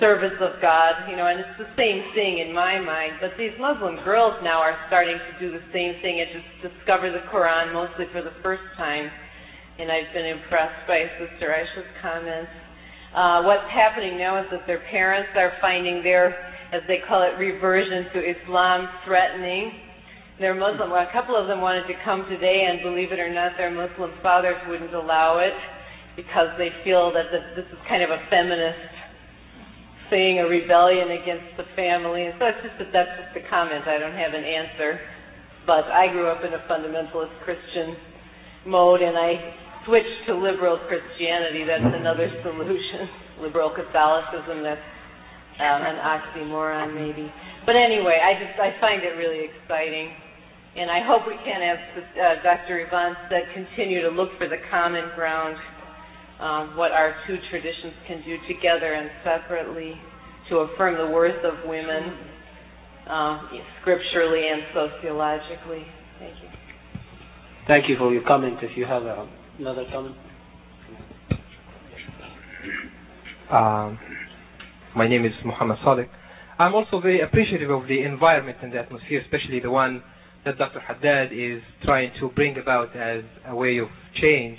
service of God, you know, and it's the same thing in my mind. But these Muslim girls now are starting to do the same thing and just discover the Quran mostly for the first time. And I've been impressed by Sister Aisha's comments. Uh, what's happening now is that their parents are finding their, as they call it, reversion to Islam threatening. They're Muslim. Well, a couple of them wanted to come today, and believe it or not, their Muslim fathers wouldn't allow it because they feel that this is kind of a feminist thing, a rebellion against the family. And so it's just that that's just a comment. I don't have an answer. But I grew up in a fundamentalist Christian mode, and I switched to liberal Christianity. That's another solution. Liberal Catholicism, that's um, an oxymoron maybe. But anyway, I just I find it really exciting. And I hope we can, as uh, Doctor Yvonne said, continue to look for the common ground. Um, what our two traditions can do together and separately to affirm the worth of women uh, scripturally and sociologically. Thank you. Thank you for your comment. If you have uh, another comment. Um, my name is Muhammad Sadiq. I'm also very appreciative of the environment and the atmosphere, especially the one that Doctor Haddad is trying to bring about as a way of change.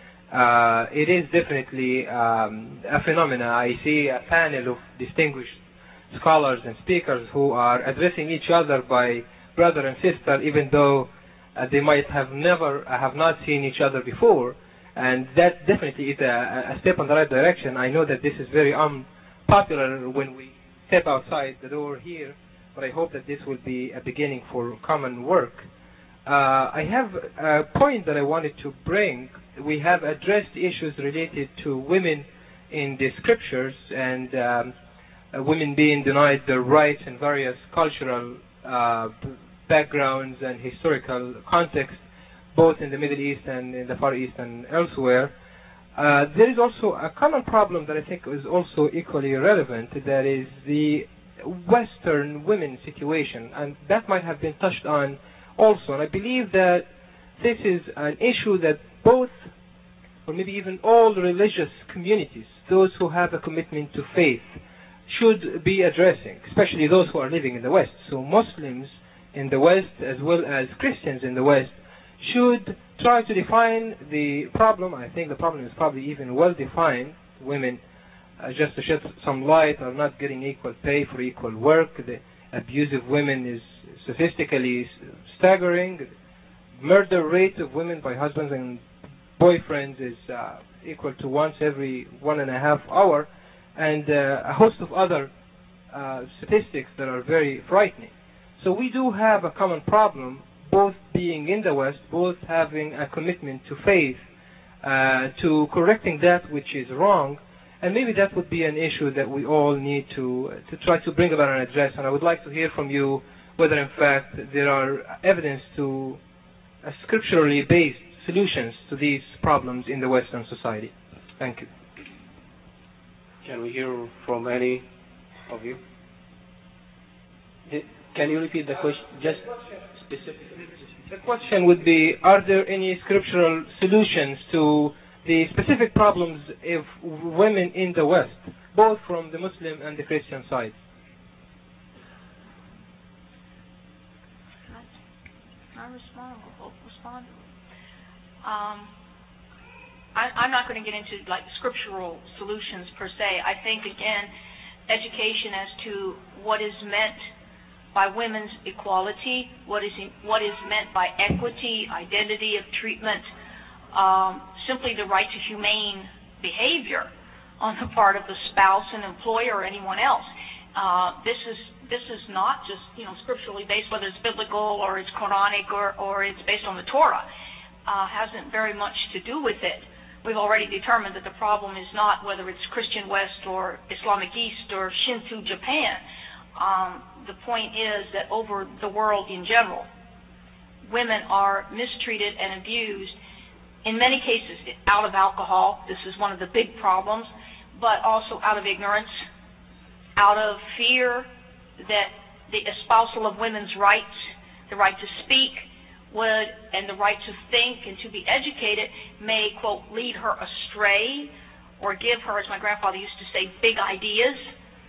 Uh, it is definitely um, a phenomena. I see a panel of distinguished scholars and speakers who are addressing each other by brother and sister, even though uh, they might have never uh, have not seen each other before. And that definitely is a, a step in the right direction. I know that this is very unpopular when we step outside the door here, but I hope that this will be a beginning for common work. Uh, I have a point that I wanted to bring. We have addressed issues related to women in the scriptures and um, uh, women being denied their rights in various cultural uh, backgrounds and historical contexts, both in the Middle East and in the Far East and elsewhere. Uh, there is also a common problem that I think is also equally relevant, that is the Western women situation, and that might have been touched on also. And I believe that this is an issue that both, or maybe even all religious communities, those who have a commitment to faith, should be addressing, especially those who are living in the West. So Muslims in the West, as well as Christians in the West, should try to define the problem. I think the problem is probably even well defined. Women, uh, just to shed some light, are not getting equal pay for equal work. The abuse of women is statistically staggering. Murder rate of women by husbands and boyfriends is uh, equal to once every one and a half hour, and uh, a host of other uh, statistics that are very frightening. So we do have a common problem, both being in the West, both having a commitment to faith, uh, to correcting that which is wrong, and maybe that would be an issue that we all need to to try to bring about and address. And I would like to hear from you whether, in fact, there are evidence to uh, scripturally based solutions to these problems in the Western society. Thank you. Can we hear from any of you? Can you repeat the question? Just specifically. The question would be, are there any scriptural solutions to the specific problems of women in the West, both from the Muslim and the Christian side? I respond. I'll respond. Um, I, I'm not going to get into like scriptural solutions per se. I think again, education as to what is meant by women's equality, what is in, what is meant by equity, identity of treatment, um, simply the right to humane behavior on the part of the spouse and employer or anyone else. Uh, this is this is not just you know scripturally based, whether it's biblical or it's Quranic or, or it's based on the Torah. Uh, hasn't very much to do with it. We've already determined that the problem is not whether it's Christian West or Islamic East or Shinto Japan. Um, the point is that over the world in general, women are mistreated and abused, in many cases out of alcohol. This is one of the big problems, but also out of ignorance, out of fear that the espousal of women's rights, the right to speak, would, and the right to think and to be educated may, quote, lead her astray or give her, as my grandfather used to say, big ideas.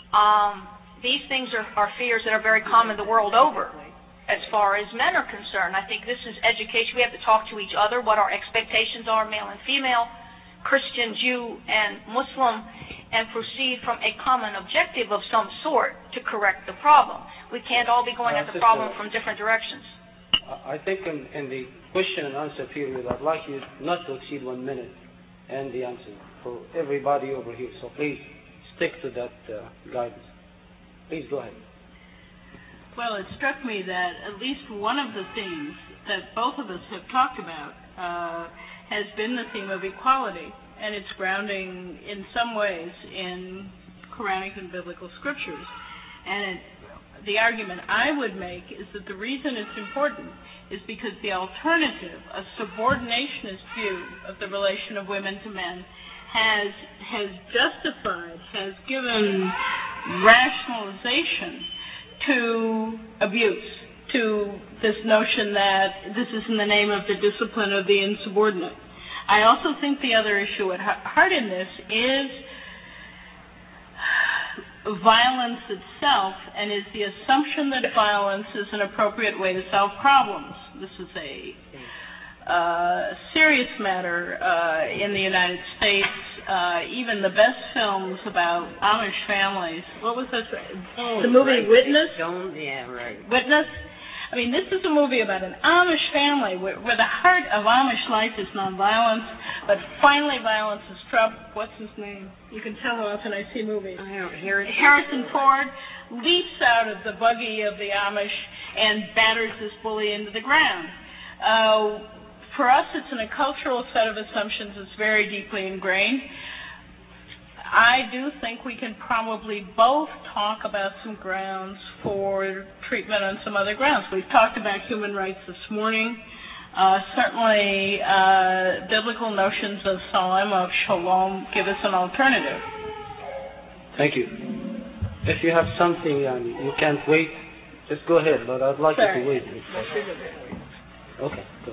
Um, these things are, are fears that are very common the world over as far as men are concerned. I think this is education. We have to talk to each other, what our expectations are, male and female, Christian, Jew, and Muslim, and proceed from a common objective of some sort to correct the problem. We can't all be going Uh, at the sister, problem from different directions. I think in, in the question and answer period, I'd like you not to exceed one minute and the answer for everybody over here. So please stick to that uh, guidance. Please go ahead. Well, it struck me that at least one of the themes that both of us have talked about uh, has been the theme of equality, and its grounding in some ways in Quranic and biblical scriptures. And it, the argument I would make is that the reason it's important is because the alternative, a subordinationist view of the relation of women to men, has has justified, has given rationalization to abuse, to this notion that this is in the name of the discipline of the insubordinate. I also think the other issue at heart in this is violence itself, and is the assumption that violence is an appropriate way to solve problems. This is a uh, serious matter uh, in the United States. Uh, even the best films about Amish families. What was that? Oh, the movie right. Witness? Don't, yeah, right. Witness? I mean, this is a movie about an Amish family where, where the heart of Amish life is nonviolence, but finally violence is trumped. What's his name? You can tell how often I see movies. I don't hear it. Harrison Ford leaps out of the buggy of the Amish and batters this bully into the ground. Uh, for us, it's in a cultural set of assumptions that's very deeply ingrained. I do think we can probably both talk about some grounds for treatment on some other grounds. We've talked about human rights this morning. Uh, certainly, uh, biblical notions of salam, of shalom, give us an alternative. Thank you. If you have something and you can't wait, just go ahead, but I'd like Sorry. you to wait. Okay, go.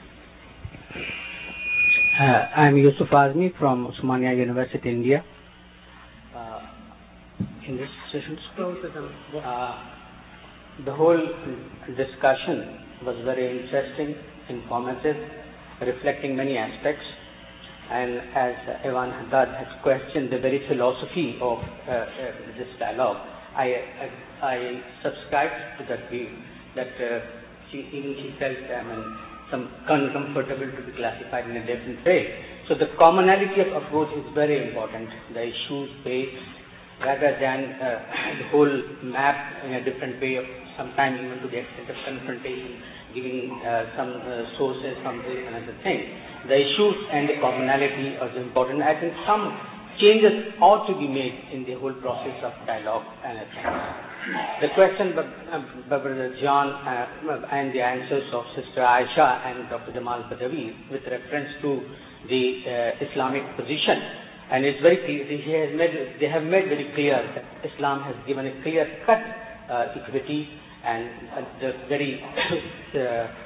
Uh, I'm Yusuf Azmi from Osmania University, India. Uh, in this session, Both of them. uh, the whole discussion was very interesting, informative, reflecting many aspects. And as uh, Evan Haddad has questioned the very philosophy of uh, uh, this dialogue, I, I, I subscribe to that view that uh, she, even she felt I mean, some uncomfortable to be classified in a different way. So the commonality of approach is very important. The issues based rather than uh, the whole map in a different way, of sometimes even to the extent of confrontation, giving uh, some uh, sources from this and other things. The issues and the commonality are important. I think some changes ought to be made in the whole process of dialogue and things. The question by uh, Brother John uh, and the answers of Sister Aisha and Doctor Jamal Badawi with reference to the uh, Islamic position, and it's very clear, he has made, they have made very clear that Islam has given a clear-cut uh, equity, and uh, the very uh,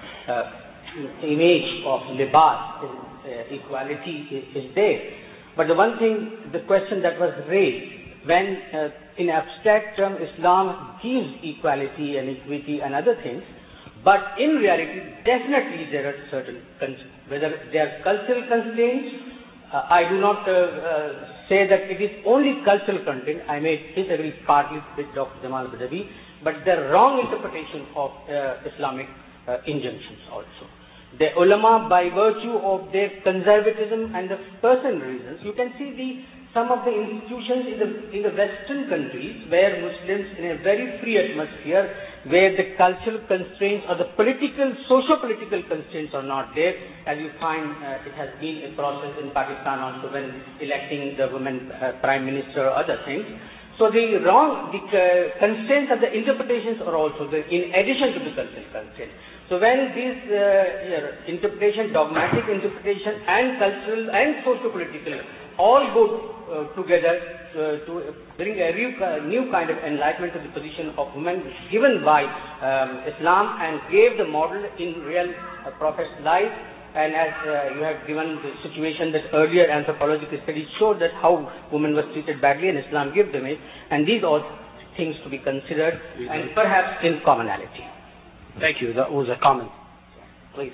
uh, image of libas, uh, equality is, is there. But the one thing, the question that was raised, when uh, in abstract term Islam gives equality and equity and other things, but in reality definitely there are certain, whether they are cultural constraints, uh, I do not uh, uh, say that it is only cultural content. I may disagree partly with Doctor Jamal Badawi, but the wrong interpretation of uh, Islamic uh, injunctions also. The ulama, by virtue of their conservatism and the personal reasons, you can see the some of the institutions in the in the Western countries where Muslims in a very free atmosphere, where the cultural constraints or the political, socio-political constraints are not there, as you find uh, it has been a process in Pakistan also when electing the women uh, prime minister or other things. So the wrong, the uh, constraints of the interpretations are also there in addition to the cultural constraints. So when these uh, interpretation, dogmatic interpretation and cultural and socio-political all go uh, together uh, to bring a new, uh, new kind of enlightenment to the position of women given by um, Islam and gave the model in real uh, Prophet's life And as uh, you have given the situation that earlier anthropological studies showed that how women were treated badly and Islam gave them it, and these are things to be considered and perhaps in commonality. Thank you. That was a comment. Please.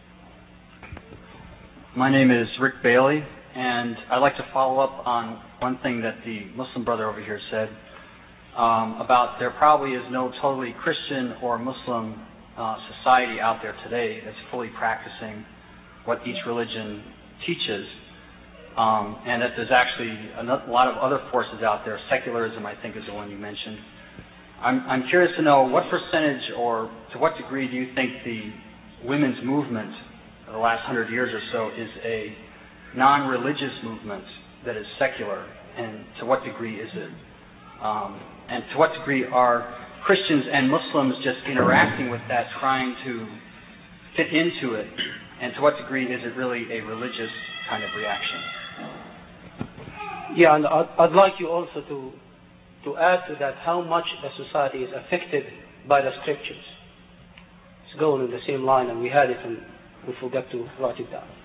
My name is Rick Bailey, and I'd like to follow up on one thing that the Muslim brother over here said um, about there probably is no totally Christian or Muslim uh, society out there today that's fully practicing what each religion teaches, um, and that there's actually a lot of other forces out there. Secularism, I think, is the one you mentioned. I'm, I'm curious to know what percentage or to what degree do you think the women's movement of the last hundred years or so is a non-religious movement that is secular, and to what degree is it? Um, and to what degree are Christians and Muslims just interacting with that, trying to fit into it? And to what degree is it really a religious kind of reaction? Yeah, and I'd, I'd like you also to to add to that how much the society is affected by the scriptures. It's going in the same line, and we had it, and we forgot to write it down.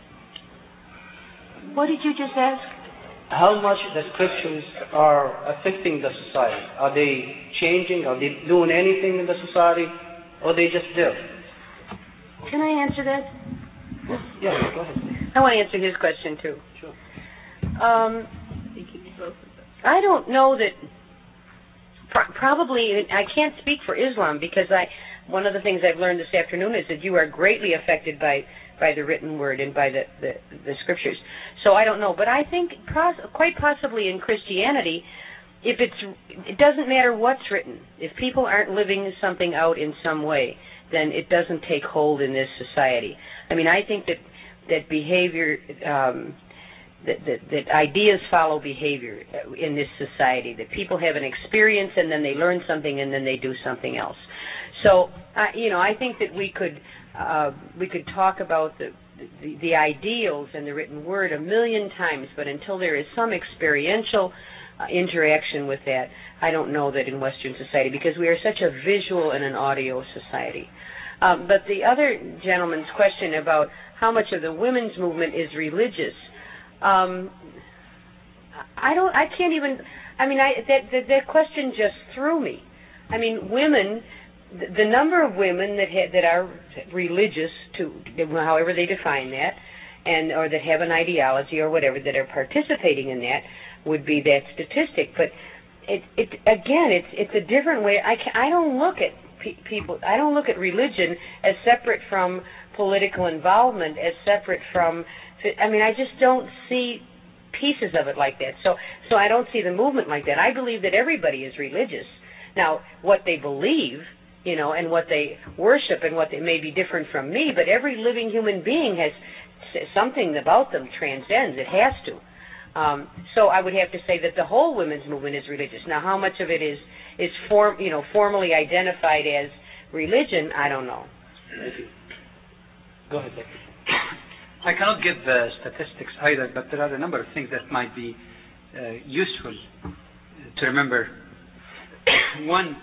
What did you just ask? How much the scriptures are affecting the society? Are they changing? Are they doing anything in the society? Or are they just there? Can I answer that? Yeah, go ahead. I want to answer his question too. Sure. Um, I don't know that. Pro- probably, I can't speak for Islam because I. One of the things I've learned this afternoon is that you are greatly affected by, by the written word and by the, the, the scriptures. So I don't know, but I think pos- quite possibly in Christianity, if it's, it doesn't matter what's written. If people aren't living something out in some way, then it doesn't take hold in this society. I mean, I think that that behavior, um, that, that that ideas follow behavior in this society. That people have an experience and then they learn something and then they do something else. So, uh, you know, I think that we could uh, we could talk about the, the the ideals and the written word a million times, but until there is some experiential uh, interaction with that, I don't know that in Western society, because we are such a visual and an audio society. Um, but the other gentleman's question about how much of the women's movement is religious, um, I don't, I can't even. I mean, I, that, that that question just threw me. I mean, women. The number of women that ha- that are religious, to however they define that, and or that have an ideology or whatever that are participating in that, would be that statistic. But it, it again, it's it's a different way. I can, I don't look at pe- people. I don't look at religion as separate from political involvement, as separate from. I mean, I just don't see pieces of it like that. So so I don't see the movement like that. I believe that everybody is religious. Now, what they believe, you know, and what they worship and what they may be different from me, but every living human being has something about them transcends. It has to. Um, so I would have to say that the whole women's movement is religious. Now, how much of it is is form, you know, formally identified as religion, I don't know. Thank you. Go ahead, Becky. I cannot give uh, statistics either, but there are a number of things that might be uh, useful to remember. One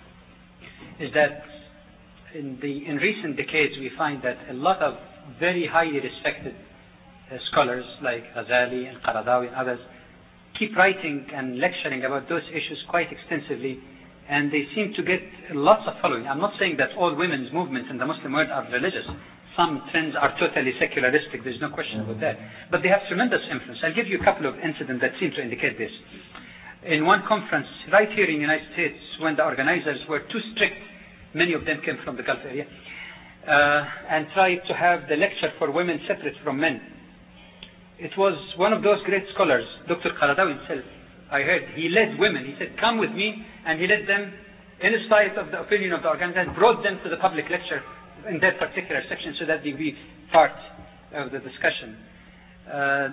is that in the in recent decades we find that a lot of very highly respected uh, scholars like Ghazali and Qaradawi and others keep writing and lecturing about those issues quite extensively, and they seem to get lots of following. I'm not saying that all women's movements in the Muslim world are religious. Some trends are totally secularistic, there's no question about that. But they have tremendous influence. I'll give you a couple of incidents that seem to indicate this. In one conference right here in the United States, when the organizers were too strict, many of them came from the Gulf area, uh, and tried to have the lecture for women separate from men. It was one of those great scholars, Doctor Qaradawi himself, I heard, he led women. He said, come with me, and he led them in spite of the opinion of the organizer, brought them to the public lecture in that particular section so that they be part of the discussion. Uh,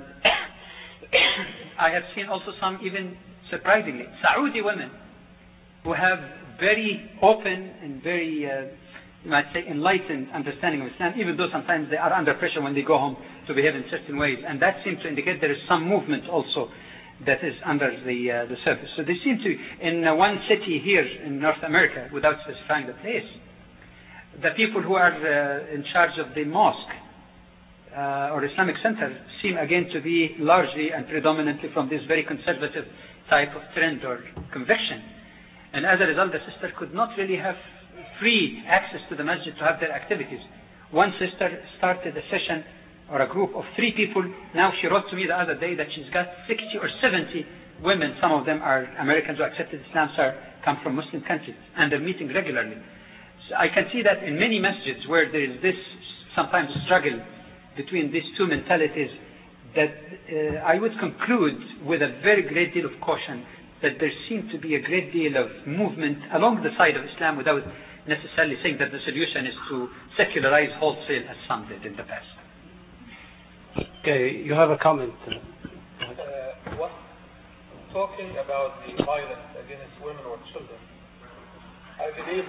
I have seen also some even surprisingly, Saudi women who have very open and very, uh, you might say, enlightened understanding of Islam, even though sometimes they are under pressure when they go home to behave in certain ways. And that seems to indicate there is some movement also that is under the uh, the surface. So they seem to, in uh, one city here in North America, without specifying the place, the people who are uh, in charge of the mosque uh, or Islamic center seem again to be largely and predominantly from this very conservative type of trend or conviction. And as a result, the sister could not really have free access to the masjid to have their activities. One sister started a session or a group of three people. Now she wrote to me the other day that she's got sixty or seventy women. Some of them are Americans who accepted Islam, sir, come from Muslim countries, and they're meeting regularly. So I can see that in many masjids where there is this sometimes struggle between these two mentalities, that uh, I would conclude with a very great deal of caution that there seemed to be a great deal of movement along the side of Islam without necessarily saying that the solution is to secularize wholesale as some did in the past. Okay, you have a comment. Uh, what, talking about the violence against women or children, I believe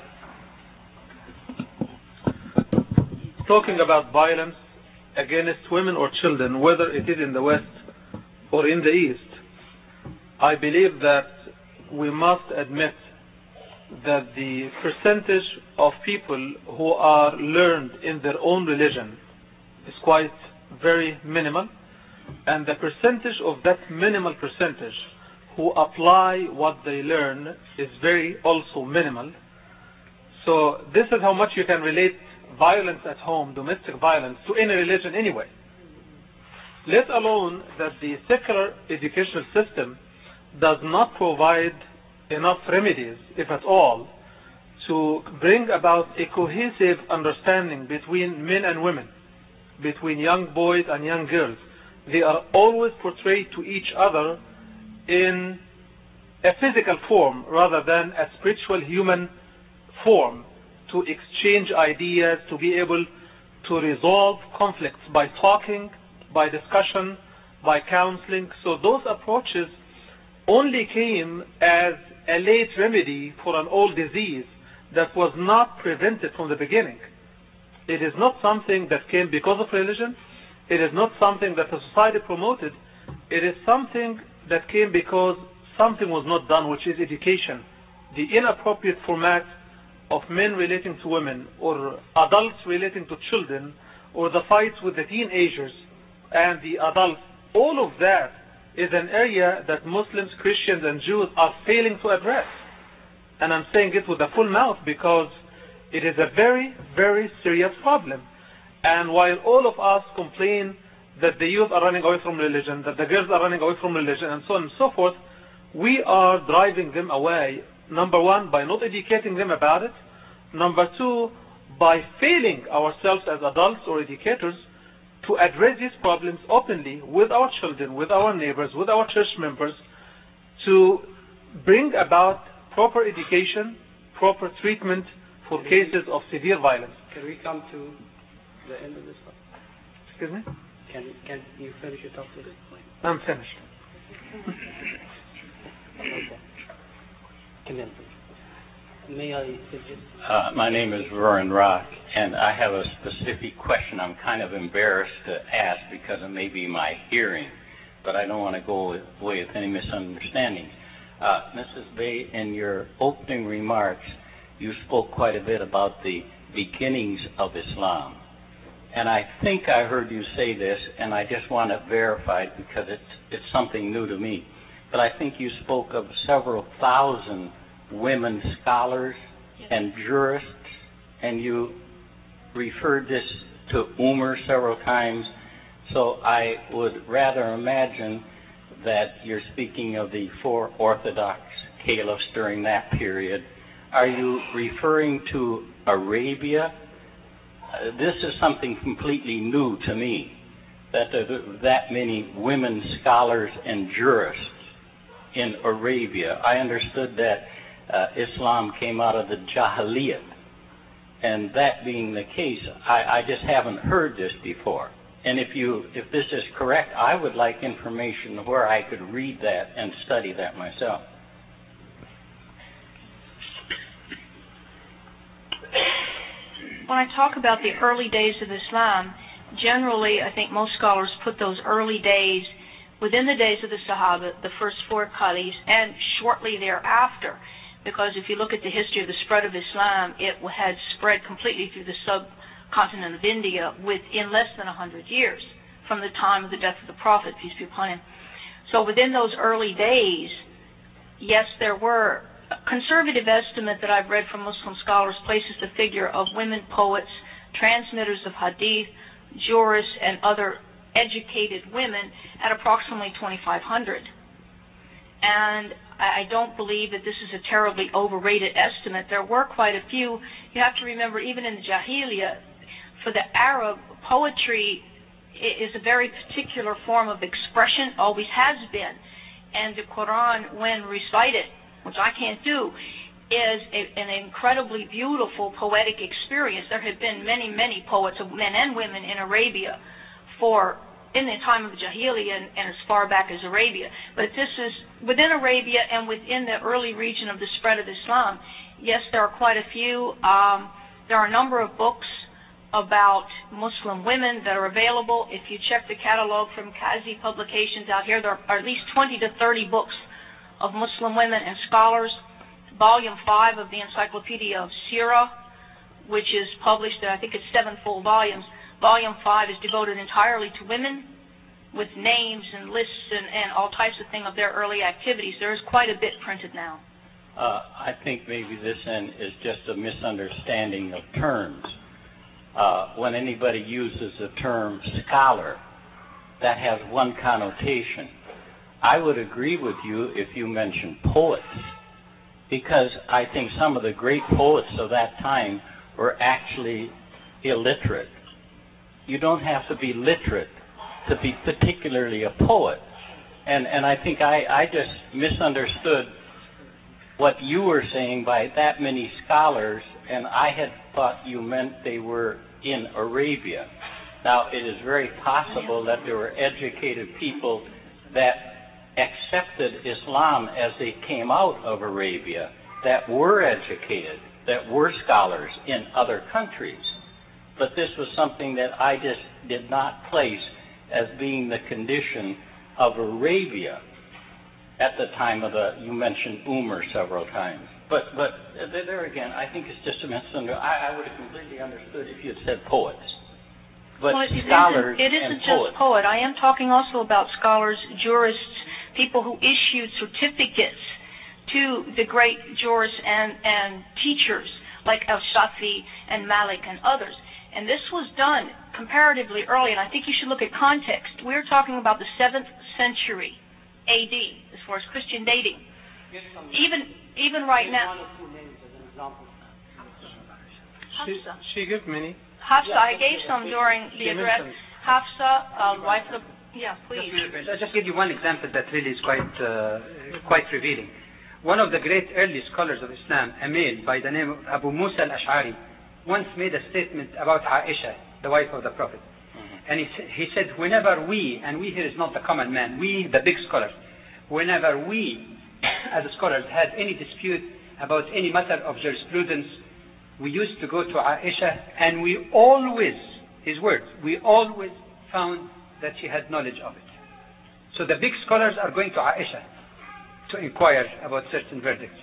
that talking about violence against women or children, whether it is in the West or in the East, I believe that we must admit that the percentage of people who are learned in their own religion is quite very minimal, and the percentage of that minimal percentage who apply what they learn is very also minimal. So this is how much you can relate violence at home, domestic violence, to any religion anyway. Let alone that the secular educational system does not provide enough remedies, if at all, to bring about a cohesive understanding between men and women, between young boys and young girls. They are always portrayed to each other in a physical form rather than a spiritual human form, to exchange ideas, to be able to resolve conflicts by talking, by discussion, by counseling. So those approaches only came as a late remedy for an old disease that was not prevented from the beginning. It is not something that came because of religion. It is not something that the society promoted. It is something that came because something was not done, which is education. The inappropriate format of men relating to women, or adults relating to children, or the fights with the teenagers and the adults, all of that is an area that Muslims, Christians, and Jews are failing to address. And I'm saying it with a full mouth because it is a very, very serious problem. And while all of us complain that the youth are running away from religion, that the girls are running away from religion, and so on and so forth, we are driving them away, number one, by not educating them about it, number two, by failing ourselves as adults or educators to address these problems openly with our children, with our neighbors, with our church members, to bring about proper education, proper treatment for Can cases of severe violence. Can we come to the end of this one? Excuse me? Can, can you finish your talk, please? I'm finished. Okay. Come in, please. May I suggest? Uh, my name is Roran Rock, and I have a specific question I'm kind of embarrassed to ask because of maybe my hearing, but I don't want to go away with any misunderstandings. Uh, Missus Bay, in your opening remarks, you spoke quite a bit about the beginnings of Islam. And I think I heard you say this, and I just want to verify it because it's, it's something new to me. But I think you spoke of several thousand women scholars and jurists, and you referred this to Umar several times. So I would rather imagine that you're speaking of the four Orthodox caliphs during that period. Are you referring to Arabia? Uh, this is something completely new to me, that there are that many women scholars and jurists in Arabia. I understood that uh, Islam came out of the Jahiliyyah, and that being the case, I, I just haven't heard this before. And if you, if this is correct, I would like information where I could read that and study that myself. When I talk about the early days of Islam, generally I think most scholars put those early days within the days of the Sahaba, the first four caliphs, and shortly thereafter. Because if you look at the history of the spread of Islam, it had spread completely through the continent of India within less than one hundred years from the time of the death of the Prophet, peace be upon him. So within those early days, yes, there were. A conservative estimate that I've read from Muslim scholars places the figure of women poets, transmitters of hadith, jurists, and other educated women at approximately twenty-five hundred. And I don't believe that this is a terribly overrated estimate. There were quite a few. You have to remember, even in the Jahiliyyah, for the Arab, poetry is a very particular form of expression, always has been. And the Quran, when recited, which I can't do, is a, an incredibly beautiful poetic experience. There have been many, many poets, men and women in Arabia for in the time of the Jahiliyyah and, and as far back as Arabia. But this is within Arabia and within the early region of the spread of Islam. Yes, there are quite a few. Um, there are a number of books about Muslim women that are available. If you check the catalog from Qazi Publications out here, there are at least twenty to thirty books of Muslim women and scholars. Volume five of the Encyclopedia of Sirah, which is published, I think it's seven full volumes. Volume five is devoted entirely to women with names and lists and, and all types of things of their early activities. There is quite a bit printed now. Uh, I think maybe this end is just a misunderstanding of terms. Uh, when anybody uses the term scholar, that has one connotation. I would agree with you if you mentioned poets, because I think some of the great poets of that time were actually illiterate. You don't have to be literate to be particularly a poet. And and I think I, I just misunderstood what you were saying by that many scholars, and I had thought you meant they were in Arabia. Now, it is very possible that there were educated people that accepted Islam as they came out of Arabia, that were educated, that were scholars in other countries. But this was something that I just did not place as being the condition of Arabia at the time of the, you mentioned Umar several times. But but there again, I think it's just a misunderstanding. I, I would have completely understood if you had said poets. But well, it scholars isn't, it isn't and just poets. poet. I am talking also about scholars, jurists, people who issued certificates to the great jurists and, and teachers like Al-Shafi and Malik and others. And this was done comparatively early, and I think you should look at context. We're talking about the seventh century A D as far as Christian dating. Even even right now. She, she gave many. Hafsa, I gave some during the address. Hafsa, uh, wife of, yeah, please. I'll just give you one example that really is quite uh, quite revealing. One of the great early scholars of Islam, a male by the name of Abu Musa al-Ash'ari, once made a statement about Aisha, the wife of the Prophet. Mm-hmm. And he, he said, whenever we, and we here is not the common man, we, the big scholars, whenever we, as scholars, had any dispute about any matter of jurisprudence, we used to go to Aisha, and we always, his words, we always found that she had knowledge of it. So the big scholars are going to Aisha to inquire about certain verdicts.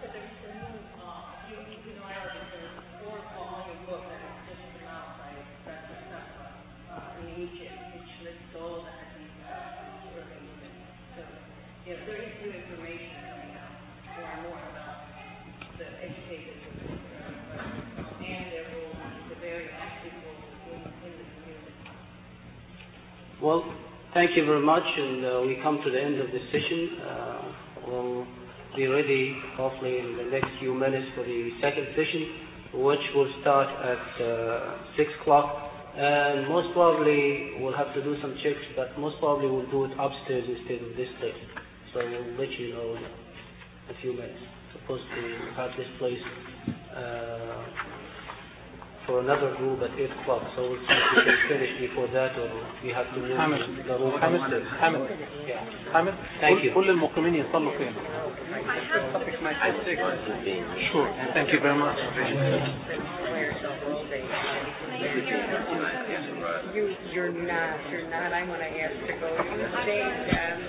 Well, thank you very much, and uh, we come to the end of this session. Uh, we'll be ready, hopefully, in the next few minutes for the second session, which will start at uh, six o'clock. And most probably, we'll have to do some checks, but most probably we'll do it upstairs instead of this place. So we'll let you know in a few minutes. Supposed to have this place uh, for another group at eight o'clock, so we'll see if we can finish before that, or we have to move Hamid, the room. Hamid, Hamid, yeah. Hamid, Thank you. كل المقيمين يصلوا فين. Sure, thank you very much. You, you're not, you're not. I'm going to ask to go. You stay, um,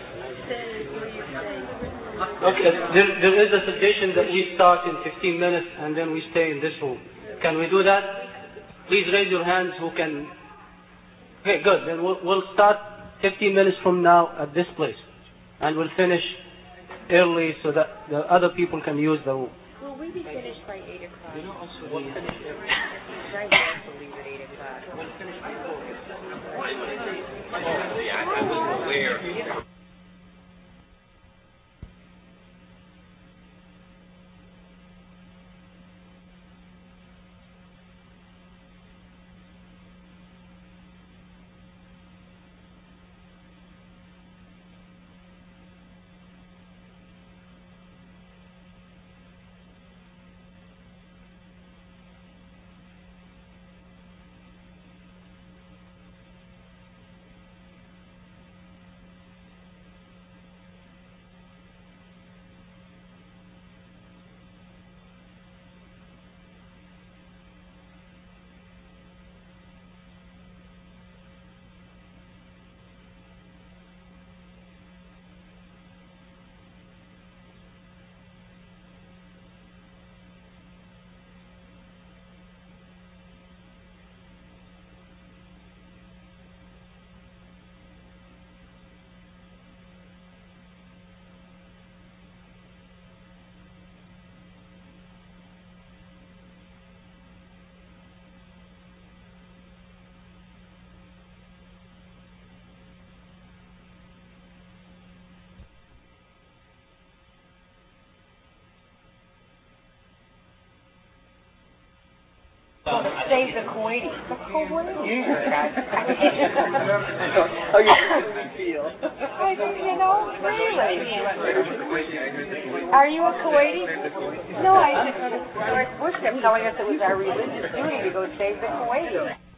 Okay, there, there is a suggestion that we start in fifteen minutes and then we stay in this room. Can we do that? please raise your hands who can. Okay, good. Then we'll, we'll start fifteen minutes from now at this place, and we'll finish early so that the other people can use the room. Will we be finished by eight o'clock? You know, also we'll finish early. I have to leave at eight o'clock. We'll finish before. Save the Kuwaitis. The Kuwaitis. How you feel? I think, you know, really. Are you a Kuwaiti? No, I just, George Bush kept telling us it was our religious duty to go save the Kuwaitis.